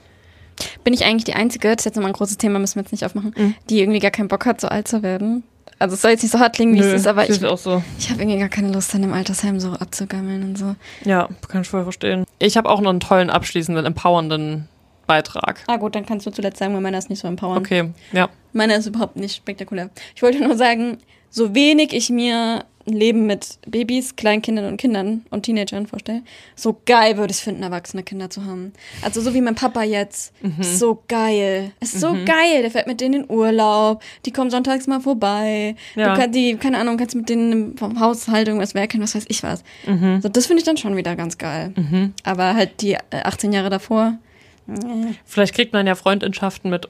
Bin ich eigentlich die Einzige, das ist jetzt nochmal ein großes Thema, müssen wir jetzt nicht aufmachen, die irgendwie gar keinen Bock hat, so alt zu werden? Also es soll jetzt nicht so hart klingen, wie es ist, aber ich habe irgendwie gar keine Lust, dann im Altersheim so abzugammeln und so. Ja, kann ich voll verstehen. Ich habe auch noch einen tollen, abschließenden, empowernden Beitrag. Ah gut, dann kannst du zuletzt sagen, weil meiner ist nicht so empowernd. Okay, ja. Meiner ist überhaupt nicht spektakulär. Ich wollte nur sagen, so wenig ich mir ein Leben mit Babys, Kleinkindern und Kindern und Teenagern vorstelle, so geil würde ich es finden, erwachsene Kinder zu haben. Also so wie mein Papa jetzt. So geil. Es ist so geil. Der fährt mit denen in Urlaub. Die kommen sonntags mal vorbei. Ja. Kannst mit denen vom Haushalt irgendwas werkeln, was weiß ich was. So, das finde ich dann schon wieder ganz geil. Aber halt die 18 Jahre davor. Vielleicht kriegt man ja Freundschaften mit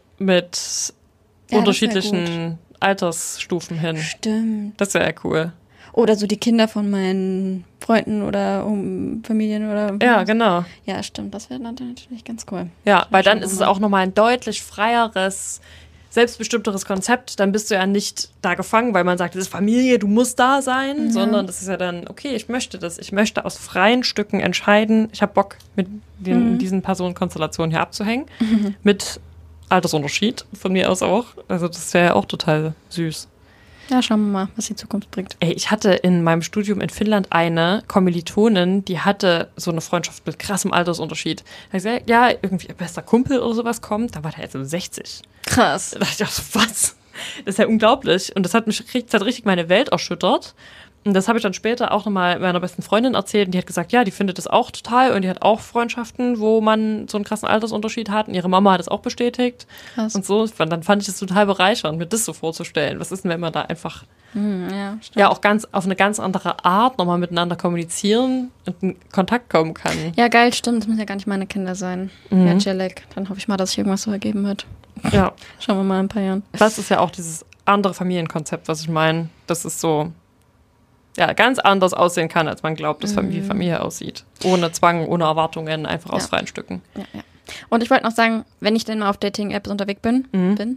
unterschiedlichen Altersstufen hin. Stimmt. Das wäre ja cool. Oder so die Kinder von meinen Freunden oder Familien oder... Ja, genau. Ja, stimmt. Das wäre natürlich ganz cool. Ja, weil dann ist es auch nochmal ein deutlich freieres, selbstbestimmteres Konzept. Dann bist du ja nicht da gefangen, weil man sagt, das ist Familie, du musst da sein, sondern das ist ja dann, okay, ich möchte das. Ich möchte aus freien Stücken entscheiden. Ich habe Bock, mit diesen Personenkonstellationen hier abzuhängen. Mit Altersunterschied von mir aus auch. Also das wäre ja auch total süß. Ja, schauen wir mal, was die Zukunft bringt. Ey, ich hatte in meinem Studium in Finnland eine Kommilitonin, die hatte so eine Freundschaft mit krassem Altersunterschied. Da habe ich gesagt, ja, irgendwie ihr bester Kumpel oder sowas kommt, da war der jetzt so 60. Krass. Da dachte ich auch so, was? Das ist ja unglaublich. Und das hat richtig meine Welt erschüttert. Und das habe ich dann später auch nochmal meiner besten Freundin erzählt. Und die hat gesagt, ja, die findet das auch total. Und die hat auch Freundschaften, wo man so einen krassen Altersunterschied hat. Und ihre Mama hat es auch bestätigt. Krass. Und so. Dann fand ich das total bereichernd, mir das so vorzustellen. Was ist denn, wenn man da einfach Ja, auch ganz auf eine ganz andere Art nochmal miteinander kommunizieren und in Kontakt kommen kann. Ja, geil, stimmt. Das müssen ja gar nicht meine Kinder sein. Ja, chillig. Dann hoffe ich mal, dass sich irgendwas so ergeben wird. Ja. Schauen wir mal in ein paar Jahren. Das ist ja auch dieses andere Familienkonzept, was ich meine. Das ist so, ja, ganz anders aussehen kann, als man glaubt, dass Familie aussieht. Ohne Zwang, ohne Erwartungen, einfach aus freien Stücken. Ja. Und ich wollte noch sagen, wenn ich denn mal auf Dating-Apps unterwegs bin,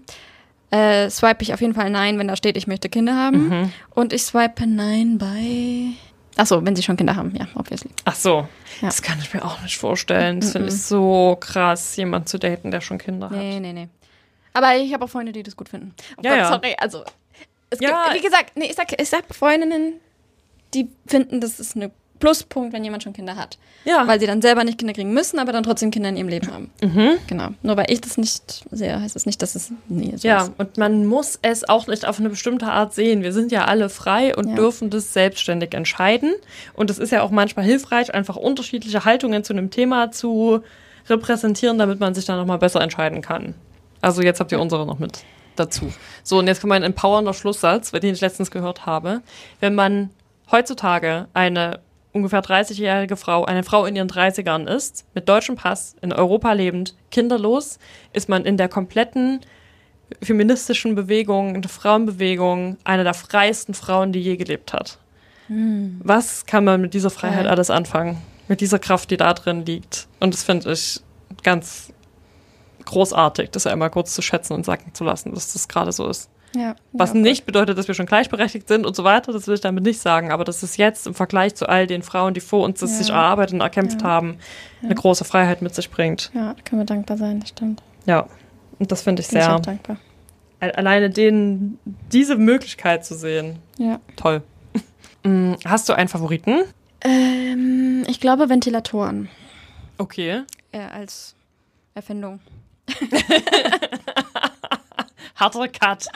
swipe ich auf jeden Fall Nein, wenn da steht, ich möchte Kinder haben. Und ich swipe Nein bei... Achso, wenn sie schon Kinder haben, ja, obviously. Ach so, Ja. das kann ich mir auch nicht vorstellen. Das finde ich so krass, jemanden zu daten, der schon Kinder hat. Nee. Aber ich habe auch Freunde, die das gut finden. Oh Ja, Gott, ja. sorry, also... Es Ja. gibt, wie gesagt, ich sag Freundinnen, die finden, das ist ein Pluspunkt, wenn jemand schon Kinder hat. Ja. Weil sie dann selber nicht Kinder kriegen müssen, aber dann trotzdem Kinder in ihrem Leben haben. Genau. Nur weil ich das nicht sehe, heißt das nicht, dass es so Ja, ist. und man muss es auch nicht auf eine bestimmte Art sehen. Wir sind ja alle frei und dürfen das selbstständig entscheiden. Und es ist ja auch manchmal hilfreich, einfach unterschiedliche Haltungen zu einem Thema zu repräsentieren, damit man sich dann nochmal besser entscheiden kann. Also jetzt habt ihr unsere noch mit dazu. So, und jetzt kommt mein empowernder Schlusssatz, den ich letztens gehört habe. Wenn man heutzutage eine ungefähr 30-jährige Frau, eine Frau in ihren 30ern ist, mit deutschem Pass, in Europa lebend, kinderlos, ist man in der kompletten feministischen Bewegung, in der Frauenbewegung, eine der freiesten Frauen, die je gelebt hat. Was kann man mit dieser Freiheit Geil. alles anfangen? Mit dieser Kraft, die da drin liegt. Und das finde ich ganz großartig, das einmal kurz zu schätzen und sagen zu lassen, dass das gerade so ist. Ja. Was nicht bedeutet, dass wir schon gleichberechtigt sind und so weiter, das will ich damit nicht sagen, aber das ist jetzt im Vergleich zu all den Frauen, die vor uns das sich erarbeitet und erkämpft haben, eine große Freiheit mit sich bringt. Ja, da können wir dankbar sein, das stimmt. Ja, und das finde ich Bin ich sehr, auch dankbar. alleine diese Möglichkeit zu sehen, Ja. toll. Hast du einen Favoriten? Ich glaube Ventilatoren Okay. als Erfindung. Harter Cut.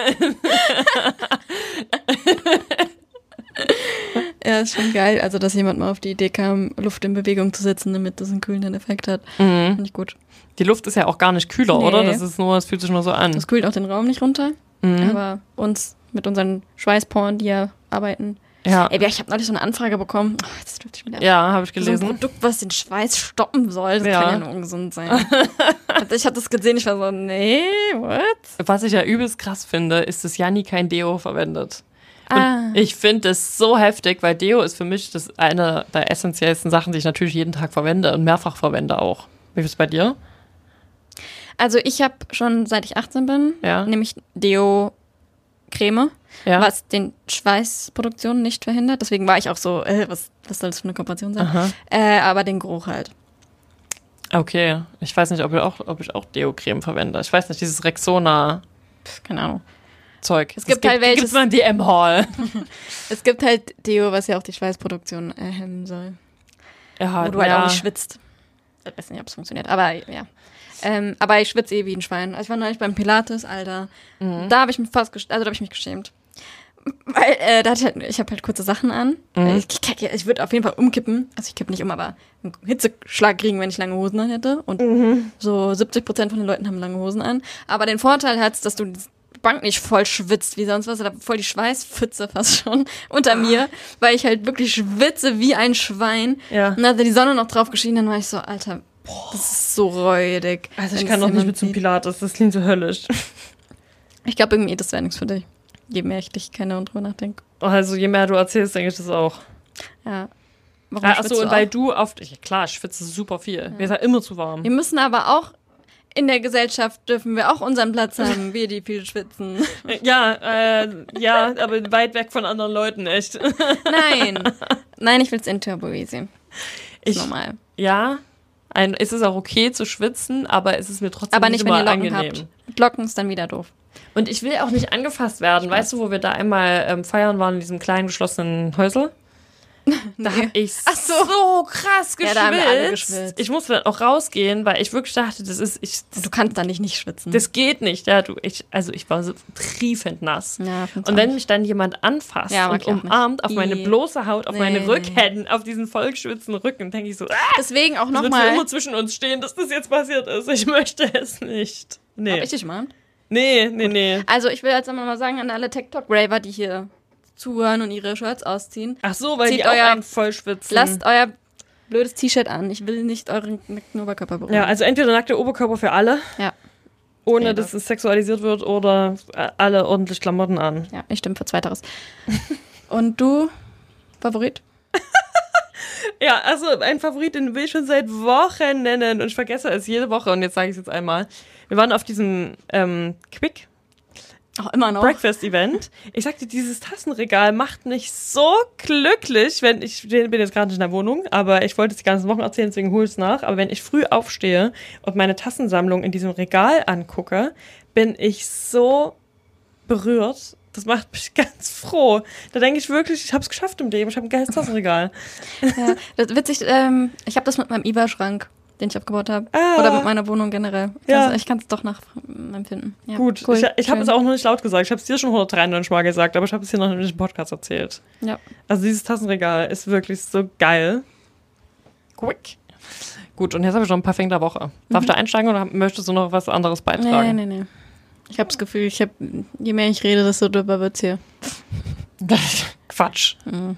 Ja, ist schon geil. Also, dass jemand mal auf die Idee kam, Luft in Bewegung zu setzen, damit das einen kühlenden Effekt hat. Finde ich gut. Die Luft ist ja auch gar nicht kühler, Nee. oder? Das fühlt sich nur so an. Das kühlt auch den Raum nicht runter. Aber uns mit unseren Schweißporen, die ja arbeiten. Ja, Ey, ich habe neulich so eine Anfrage bekommen. Oh, jetzt dürfte ich wieder. ja, habe ich So ein gelesen. Produkt, was den Schweiß stoppen soll. Das Ja. kann ja nur ungesund sein. Also ich habe das gesehen, ich war so, nee, what? Was ich ja übelst krass finde, ist, dass Janni kein Deo verwendet. Und Ah. ich finde es so heftig, weil Deo ist für mich das eine der essentiellsten Sachen, die ich natürlich jeden Tag verwende und mehrfach verwende auch. Wie ist es bei dir? Also ich habe schon, seit ich 18 bin, nämlich Deo-Creme, was den Schweißproduktion nicht verhindert. Deswegen war ich auch so, was soll das für eine Kooperation sein? Aber den Geruch halt. Okay, ich weiß nicht, ob ich auch Deo-Creme verwende. Ich weiß nicht, dieses Rexona Keine Ahnung. Zeug. Es gibt halt welches- Gibt's mal im DM-Hall. Es gibt halt Deo, was ja auch die Schweißproduktion hemmen soll. Ja, Wo du halt auch nicht schwitzt. Ich weiß nicht, ob es funktioniert, aber ja. Aber ich schwitze wie ein Schwein. Also ich war neulich beim Pilates, Alter. Da habe ich mich da habe ich mich geschämt. Weil da hatte ich habe halt kurze Sachen an. Ich würde auf jeden Fall umkippen. Also ich kippe nicht um, aber einen Hitzeschlag kriegen, wenn ich lange Hosen an hätte. Und so 70% von den Leuten haben lange Hosen an. Aber den Vorteil hat es, dass du die Bank nicht voll schwitzt wie sonst was. Oder voll die Schweißpfütze fast schon unter mir. Weil ich halt wirklich schwitze wie ein Schwein. Ja. Und dann hat die Sonne noch drauf geschienen. Dann war ich so, Alter, das ist so räudig. Also ich Wenn kann das doch nicht jemand mit zum sieht. Pilates, das klingt so höllisch. Ich glaube irgendwie, das wäre nichts für dich. Je mehr ich dich kenne und drüber nachdenke. Also je mehr du erzählst, denke ich das auch. Ja. Warum Achso, schwitzt du und weil auch? du oft, klar, ich schwitze super viel. Mir ist ja immer zu warm. Wir müssen aber auch in der Gesellschaft dürfen wir auch unseren Platz haben, wir die viel schwitzen. Ja, aber weit weg von anderen Leuten, echt. Nein, ich will es enttabuisieren. Ist normal. Ja, es ist auch okay zu schwitzen, aber es ist mir trotzdem Aber nicht, wenn immer ihr Locken angenehm. habt. Mit Locken ist dann wieder doof. Und ich will auch nicht angefasst werden. Weißt du, wo wir da einmal feiern waren in diesem kleinen geschlossenen Häusl? Da habe ich so krass geschwitzt. Ja, da haben wir alle geschwitzt. Ich musste dann auch rausgehen, weil ich wirklich dachte, du kannst da nicht schwitzen. Das geht nicht. Ja, ich war so triefend nass. Ja, und wenn mich dann jemand anfasst und umarmt auf meine bloße Haut, auf meine Rückhände, auf diesen vollgeschwitzten Rücken, denke ich so, deswegen auch nochmal. Es wird für immer zwischen uns stehen, dass das jetzt passiert ist. Ich möchte es nicht. Nee. Hab ich dich mal? Nee. Also ich will jetzt mal sagen an alle TikTok-Raver, die hier zuhören und ihre Shirts ausziehen. Ach so, weil die auch einen voll schwitzen. Lasst euer blödes T-Shirt an. Ich will nicht euren nackten Oberkörper berühren. Ja, also entweder nackter Oberkörper für alle, ohne dass es sexualisiert wird, oder alle ordentlich Klamotten an. Ja, ich stimme für Zweiteres. Und du, Favorit? Ja, also ein Favorit, den will ich schon seit Wochen nennen und ich vergesse es jede Woche und jetzt sage ich es jetzt einmal. Wir waren auf diesem Quick immer noch. Breakfast-Event. Ich sagte, dieses Tassenregal macht mich so glücklich, wenn ich bin jetzt gerade nicht in der Wohnung, aber ich wollte es die ganzen Wochen erzählen, deswegen hole ich es nach. Aber wenn ich früh aufstehe und meine Tassensammlung in diesem Regal angucke, bin ich so berührt. Das macht mich ganz froh. Da denke ich wirklich, ich habe es geschafft im Leben. Ich habe ein geiles Tassenregal. Ja, das ist witzig. Ich habe das mit meinem IBA-Schrank, den ich aufgebaut habe. Oder mit meiner Wohnung generell. Ich kann es doch nachempfinden. Ja, gut, cool, ich habe es auch noch nicht laut gesagt. Ich habe es dir schon 193 Mal gesagt, aber ich habe es hier noch nicht im Podcast erzählt. Ja. Also dieses Tassenregal ist wirklich so geil. Quick. Gut, und jetzt habe ich noch ein paar Fänge der Woche. Darf ich da einsteigen oder möchtest du noch was anderes beitragen? Nee. Ich habe das Gefühl, je mehr ich rede, desto dümmer wird's hier. Quatsch. Mhm.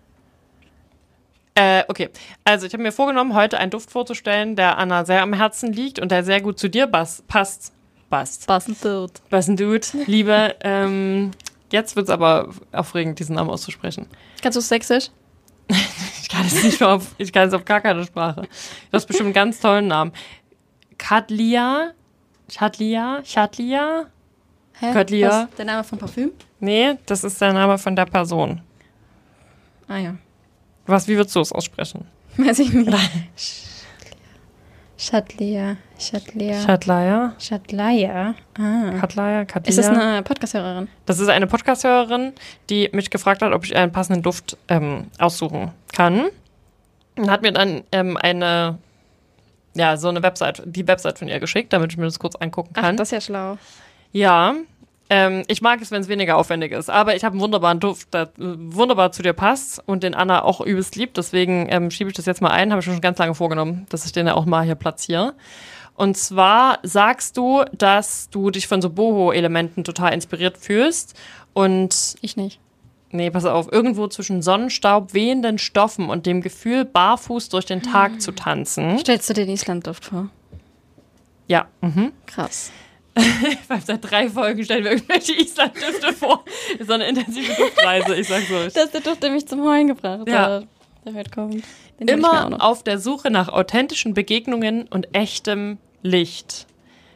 Okay, also ich habe mir vorgenommen, heute einen Duft vorzustellen, der Anna sehr am Herzen liegt und der sehr gut zu dir passt. Passend Dude. Liebe, jetzt wird es aber aufregend, diesen Namen auszusprechen. Kannst du Sächsisch? Ich kann es nicht mehr ich kann es auf gar keine Sprache. Du hast bestimmt einen ganz tollen Namen. Chatlia? Hä? Chatlia? Was, der Name von Parfüm? Nee, das ist der Name von der Person. Ah ja. Wie würdest du es aussprechen? Weiß ich nicht. Chatlia. Ist das eine Podcast-Hörerin? Das ist eine Podcast-Hörerin, die mich gefragt hat, ob ich einen passenden Duft aussuchen kann. Und hat mir dann so eine die Website von ihr geschickt, damit ich mir das kurz angucken kann. Ach, das ist ja schlau. Ja, ich mag es, wenn es weniger aufwendig ist, aber ich habe einen wunderbaren Duft, der wunderbar zu dir passt und den Anna auch übelst liebt, deswegen schiebe ich das jetzt mal ein, habe ich schon ganz lange vorgenommen, dass ich den ja auch mal hier platziere. Und zwar sagst du, dass du dich von so Boho-Elementen total inspiriert fühlst und... Ich nicht. Nee, pass auf, irgendwo zwischen Sonnenstaub, wehenden Stoffen und dem Gefühl, barfuß durch den Tag zu tanzen. Stellst du dir den Islandduft vor? Ja. Krass. Seit 3 Folgen stellen wir irgendwelche Islanddüfte vor. Das ist so eine intensive Duftreise, ich sag's euch. Das ist der Duft, der mich zum Heulen gebracht hat. Der heute kommt. Den immer auf der Suche nach authentischen Begegnungen und echtem Licht.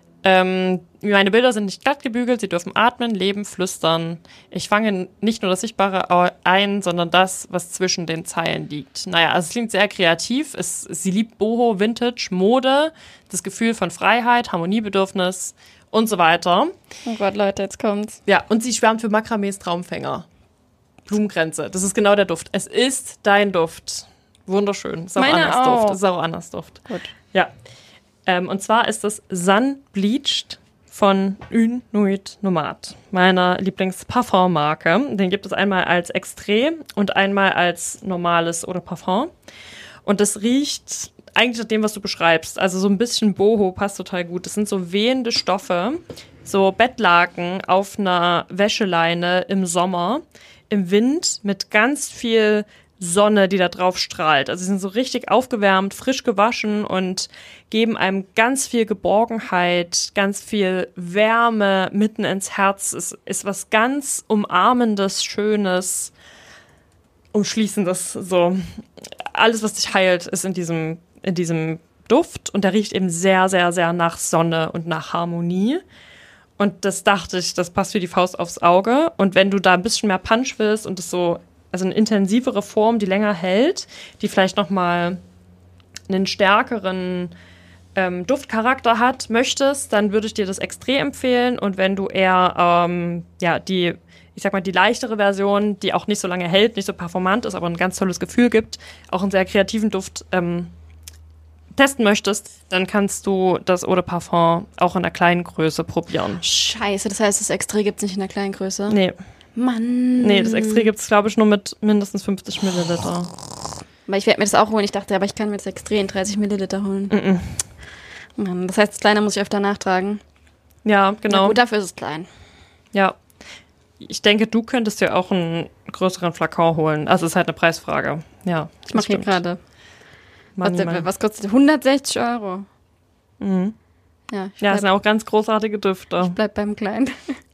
Meine Bilder sind nicht glatt gebügelt, sie dürfen atmen, leben, flüstern. Ich fange nicht nur das Sichtbare ein, sondern das, was zwischen den Zeilen liegt. Naja, also es klingt sehr kreativ. Sie liebt Boho, Vintage, Mode, das Gefühl von Freiheit, Harmoniebedürfnis und so weiter. Oh Gott, Leute, jetzt kommt's. Ja, und sie schwärmt für Makramees Traumfänger. Blumenkränze, das ist genau der Duft. Es ist dein Duft. Wunderschön. Ist auch Annas Duft. Ist auch Annas Duft. Gut. Ja. Und zwar ist das Sun Bleached von Une Nuit Nomade, meiner Lieblings-Parfum-Marke. Den gibt es einmal als Extrait und einmal als normales oder Parfum. Und das riecht eigentlich nach dem, was du beschreibst. Also so ein bisschen Boho passt total gut. Das sind so wehende Stoffe, so Bettlaken auf einer Wäscheleine im Sommer, im Wind mit ganz viel Sonne, die da drauf strahlt. Also sie sind so richtig aufgewärmt, frisch gewaschen und geben einem ganz viel Geborgenheit, ganz viel Wärme mitten ins Herz. Es ist was ganz Umarmendes, Schönes, Umschließendes. So. Alles, was dich heilt, ist in diesem Duft und der riecht eben sehr, sehr, sehr nach Sonne und nach Harmonie. Und das dachte ich, das passt wie die Faust aufs Auge. Und wenn du da ein bisschen mehr Punch willst und es so, also eine intensivere Form, die länger hält, die vielleicht nochmal einen stärkeren Duftcharakter hat, möchtest, dann würde ich dir das Extré empfehlen. Und wenn du eher die ich sag mal, die leichtere Version, die auch nicht so lange hält, nicht so performant ist, aber ein ganz tolles Gefühl gibt, auch einen sehr kreativen Duft testen möchtest, dann kannst du das Eau de Parfum auch in einer kleinen Größe probieren. Scheiße, das heißt, das Extré gibt es nicht in der kleinen Größe? Nee. Mann. Nee, das Extré gibt es, glaube ich, nur mit mindestens 50 Milliliter. Weil ich werde mir das auch holen. Ich dachte, aber ich kann mir das Extré in 30 Milliliter holen. Mann, das heißt, das Kleine muss ich öfter nachtragen. Ja, genau. Na gut, dafür ist es klein. Ja. Ich denke, du könntest dir auch einen größeren Flakon holen. Also es ist halt eine Preisfrage. Ja, ich mache hier gerade. Money. Was kostet 160 €? Mhm. Ja, das sind auch ganz großartige Düfte. Ich bleib beim Kleinen.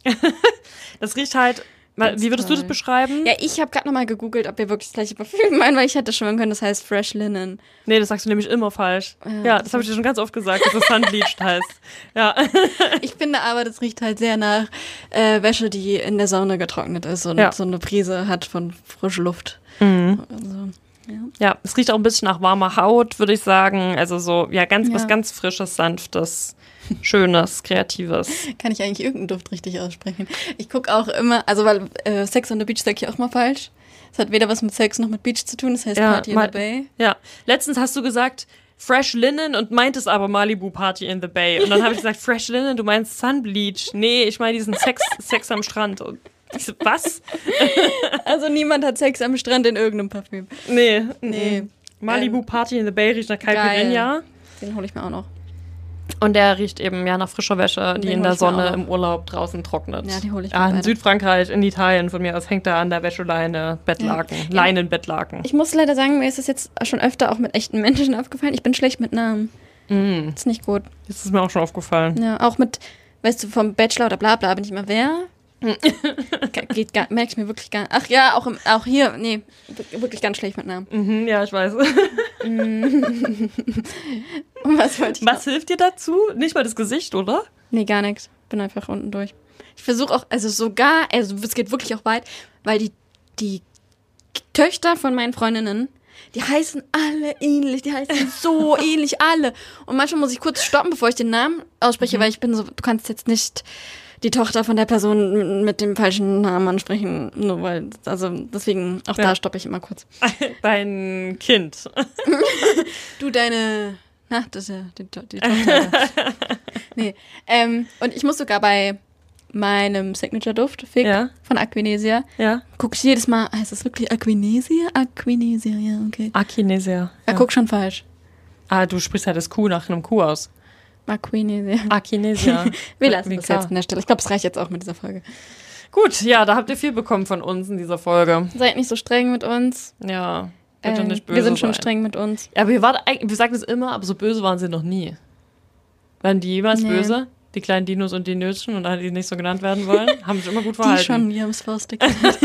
Das riecht halt, wie würdest du das beschreiben? Ja, ich habe gerade nochmal gegoogelt, ob wir wirklich das gleiche Parfüm meinen, weil ich hätte schwören können, das heißt Fresh Linen. Nee, das sagst du nämlich immer falsch. Ja, das habe ich dir schon ganz oft gesagt, dass es Sunbleached heißt. Ja. Ich finde aber, das riecht halt sehr nach Wäsche, die in der Sonne getrocknet ist und so eine Prise hat von frischer Luft. Mhm. Also, ja, es riecht auch ein bisschen nach warmer Haut, würde ich sagen. Also so, was ganz Frisches, Sanftes, Schönes, Kreatives. Kann ich eigentlich irgendeinen Duft richtig aussprechen? Ich gucke auch immer, also weil Sex on the Beach sage ich auch mal falsch. Es hat weder was mit Sex noch mit Beach zu tun, das heißt Party in the Bay. Ja, letztens hast du gesagt Fresh Linen und meintest aber Malibu Party in the Bay. Und dann habe ich gesagt, Fresh Linen, du meinst Sunbleach. Nee, ich meine diesen Sex am Strand. Und ich so, was? Also niemand hat Sex am Strand in irgendeinem Parfüm. Nee. Malibu Party in the Bay riecht nach Caipirinha. Den hole ich mir auch noch. Und der riecht eben nach frischer Wäsche, die in der Sonne im Urlaub draußen trocknet. Ja, die hole ich mir in Südfrankreich, in Italien von mir aus hängt da an der Wäscheleine Bettlaken, Leinenbettlaken. Ich muss leider sagen, mir ist das jetzt schon öfter auch mit echten Menschen aufgefallen. Ich bin schlecht mit Namen. Das ist nicht gut. Das ist mir auch schon aufgefallen. Ja, auch mit, weißt du, vom Bachelor oder bla bla bin ich immer wer? Geht gar, merke ich mir wirklich gar nicht. Ach ja, auch hier, nee, wirklich ganz schlecht mit Namen. Ja, ich weiß. Und was hilft dir dazu? Nicht mal das Gesicht, oder? Nee, gar nichts. Bin einfach unten durch. Ich versuche auch, also es geht wirklich auch weit, weil die Töchter von meinen Freundinnen, die heißen alle ähnlich, die heißen so ähnlich alle. Und manchmal muss ich kurz stoppen, bevor ich den Namen ausspreche, weil ich bin so, du kannst jetzt nicht die Tochter von der Person mit dem falschen Namen ansprechen, nur weil, also deswegen, auch da stoppe ich immer kurz. Dein Kind. Du, das ist ja die Tochter. Nee, und ich muss sogar bei meinem Signature-Duft, Fig, von Aquinesia, gucke ich jedes Mal, heißt das wirklich Aquinesia? Aquinesia, ja, okay. Aquinesia. Ja, guck schon falsch. Du sprichst ja das Q nach einem Q aus. Aquinesia. Wir lassen das jetzt an der Stelle. Ich glaube, es reicht jetzt auch mit dieser Folge. Gut, ja, da habt ihr viel bekommen von uns in dieser Folge. Seid nicht so streng mit uns. Ja, bitte nicht böse Wir sind schon sein. streng mit uns. Ja, aber wir sagen das immer, aber so böse waren sie noch nie. Waren die jemals böse? Die kleinen Dinos und die Nötchen und alle, die nicht so genannt werden wollen, haben sich immer gut verhalten. Die schon, die haben es faustig.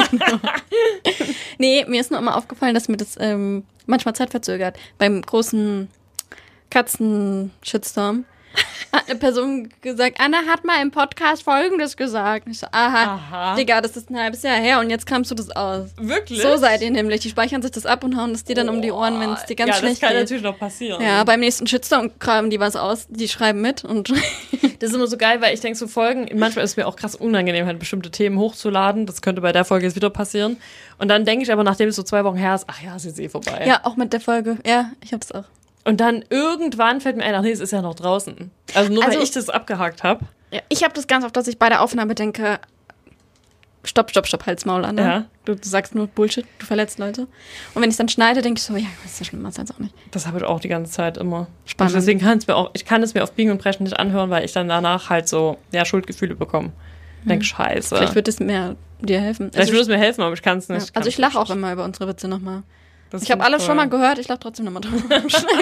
Nee, mir ist nur immer aufgefallen, dass mir das manchmal Zeit verzögert. Beim großen Katzen-Shitstorm hat eine Person gesagt, Anna hat mal im Podcast Folgendes gesagt. Ich so, aha. Digga, das ist ein halbes Jahr her und jetzt kramst du das aus. Wirklich? So seid ihr nämlich. Die speichern sich das ab und hauen das dir dann um die Ohren, wenn es dir ganz schlecht geht. Ja, das kann natürlich noch passieren. Ja, beim nächsten Shitstorm kramen die was aus, die schreiben mit und das ist immer so geil, weil ich denke, so Folgen, manchmal ist es mir auch krass unangenehm, halt bestimmte Themen hochzuladen. Das könnte bei der Folge jetzt wieder passieren. Und dann denke ich aber, nachdem es so 2 Wochen her ist, ach ja, sie ist eh vorbei. Ja, auch mit der Folge. Ja, ich hab's auch. Und dann irgendwann fällt mir ein, ach nee, es ist ja noch draußen. Also nur, weil ich das abgehakt habe. Ja, ich habe das ganz oft, dass ich bei der Aufnahme denke, stopp, halt's Maul an. Ja. Du sagst nur Bullshit, du verletzt Leute. Und wenn ich es dann schneide, denke ich so, ja, das ist so schlimm, das ist jetzt auch nicht. Das habe ich auch die ganze Zeit immer. Spannend. Und deswegen kann es mir auf Biegen und Brechen nicht anhören, weil ich dann danach halt so, Schuldgefühle bekomme. Denke, scheiße. Vielleicht wird es mir dir helfen. Vielleicht würde es mir helfen, aber ich kann es nicht. Ja. Also ich lache auch immer über unsere Witze nochmal. Ich habe alles schon mal gehört, ich lache trotzdem nochmal drüber.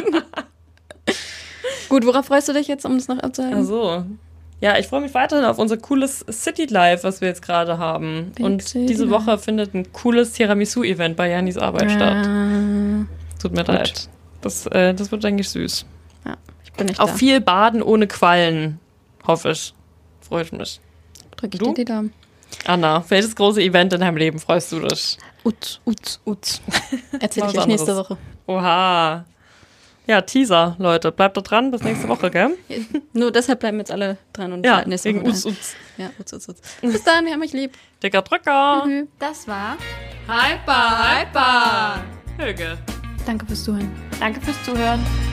Gut, worauf freust du dich jetzt, um das noch abzuhalten? Also, ja, ich freue mich weiterhin auf unser cooles City Life, was wir jetzt gerade haben. Und diese Woche findet ein cooles Tiramisu-Event bei Janis Arbeit statt. Tut mir leid. Das wird, denke ich, süß. Ja, ich bin nicht auf viel Baden ohne Quallen, hoffe ich. Freue ich mich. Drücke ich dir die Daumen. Anna, welches große Event in deinem Leben freust du dich? Erzähl ich euch nächste Woche. Oha. Ja, Teaser, Leute. Bleibt da dran, bis nächste Woche, gell? Nur deshalb bleiben jetzt alle dran und ja, nächste Woche. Ja, Uts. Bis dann, wir haben euch lieb. Dicker Drücker. Das war Hyper. Höge. Danke fürs Zuhören. Danke fürs Zuhören.